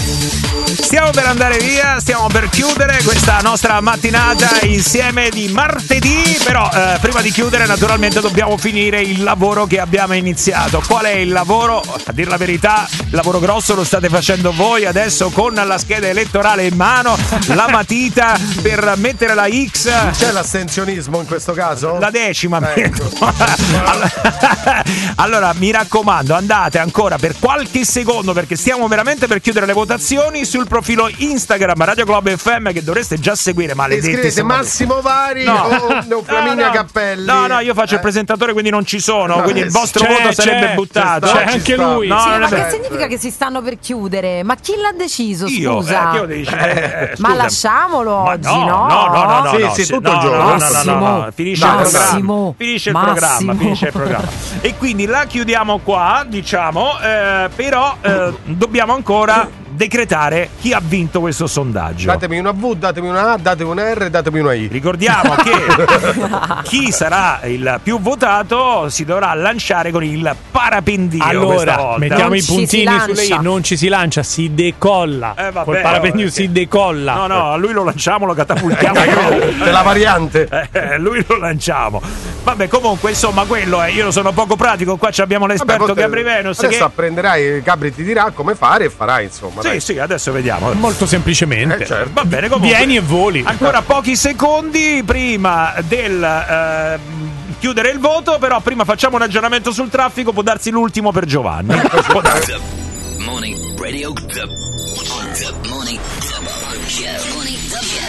Stiamo per andare via, stiamo per chiudere questa nostra mattinata insieme di martedì, però eh, prima di chiudere naturalmente dobbiamo finire il lavoro che abbiamo iniziato. Qual è il lavoro? A dir la verità, il lavoro grosso lo state facendo voi adesso con la scheda elettorale in mano, la matita per mettere la X. C'è l'astensionismo in questo caso? La decima. Ecco. allora, allora mi raccomando, andate ancora per qualche secondo perché stiamo veramente per chiudere le votazioni sul profilo Instagram Radio Globo F M che dovreste già seguire, maledetti. Scrivete Massimo Vari no. o Flaminia no, no. Cappelli. No, no, io faccio eh. il presentatore, quindi non ci sono, no, quindi il vostro c'è, voto sarebbe c'è, buttato. C'è anche lui. No, sì, non ma è che vero. significa che si stanno per chiudere? Ma chi l'ha deciso, Io, scusa? eh, che io dici, eh, ma scusa. lasciamolo Ma oggi, no, no? no, no, no, no, sì, no, sì, sì, tutto no, il giorno. no, no, no, Massimo, no, no, finisce Massimo, il programma. Finisce il Massimo. programma, finisce il programma. E quindi la chiudiamo qua, diciamo, eh, però eh, dobbiamo ancora decretare chi ha vinto questo sondaggio. Datemi una V, datemi una A, datemi una R, datemi una I. Ricordiamo che chi sarà il più votato si dovrà lanciare con il parapendio. Allora, mettiamo Non i ci puntini si sulle I, lancia. non ci si lancia, si decolla. Eh, vabbè, Col parapendio vabbè, si decolla. No, no, a lui lo lanciamo, lo catapultiamo. È la variante. Eh, lui lo lanciamo. Vabbè, comunque, insomma, quello è. Io sono poco pratico. Qua abbiamo l'esperto Vabbè, Gabri Venus. Adesso Che... apprenderai, Gabri ti dirà come fare e farai, insomma. Sì, dai. sì, adesso vediamo. Molto semplicemente. Eh, certo. Va bene, comunque. Vieni e voli. Ancora pochi secondi prima del eh, chiudere il voto, però prima facciamo un aggiornamento sul traffico, può darsi l'ultimo per Giovanni. Può darsi. Morning Radio. The, the morning. The morning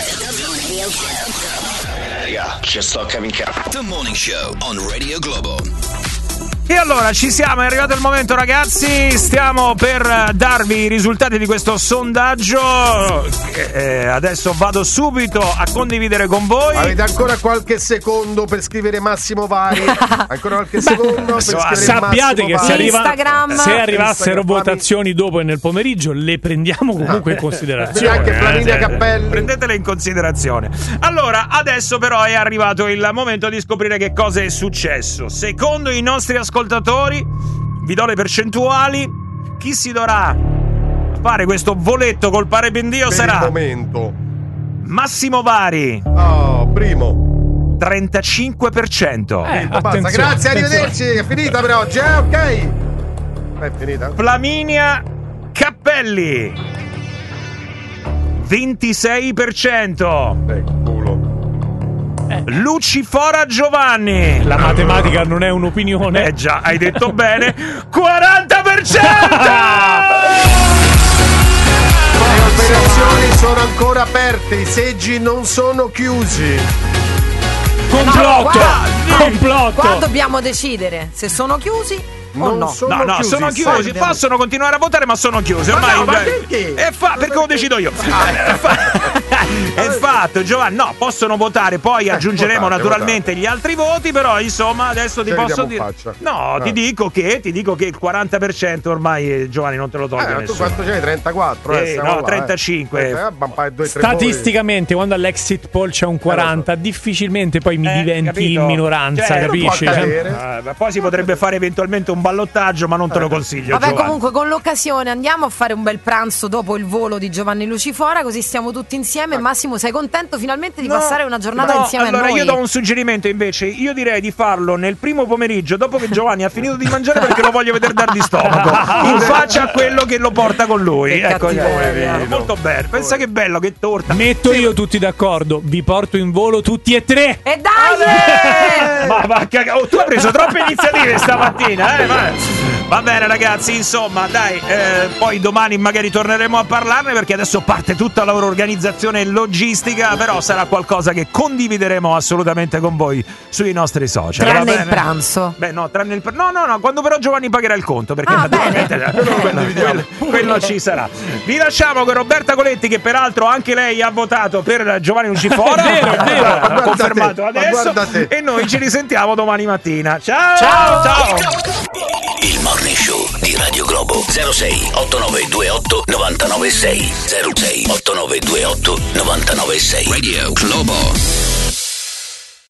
show. Raga, ci sto cavicando. The morning show on Radio Globo. E allora ci siamo, è arrivato il momento ragazzi, stiamo per darvi i risultati di questo sondaggio, eh, adesso vado subito a condividere con voi. Avete ancora qualche secondo per scrivere Massimo Vari? Ancora qualche secondo per scrivere sappiate Massimo che Vari? se, arriva, Instagram. se arrivassero Instagram. votazioni dopo e nel pomeriggio le prendiamo comunque in Sì, considerazione. anche Flaminia eh. Cappelli. Prendetele in considerazione. Allora, adesso però è arrivato il momento di scoprire che cosa è successo. Secondo i nostri ascoltatori, vi do le percentuali. Chi si dovrà fare questo voletto col parapendio Per sarà il momento. Massimo Vari, Oh, primo. trentacinque per cento. Eh, Basta, attenzione, grazie, attenzione. arrivederci. È finita per oggi, eh? Ok. È finita? Flaminia Cappelli, ventisei per cento. Eh, culo. Lucifora Giovanni, La matematica non è un'opinione. eh già, hai detto bene, quaranta per cento. Le operazioni sono ancora aperte, i seggi non sono chiusi. Complotto! qua- Complotto! Qua dobbiamo decidere se sono chiusi o Non no. sono No, no, chiusi, sono chiusi, salve. possono continuare a votare ma sono chiusi. Ormai no, ma perché? È fa- perché lo decido io. È, fa- è fatto, Giovanni. No, possono votare, poi aggiungeremo votate, naturalmente gli altri voti, però insomma, adesso ti Ci posso vediamo dire. in faccia. No, Eh. ti dico che ti dico che il quaranta per cento ormai eh, Giovanni non te lo toglie Eh, tu nessuno. quanto c'hai? trentaquattro? Eh, Sì, siamo no, là, eh. trentacinque. Eh, eh, ma fai due, tre Statisticamente, quando all'exit poll c'è un quaranta, difficilmente poi mi Eh, diventi capito? in minoranza, Cioè, non capisci? può accadere. Eh, ma poi si potrebbe fare eventualmente un ballottaggio, ma non te lo consiglio. Vabbè, Giovanni. comunque con l'occasione andiamo a fare un bel pranzo dopo il volo di Giovanni Lucifora, così stiamo tutti insieme. Massimo, sei contento finalmente di No, passare una giornata no, insieme allora a noi? io do un suggerimento invece. Io direi di farlo nel primo pomeriggio dopo che Giovanni ha finito di mangiare, perché lo voglio vedere dar di stomaco in faccia a quello che lo porta con lui. Che Ecco, cattiveria. eh, molto bene. Pensa che bello, che torta. Metto io tutti d'accordo, vi porto in volo tutti e tre. E dai! Ma va a cagare. Oh, tu hai preso troppe iniziative stamattina, eh? Va. Va bene ragazzi, insomma dai, eh, poi domani magari torneremo a parlarne, perché adesso parte tutta la loro organizzazione e logistica, però sarà qualcosa che condivideremo assolutamente con voi sui nostri social. va Tranne il bene? pranzo. Beh no, tranne il pr- no no no, quando però Giovanni pagherà il conto, perché Ah, naturalmente eh, quello, quello- quello ci sarà. Vi lasciamo con Roberta Coletti, che peraltro anche lei ha votato per Giovanni Lucifora. È vero, è vero. L'ha Guarda confermato te, ma adesso, guarda te. e noi ci risentiamo domani mattina. Ciao Ciao. ciao. Il Morning Show di Radio Globo. zero sei otto nove due otto nove nove sei zero sei otto nove due otto nove nove sei Radio Globo.